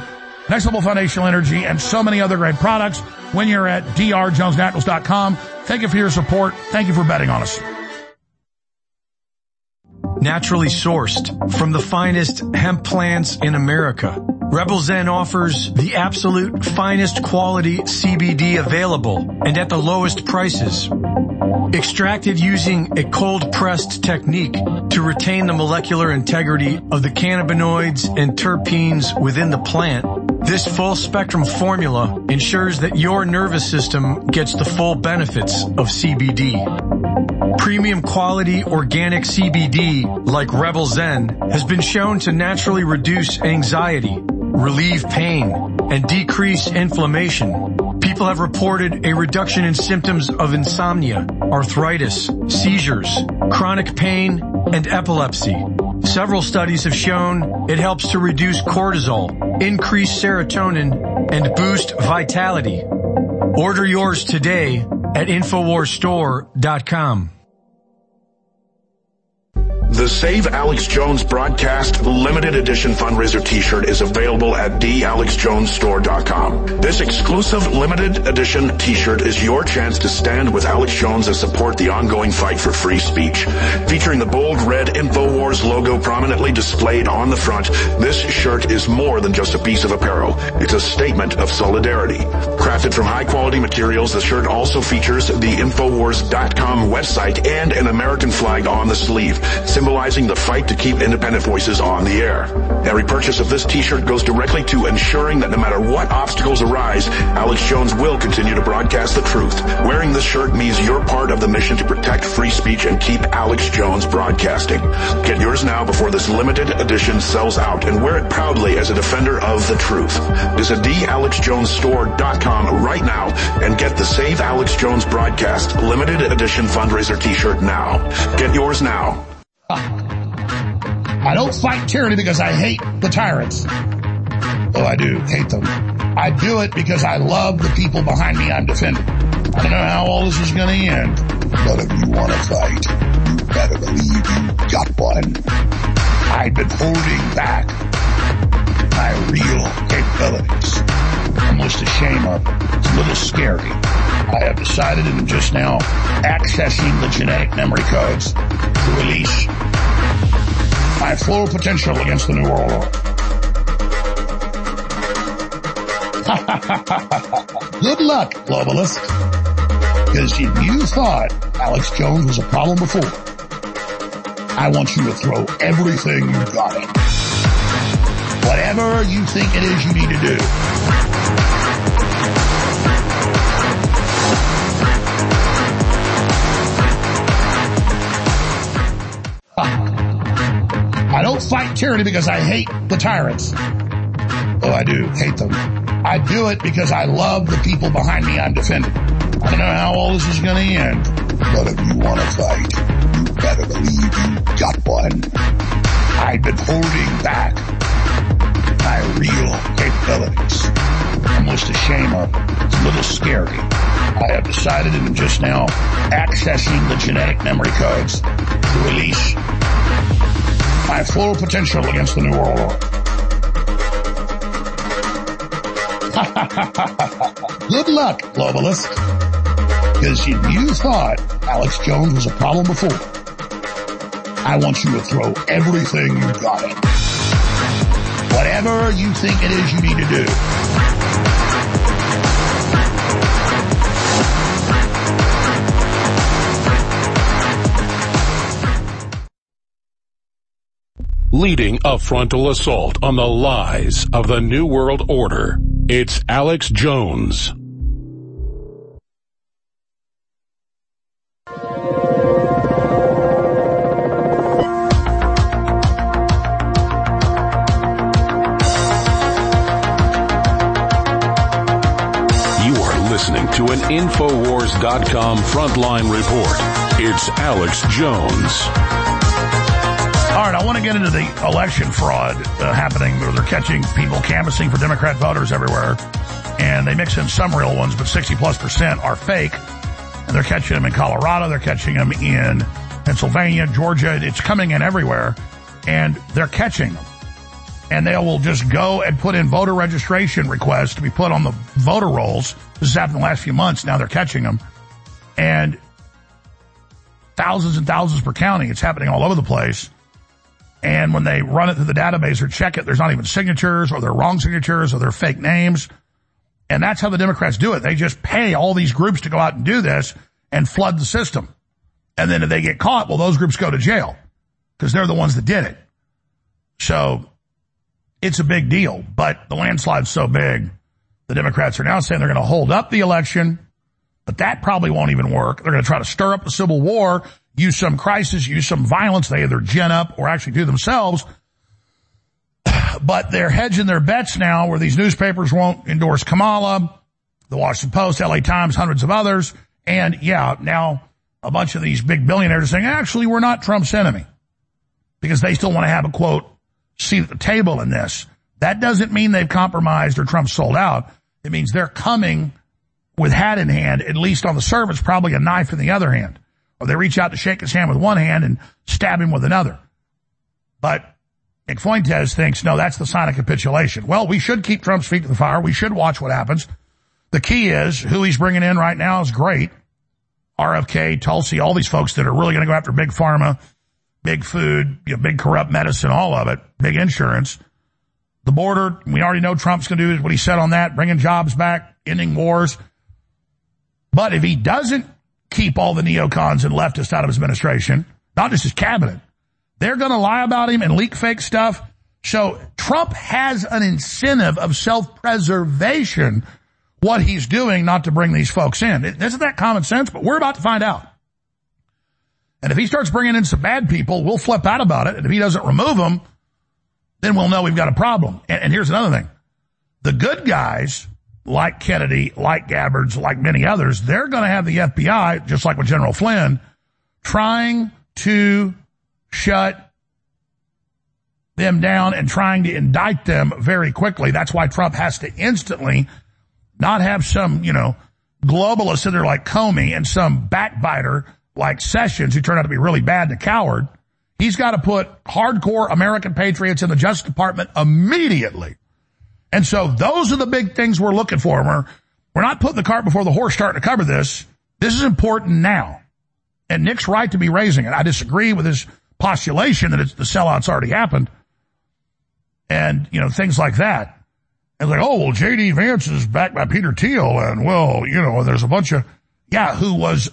Speaker 1: Next Level Foundational Energy, and so many other great products when you're at d r jones naturals dot com. Thank you for your support. Thank you for betting on us.
Speaker 7: Naturally sourced from the finest hemp plants in America, Rebel Zen offers the absolute finest quality C B D available and at the lowest prices. Extracted using a cold-pressed technique to retain the molecular integrity of the cannabinoids and terpenes within the plant, this full-spectrum formula ensures that your nervous system gets the full benefits of C B D. Premium quality organic C B D, like Rebel Zen, has been shown to naturally reduce anxiety, relieve pain, and decrease inflammation. People have reported a reduction in symptoms of insomnia, arthritis, seizures, chronic pain, and epilepsy. Several studies have shown it helps to reduce cortisol, increase serotonin, and boost vitality. Order yours today at infowars store dot com.
Speaker 9: The Save Alex Jones Broadcast Limited Edition Fundraiser T-shirt is available at d alex jones store dot com. This exclusive limited edition T-shirt is your chance to stand with Alex Jones and support the ongoing fight for free speech. Featuring the bold red InfoWars logo prominently displayed on the front, this shirt is more than just a piece of apparel. It's a statement of solidarity. Crafted from high-quality materials, the shirt also features the infowars dot com website and an American flag on the sleeve, symbolizing the fight to keep independent voices on the air. Every purchase of this T-shirt goes directly to ensuring that no matter what obstacles arise, Alex Jones will continue to broadcast the truth. Wearing this shirt means you're part of the mission to protect free speech and keep Alex Jones broadcasting. Get yours now before this limited edition sells out, and wear it proudly as a defender of the truth. Visit d alex jones store dot com right now and get the Save Alex Jones Broadcast Limited Edition Fundraiser T-shirt now. Get yours now.
Speaker 1: I don't fight tyranny because I hate the tyrants. Oh, I do hate them. I do it because I love the people behind me I'm defending. I don't know how all this is going to end, but if you want to fight, you better believe you got one. I've been holding back my real capabilities. Almost a shame of it. It's a little scary. I have decided and am just now accessing the genetic memory codes to release my full potential against the New World Order. Good luck, globalist. Because if you thought Alex Jones was a problem before, I want you to throw everything you've got in. Whatever you think it is you need to do. I don't fight tyranny because I hate the tyrants. Oh, I do hate them. I do it because I love the people behind me I'm defending. I don't know how all this is going to end, but if you want to fight, you better believe you got one. I've been holding back my real capabilities. Almost a shame of it. It's a little scary. I have decided and am just now accessing the genetic memory codes to release my full potential against the New World Order. Good luck, globalist. Because if you thought Alex Jones was a problem before, I want you to throw everything you've got in. Whatever you think it is you need to do.
Speaker 2: Leading a frontal assault on the lies of the New World Order, it's Alex Jones. Listening to an Infowars dot com frontline report. It's Alex Jones.
Speaker 1: All right, I want to get into the election fraud uh, happening where they're catching people canvassing for Democrat voters everywhere. And they mix in some real ones, but sixty plus percent are fake. And they're catching them in Colorado. They're catching them in Pennsylvania, Georgia. It's coming in everywhere. And they're catching them. and they will just go and put in voter registration requests to be put on the voter rolls. This has happened in the last few months. Now they're catching them. And thousands and thousands per county. It's happening all over the place. And when they run it through the database or check it, there's not even signatures, or they're wrong signatures, or they're fake names. And that's how the Democrats do it. They just pay all these groups to go out and do this and flood the system. And then if they get caught, well, those groups go to jail because they're the ones that did it. So it's a big deal. But the landslide's so big, the Democrats are now saying they're going to hold up the election, but that probably won't even work. They're going to try to stir up the Civil War, use some crisis, use some violence they either gin up or actually do themselves. But they're hedging their bets now where these newspapers won't endorse Kamala, the Washington Post, L A Times, hundreds of others. And yeah, now a bunch of these big billionaires are saying, actually, we're not Trump's enemy because they still want to have a, quote, seat at the table in this. That doesn't mean they've compromised or Trump's sold out. It means they're coming with hat in hand, at least on the surface, probably a knife in the other hand. Or they reach out to shake his hand with one hand and stab him with another. But Nick Fuentes thinks, no, that's the sign of capitulation. Well, we should keep Trump's feet to the fire. We should watch what happens. The key is who he's bringing in right now is great. R F K, Tulsi, all these folks that are really going to go after big pharma, big food, you know, big corrupt medicine, all of it, big insurance. The border, we already know Trump's going to do what he said on that, bringing jobs back, ending wars. But if he doesn't keep all the neocons and leftists out of his administration, not just his cabinet, they're going to lie about him and leak fake stuff. So Trump has an incentive of self-preservation, what he's doing not to bring these folks in. Isn't that common sense? But we're about to find out. And if he starts bringing in some bad people, we'll flip out about it. And if he doesn't remove them, then we'll know we've got a problem. And, and here's another thing. The good guys, like Kennedy, like Gabbards, like many others, they're going to have the F B I, just like with General Flynn, trying to shut them down and trying to indict them very quickly. That's why Trump has to instantly not have some, you know, globalist in there like Comey and some backbiter like Sessions who turned out to be really bad and a coward. He's got to put hardcore American patriots in the Justice Department immediately. And so those are the big things we're looking for. We're, we're not putting the cart before the horse starting to cover this. This is important now. And Nick's right to be raising it. I disagree with his postulation that it's, the sellout's already happened. And, you know, things like that. And like, oh, well, J D Vance is backed by Peter Thiel. And, well, you know, there's a bunch of, yeah, who was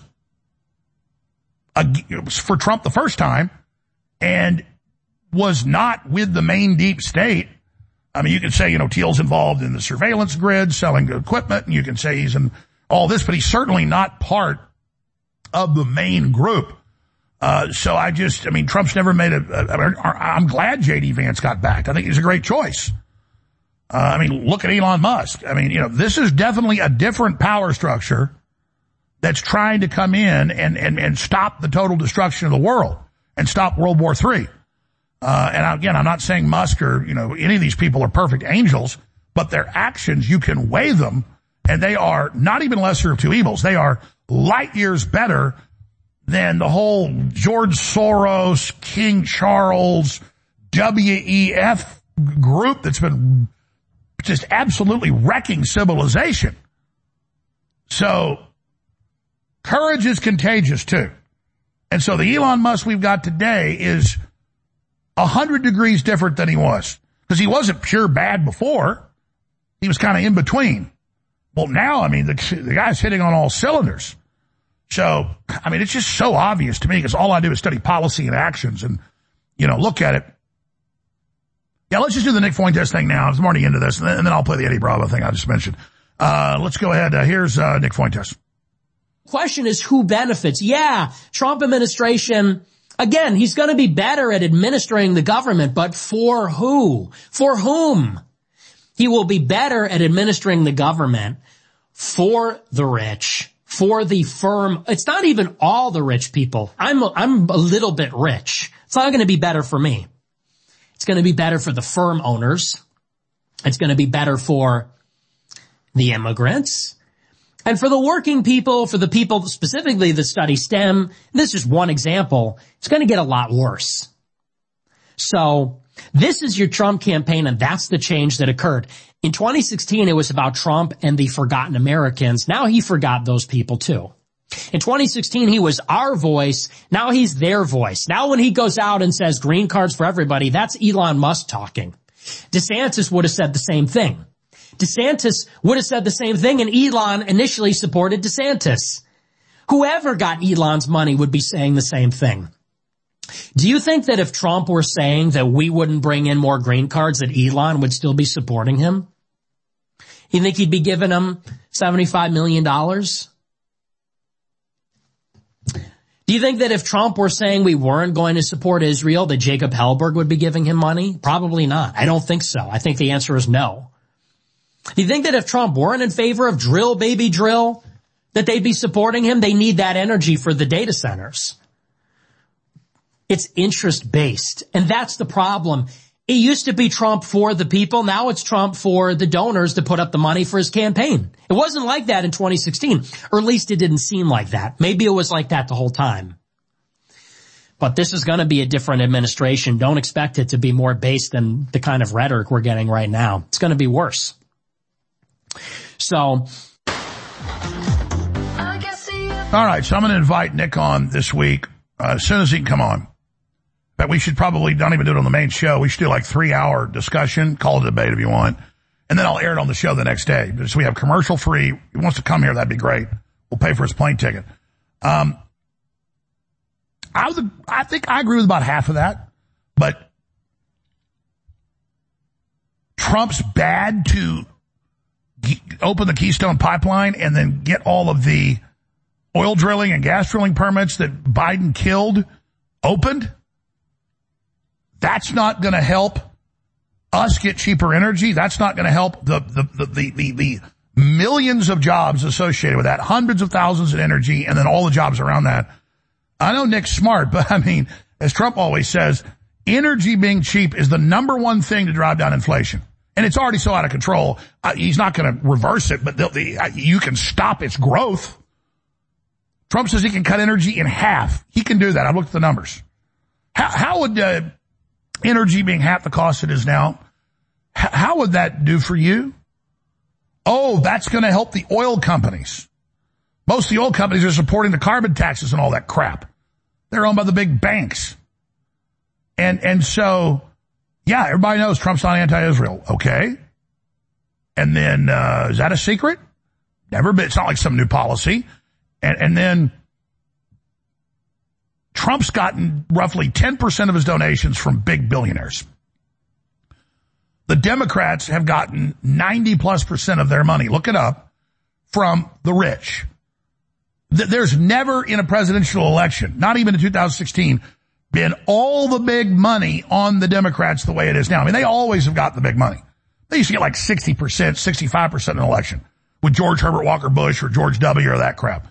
Speaker 1: a, for Trump the first time and was not with the main deep state. I mean, you can say, you know, Thiel's involved in the surveillance grid, selling equipment, and you can say he's in all this, but he's certainly not part of the main group. Uh, so I just, I mean, Trump's never made a, a, a I'm glad J D Vance got backed. I think he's a great choice. Uh, I mean, look at Elon Musk. I mean, you know, this is definitely a different power structure that's trying to come in and, and, and stop the total destruction of the world and stop World War Three. Uh, and again, I'm not saying Musk or, you know, any of these people are perfect angels, but their actions, you can weigh them, and they are not even lesser of two evils. They are light years better than the whole George Soros, King Charles, W E F group that's been just absolutely wrecking civilization. So courage is contagious too. And so the Elon Musk we've got today is a hundred degrees different than he was, because he wasn't pure bad before. He was kind of in between. Well, now, I mean, the, the guy's hitting on all cylinders. So, I mean, it's just so obvious to me, because all I do is study policy and actions and, you know, look at it. Yeah, let's just do the Nick Fuentes thing now. I'm already into this, and then, and then I'll play the Eddie Bravo thing I just mentioned. Uh, let's go ahead. Uh, here's uh, Nick Fuentes.
Speaker 17: Question is who benefits? Yeah, Trump administration, again, he's going to be better at administering the government, but for who? For whom? He will be better at administering the government for the rich, for the firm. It's not even all the rich people. I'm, I'm a little bit rich. It's not going to be better for me. It's going to be better for the firm owners. It's going to be better for the immigrants. And for the working people, for the people specifically that study STEM, this is one example, it's going to get a lot worse. So This is your Trump campaign, and that's the change that occurred. In twenty sixteen, it was about Trump and the forgotten Americans. Now he forgot those people too. In twenty sixteen, he was our voice. Now he's their voice. Now when he goes out and says green cards for everybody, that's Elon Musk talking. DeSantis would have said the same thing. DeSantis would have said the same thing, and Elon initially supported DeSantis. Whoever got Elon's money would be saying the same thing. Do you think that if Trump were saying that we wouldn't bring in more green cards, that Elon would still be supporting him? You think he'd be giving him seventy-five million dollars? Do you think that if Trump were saying we weren't going to support Israel, that Jacob Hellberg would be giving him money? Probably not. I don't think so. I think the answer is no. Do you think that if Trump weren't in favor of drill, baby, drill, that they'd be supporting him? They need that energy for the data centers. It's interest-based, and that's the problem. It used to be Trump for the people. Now it's Trump for the donors to put up the money for his campaign. It wasn't like that in twenty sixteen, or at least it didn't seem like that. Maybe it was like that the whole time. But this is going to be a different administration. Don't expect it to be more based than the kind of rhetoric we're getting right now. It's going to be worse. So,
Speaker 1: all right, so I'm going to invite Nick on this week uh, as soon as he can come on. But we should probably not even do it on the main show. We should do like three-hour discussion, call it a debate if you want, and then I'll air it on the show the next day. So we have commercial-free. If he wants to come here, that'd be great. We'll pay for his plane ticket. Um, I, was, I think I agree with about half of that, but Trump's bad to open the Keystone Pipeline and then get all of the oil drilling and gas drilling permits that Biden killed opened. That's not going to help us get cheaper energy. That's not going to help the, the, the, the, the, the millions of jobs associated with that, hundreds of thousands in energy, and then all the jobs around that. I know Nick's smart, but I mean, as Trump always says, energy being cheap is the number one thing to drive down inflation. And it's already so out of control. Uh, he's not going to reverse it, but the, the, uh, you can stop its growth. Trump says he can cut energy in half. He can do that. I've looked at the numbers. How, how would uh, energy being half the cost it is now, h- how would that do for you? Oh, that's going to help the oil companies. Most of the oil companies are supporting the carbon taxes and all that crap. They're owned by the big banks. And, and so, yeah, everybody knows Trump's not anti-Israel. Okay. And then, uh, is that a secret? Never been. It's not like some new policy. And, and then Trump's gotten roughly ten percent of his donations from big billionaires. The Democrats have gotten ninety plus percent of their money, look it up, from the rich. There's never in a presidential election, not even in two thousand sixteen, been all the big money on the Democrats the way it is now. I mean, they always have got the big money. They used to get like sixty percent, sixty-five percent in an election with George Herbert Walker Bush or George W. or that crap.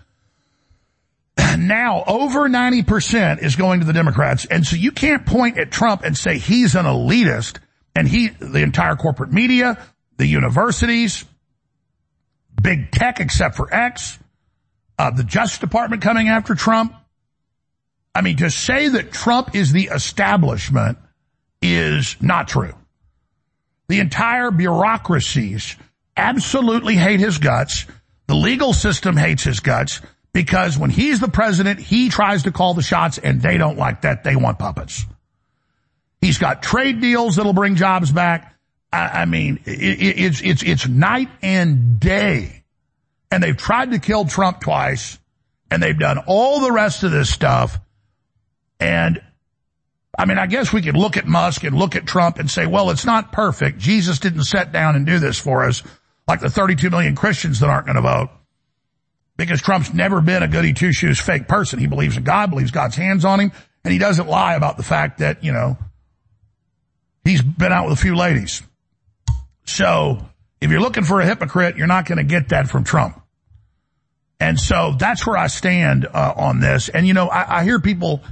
Speaker 1: Now, over ninety percent is going to the Democrats, and so you can't point at Trump and say he's an elitist, and he, the entire corporate media, the universities, big tech except for X, uh, the Justice Department coming after Trump. I mean, to say that Trump is the establishment is not true. The entire bureaucracies absolutely hate his guts. The legal system hates his guts. Because when he's the president, he tries to call the shots, and they don't like that. They want puppets. He's got trade deals that'll bring jobs back. I, I mean, it, it, it's it's it's night and day. And they've tried to kill Trump twice, and they've done all the rest of this stuff. And, I mean, I guess we could look at Musk and look at Trump and say, well, it's not perfect. Jesus didn't sit down and do this for us, like the thirty-two million Christians that aren't going to vote. Because Trump's never been a goody two-shoes fake person. He believes in God, believes God's hands on him, and he doesn't lie about the fact that, you know, he's been out with a few ladies. So, if you're looking for a hypocrite, you're not going to get that from Trump. And so, that's where I stand uh, on this. And, you know, I, I hear people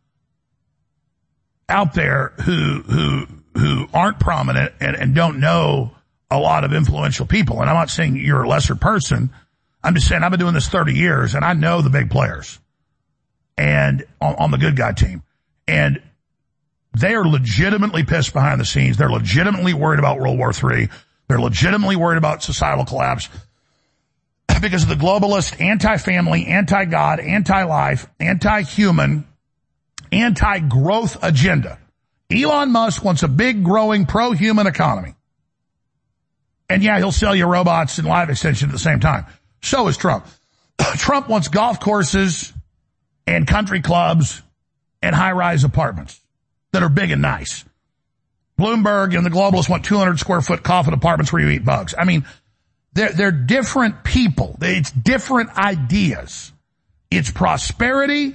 Speaker 1: out there who who who aren't prominent and, and don't know a lot of influential people. And I'm not saying you're a lesser person. I'm just saying I've been doing this thirty years, and I know the big players and on, on the good guy team. And They are legitimately pissed behind the scenes. They're legitimately worried about World War Three. They're legitimately worried about societal collapse because of the globalist, anti-family, anti-God, anti-life, anti-human, anti-growth agenda. Elon Musk wants a big, growing, pro-human economy. And yeah, he'll sell you robots and live extension at the same time. So is Trump. Trump wants golf courses and country clubs and high-rise apartments that are big and nice. Bloomberg and the globalists want two hundred square foot coffin apartments where you eat bugs. I mean, they're, they're different people. It's different ideas. It's prosperity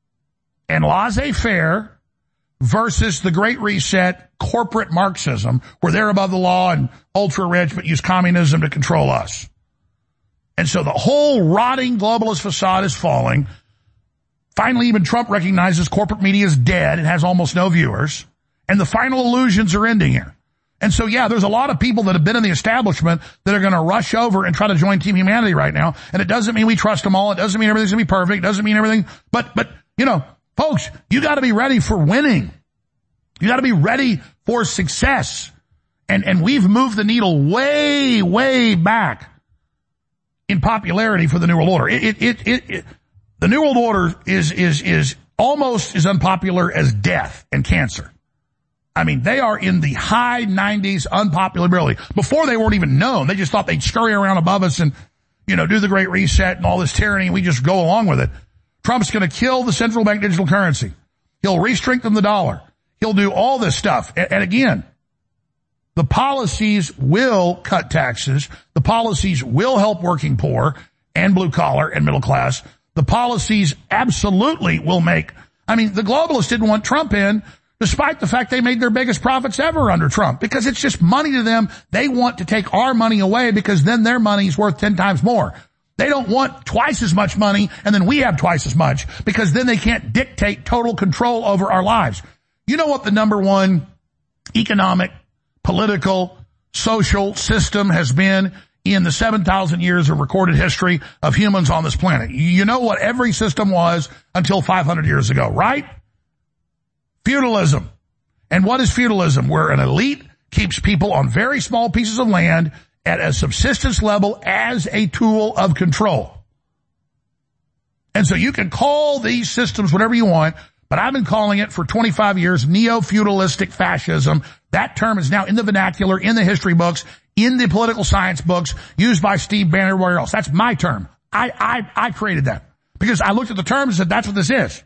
Speaker 1: and laissez-faire versus the Great Reset, corporate Marxism, where they're above the law and ultra-rich but use communism to control us. And so the whole rotting globalist facade is falling. Finally, even Trump recognizes corporate media is dead and has almost no viewers. And the final illusions are ending here. And so, yeah, there's a lot of people that have been in the establishment that are going to rush over and try to join Team Humanity right now. And it doesn't mean we trust them all. It doesn't mean everything's going to be perfect. It doesn't mean everything. But, but, you know, folks, you got to be ready for winning. You got to be ready for success. And, and we've moved the needle way, way back in popularity for the New World Order. It, it, it, it, it the New World Order is, is, is almost as unpopular as death and cancer. I mean, they are in the high nineties unpopularity. Before they weren't even known. They just thought they'd scurry around above us and, you know, do the Great Reset and all this tyranny, and we just go along with it. Trump's going to kill the central bank digital currency. He'll re-strengthen the dollar. He'll do all this stuff. And, and again, the policies will cut taxes. The policies will help working poor and blue collar and middle class. The policies absolutely will make, I mean, the globalists didn't want Trump in, despite the fact they made their biggest profits ever under Trump, because it's just money to them. They want to take our money away because then their money's worth ten times more. They don't want twice as much money and then we have twice as much, because then they can't dictate total control over our lives. You know what the number one economic, political, social system has been in the seven thousand years of recorded history of humans on this planet? You know what every system was until five hundred years ago, right? Feudalism. And what is feudalism? Where an elite keeps people on very small pieces of land at a subsistence level as a tool of control. And so you can call these systems whatever you want, but I've been calling it for twenty-five years neo-feudalistic fascism. That term is now in the vernacular, in the history books, in the political science books, used by Steve Bannon or everywhere else. That's my term. I, I, I created that because I looked at the terms and said, that's what this is.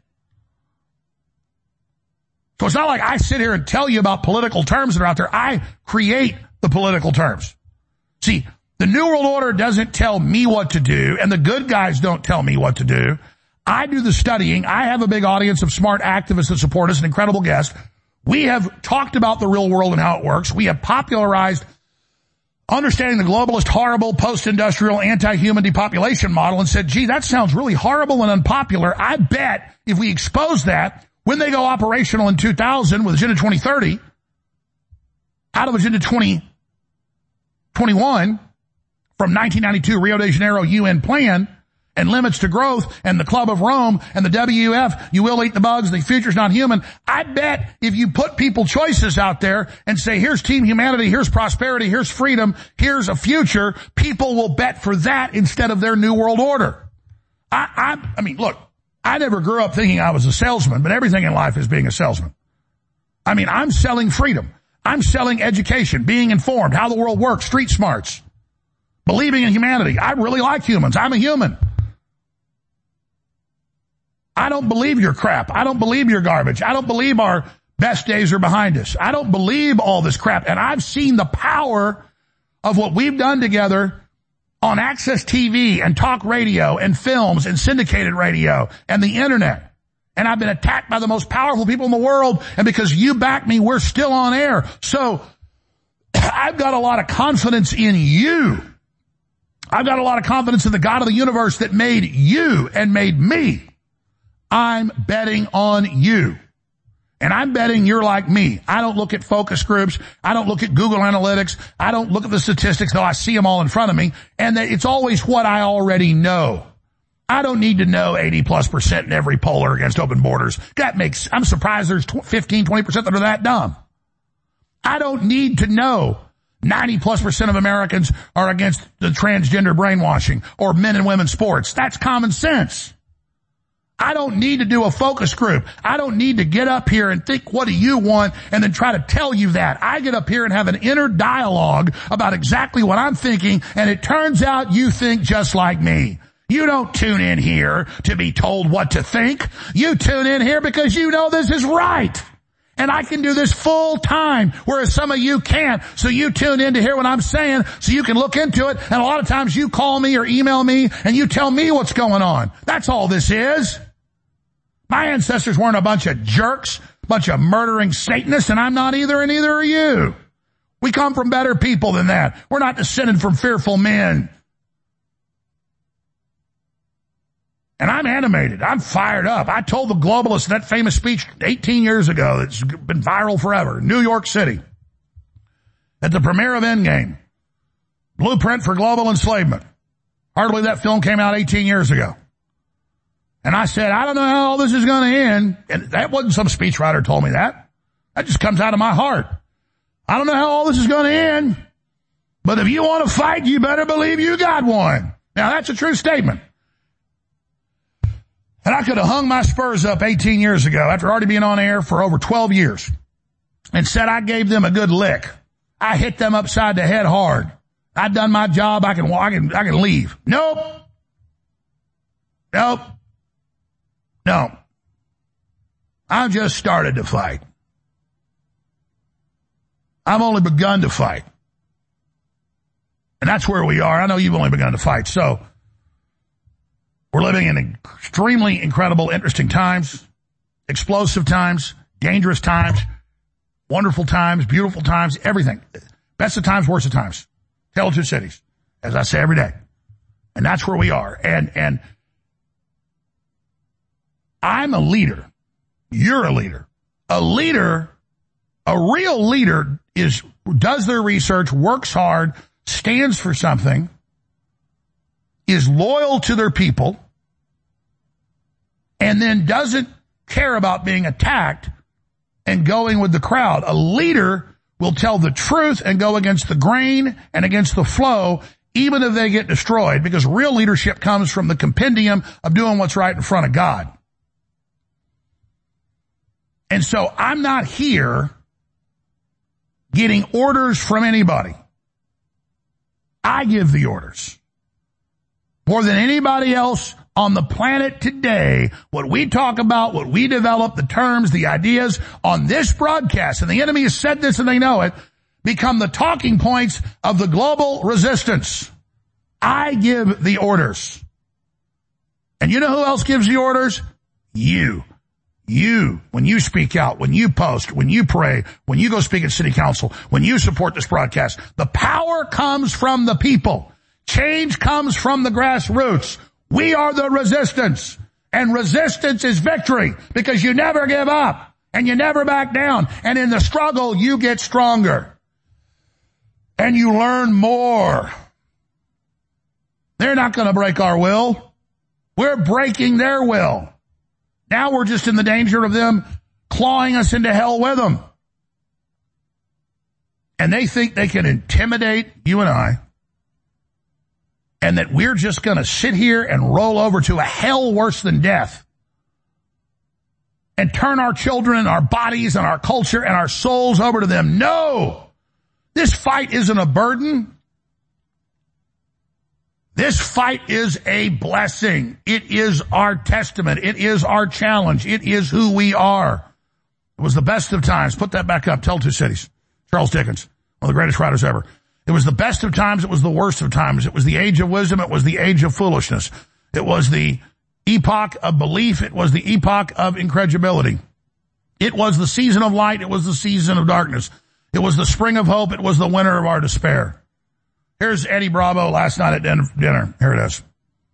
Speaker 1: So it's not like I sit here and tell you about political terms that are out there. I create the political terms. See, the New World Order doesn't tell me what to do, and the good guys don't tell me what to do. I do the studying. I have a big audience of smart activists that support us, an incredible guest. We have talked about the real world and how it works. We have popularized understanding the globalist, horrible, post-industrial, anti-human depopulation model and said, gee, that sounds really horrible and unpopular. I bet if we expose that, when they go operational in two thousand with Agenda twenty thirty, out of Agenda twenty twenty-one, from nineteen ninety-two Rio de Janeiro U N plan, and limits to growth, and the Club of Rome, and the W F, you will eat the bugs, the future's not human. I bet if you put people choices out there and say, here's Team Humanity, here's prosperity, here's freedom, here's a future, people will bet for that instead of their New World Order. I, I, I mean, look, I never grew up thinking I was a salesman, but everything in life is being a salesman. I mean, I'm selling freedom. I'm selling education, being informed, how the world works, street smarts, believing in humanity. I really like humans. I'm a human. I don't believe your crap. I don't believe your garbage. I don't believe our best days are behind us. I don't believe all this crap. And I've seen the power of what we've done together on Access T V and talk radio and films and syndicated radio and the internet. And I've been attacked by the most powerful people in the world. And because you back me, we're still on air. So I've got a lot of confidence in you. I've got a lot of confidence in the God of the universe that made you and made me. I'm betting on you. And I'm betting you're like me. I don't look at focus groups. I don't look at Google Analytics. I don't look at the statistics, though I see them all in front of me. And it's always what I already know. I don't need to know eighty plus percent in every poll are against open borders. That makes, I'm surprised there's fifteen, twenty percent that are that dumb. I don't need to know ninety plus percent of Americans are against the transgender brainwashing or men and women's sports. That's common sense. I don't need to do a focus group. I don't need to get up here and think, what do you want? And then try to tell you that. I get up here and have an inner dialogue about exactly what I'm thinking. And it turns out you think just like me. You don't tune in here to be told what to think. You tune in here because you know this is right. And I can do this full time, whereas some of you can't. So you tune in to hear what I'm saying so you can look into it. And a lot of times you call me or email me and you tell me what's going on. That's all this is. My ancestors weren't a bunch of jerks, a bunch of murdering Satanists, and I'm not either, and neither are you. We come from better people than that. We're not descended from fearful men. And I'm animated. I'm fired up. I told the globalists that famous speech eighteen years ago that's been viral forever, New York City, at the premiere of Endgame, Blueprint for Global Enslavement. Hardly that film came out eighteen years ago. And I said, I don't know how all this is going to end. And that wasn't some speechwriter told me that. That just comes out of my heart. I don't know how all this is going to end. But if you want to fight, you better believe you got one. Now, that's a true statement. And I could have hung my spurs up eighteen years ago after already being on air for over twelve years and said I gave them a good lick. I hit them upside the head hard. I've done my job. I can, I can, I can leave. Nope. Nope. No. I've just started to fight. I've only begun to fight. And that's where we are. I know you've only begun to fight. So we're living in extremely incredible, interesting times, explosive times, dangerous times, wonderful times, beautiful times, everything. Best of times, worst of times. Tell two cities, as I say every day. And that's where we are. And, and I'm a leader. You're a leader. A leader, a real leader is, does their research, works hard, stands for something, is loyal to their people, and then doesn't care about being attacked and going with the crowd. A leader will tell the truth and go against the grain and against the flow, even if they get destroyed, because real leadership comes from the compendium of doing what's right in front of God. And so I'm not here getting orders from anybody. I give the orders. More than anybody else on the planet today, what we talk about, what we develop, the terms, the ideas on this broadcast, and the enemy has said this and they know it, become the talking points of the global resistance. I give the orders. And you know who else gives the orders? You. You, when you speak out, when you post, when you pray, when you go speak at city council, when you support this broadcast, the power comes from the people. Change comes from the grassroots. We are the resistance. And resistance is victory because you never give up and you never back down. And in the struggle, you get stronger. And you learn more. They're not going to break our will. We're breaking their will. Now we're just in the danger of them clawing us into hell with them. And they think they can intimidate you and I, and that we're just going to sit here and roll over to a hell worse than death and turn our children and our bodies and our culture and our souls over to them. No! This fight isn't a burden. This fight is a blessing. It is our testament. It is our challenge. It is who we are. It was the best of times. Put that back up. Tell two cities. Charles Dickens, one of the greatest writers ever. It was the best of times. It was the worst of times. It was the age of wisdom. It was the age of foolishness. It was the epoch of belief. It was the epoch of incredulity. It was the season of light. It was the season of darkness. It was the spring of hope. It was the winter of our despair. Here's Eddie Bravo last night at dinner. Here it is.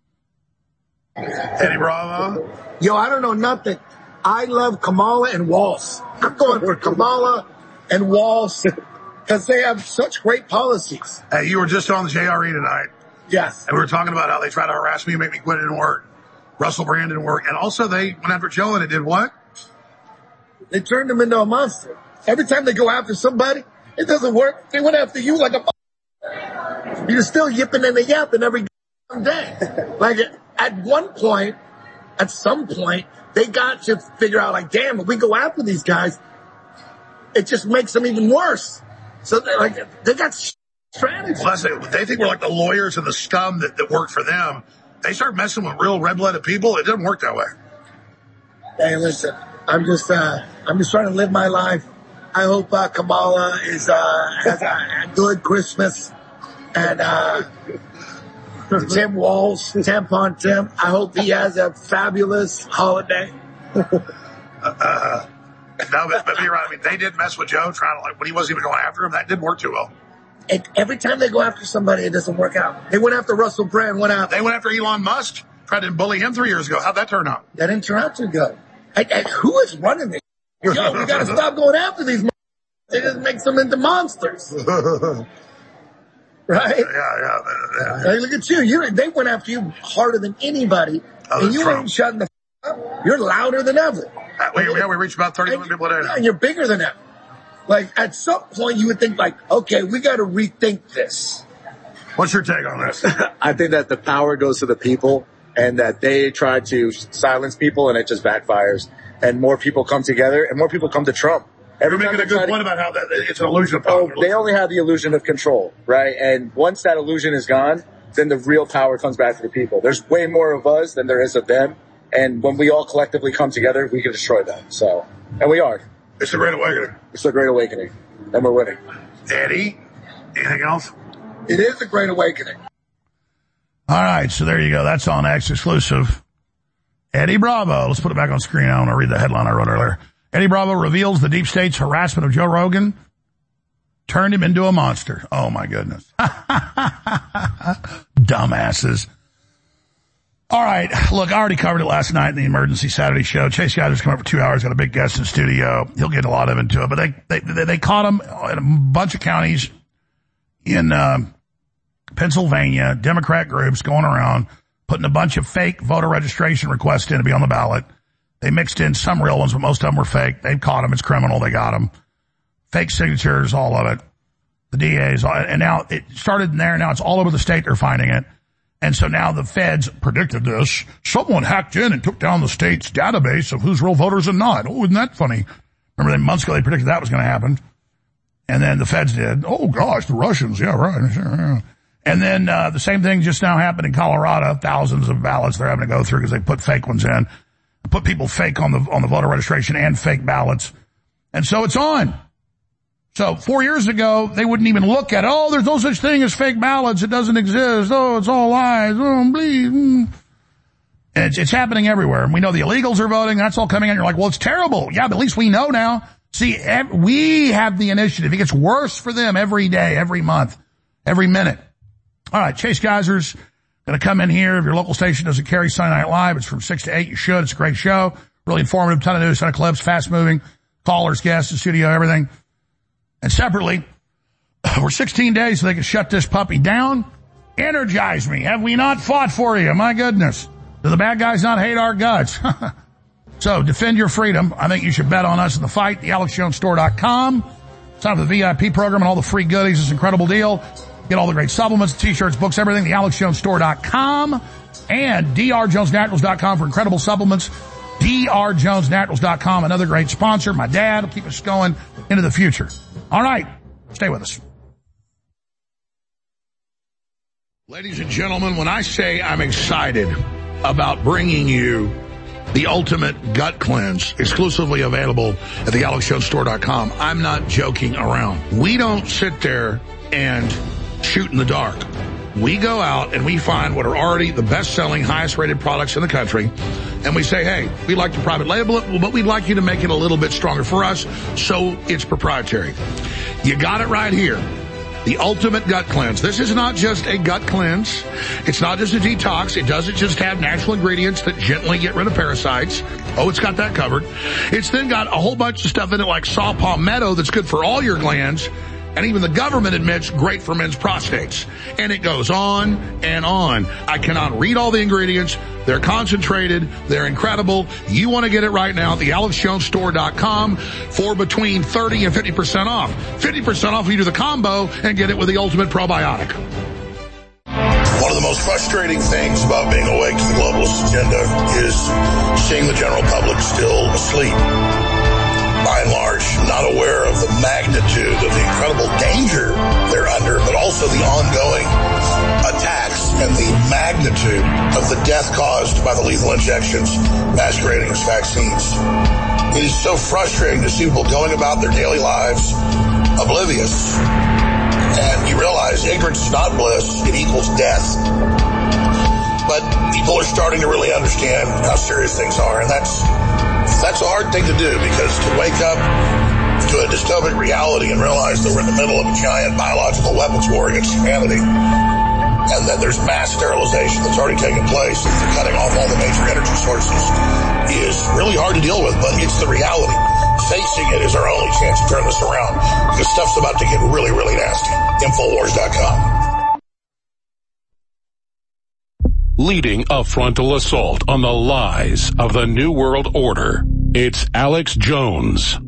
Speaker 1: Eddie Bravo.
Speaker 12: Yo, I don't know nothing. I love Kamala and Walz. I'm going for Kamala and Walz because they have such great policies.
Speaker 1: Hey, you were just on the J R E tonight.
Speaker 12: Yes.
Speaker 1: And we were talking about how they try to harass me and make me quit it and work. Russell Brand didn't work. And also they went after Joe and it did what?
Speaker 12: They turned him into a monster. Every time they go after somebody, it doesn't work. They went after you like a... You're still yipping and a yapping every day. Like at one point, at some point, they got to figure out like, damn, if we go after these guys, it just makes them even worse. So they like, they got strategy.
Speaker 1: Plus, they, they think we're like the lawyers and the scum that, that work for them. They start messing with real red-blooded people. It doesn't work that way.
Speaker 12: Hey, listen, I'm just, uh, I'm just trying to live my life. I hope, uh, Kamala is, uh, has a, a good Christmas. And, uh, Tim Walsh, Tampon Tim, I hope he has a fabulous holiday.
Speaker 1: uh, no, but, but you're right. I mean, they did mess with Joe trying to, like, when he wasn't even going after him. That didn't work too well.
Speaker 12: And every time they go after somebody, it doesn't work out. They went after Russell Brand, went out.
Speaker 1: They went after Elon Musk, tried to bully him three years ago. How'd that turn out?
Speaker 12: That didn't turn out too good. And, and who is running this? Yo, we gotta stop going after these m- They just make them into monsters. Right?
Speaker 1: Yeah, yeah, yeah.
Speaker 12: Hey, look at you. you. They went after you harder than anybody.
Speaker 1: Oh,
Speaker 12: and you
Speaker 1: Trump.
Speaker 12: ain't shutting the f- up. You're louder than ever.
Speaker 1: Uh, we, yeah, we reached about thirty million people a day now.
Speaker 12: Yeah, and you're bigger than ever. Like, at some point, you would think, like, okay, we got to rethink this.
Speaker 1: What's your take on this?
Speaker 18: I think that the power goes to the people and that they try to silence people and it just backfires. And more people come together and more people come to Trump.
Speaker 1: Every You're making a good point to, about how that it's an illusion of power.
Speaker 18: Oh, they only have the illusion of control, right? And once that illusion is gone, then the real power comes back to the people. There's way more of us than there is of them. And when we all collectively come together, we can destroy them. So, and we are.
Speaker 1: It's a great awakening.
Speaker 18: It's a great awakening. And we're winning.
Speaker 1: Eddie, anything else?
Speaker 12: It is a great awakening.
Speaker 1: All right, so there you go. That's on X exclusive. Eddie Bravo. Let's put it back on screen. I want to read the headline I wrote earlier. Eddie Bravo reveals the deep state's harassment of Joe Rogan turned him into a monster. Oh, my goodness. Dumbasses. All right. Look, I already covered it last night in the Emergency Saturday show. Chase Geiser's come up for two hours, got a big guest in studio. He'll get a lot of into it. But they they they caught him in a bunch of counties in uh, Pennsylvania, Democrat groups going around, putting a bunch of fake voter registration requests in to be on the ballot. They mixed in some real ones, but most of them were fake. They caught him. It's criminal. They got him. Fake signatures, all of it. The D As. And now it started in there. Now it's all over the state. They're finding it. And so now the feds predicted this. Someone hacked in and took down the state's database of who's real voters and not. Oh, isn't that funny? Remember that months ago they predicted that was going to happen. And then the feds did. Oh, gosh, the Russians. Yeah, right. Yeah. And then uh, the same thing just now happened in Colorado. Thousands of ballots they're having to go through because they put fake ones in. Put people fake on the on the voter registration and fake ballots. And so it's on. So four years ago, they wouldn't even look at, oh, there's no such thing as fake ballots. It doesn't exist. Oh, it's all lies. Oh, please. And it's, it's happening everywhere. And we know the illegals are voting. That's all coming in. You're like, well, it's terrible. Yeah, but at least we know now. See, ev- we have the initiative. It gets worse for them every day, every month, every minute. All right, Chase Geiser's going to come in here. If your local station doesn't carry Sunday Night Live, it's from six to eight. You should. It's a great show. Really informative. Ton of news, ton of clips, fast moving, callers, guests, the studio, everything. And separately, for sixteen days so they can shut this puppy down. Energize me. Have we not fought for you? My goodness. Do the bad guys not hate our guts? So defend your freedom. I think you should bet on us in the fight. The Alex Jones Store dot com. Sign up for the V I P program and all the free goodies. It's an incredible deal. Get all the great supplements, t-shirts, books, everything. The Alex Jones Store dot com and D R Jones Naturals dot com for incredible supplements. D R Jones Naturals dot com, another great sponsor. My dad will keep us going into the future. All right. Stay with us. Ladies and gentlemen, when I say I'm excited about bringing you the ultimate gut cleanse, exclusively available at the Alex Jones Store dot com, I'm not joking around. We don't sit there and shoot in the dark. We go out and we find what are already the best-selling, highest-rated products in the country, and we say, hey, we'd like to private label it, but we'd like you to make it a little bit stronger for us, so it's proprietary. You got it right here. The ultimate gut cleanse. This is not just a gut cleanse. It's not just a detox. It doesn't just have natural ingredients that gently get rid of parasites. Oh, it's got that covered. It's then got a whole bunch of stuff in it like saw palmetto that's good for all your glands. And even the government admits great for men's prostates. And it goes on and on. I cannot read all the ingredients. They're concentrated. They're incredible. You want to get it right now at the alex jones store dot com for between thirty and fifty percent off. fifty percent off if you do the combo and get it with the Ultimate Probiotic.
Speaker 19: One of the most frustrating things about being awake to the globalist agenda is seeing the general public still asleep. By and large, not aware of the magnitude of the incredible danger they're under, but also the ongoing attacks and the magnitude of the death caused by the lethal injections masquerading as vaccines. It is so frustrating to see people going about their daily lives oblivious. And you realize ignorance is not bliss, it equals death. But people are starting to really understand how serious things are, and that's that's a hard thing to do, because to wake up to a dystopic reality and realize that we're in the middle of a giant biological weapons war against humanity, and that there's mass sterilization that's already taken place, and they're cutting off all the major energy sources, is really hard to deal with, but it's the reality. Facing it is our only chance to turn this around, because stuff's about to get really, really nasty. Infowars dot com.
Speaker 2: Leading a frontal assault on the lies of the New World Order, it's Alex Jones.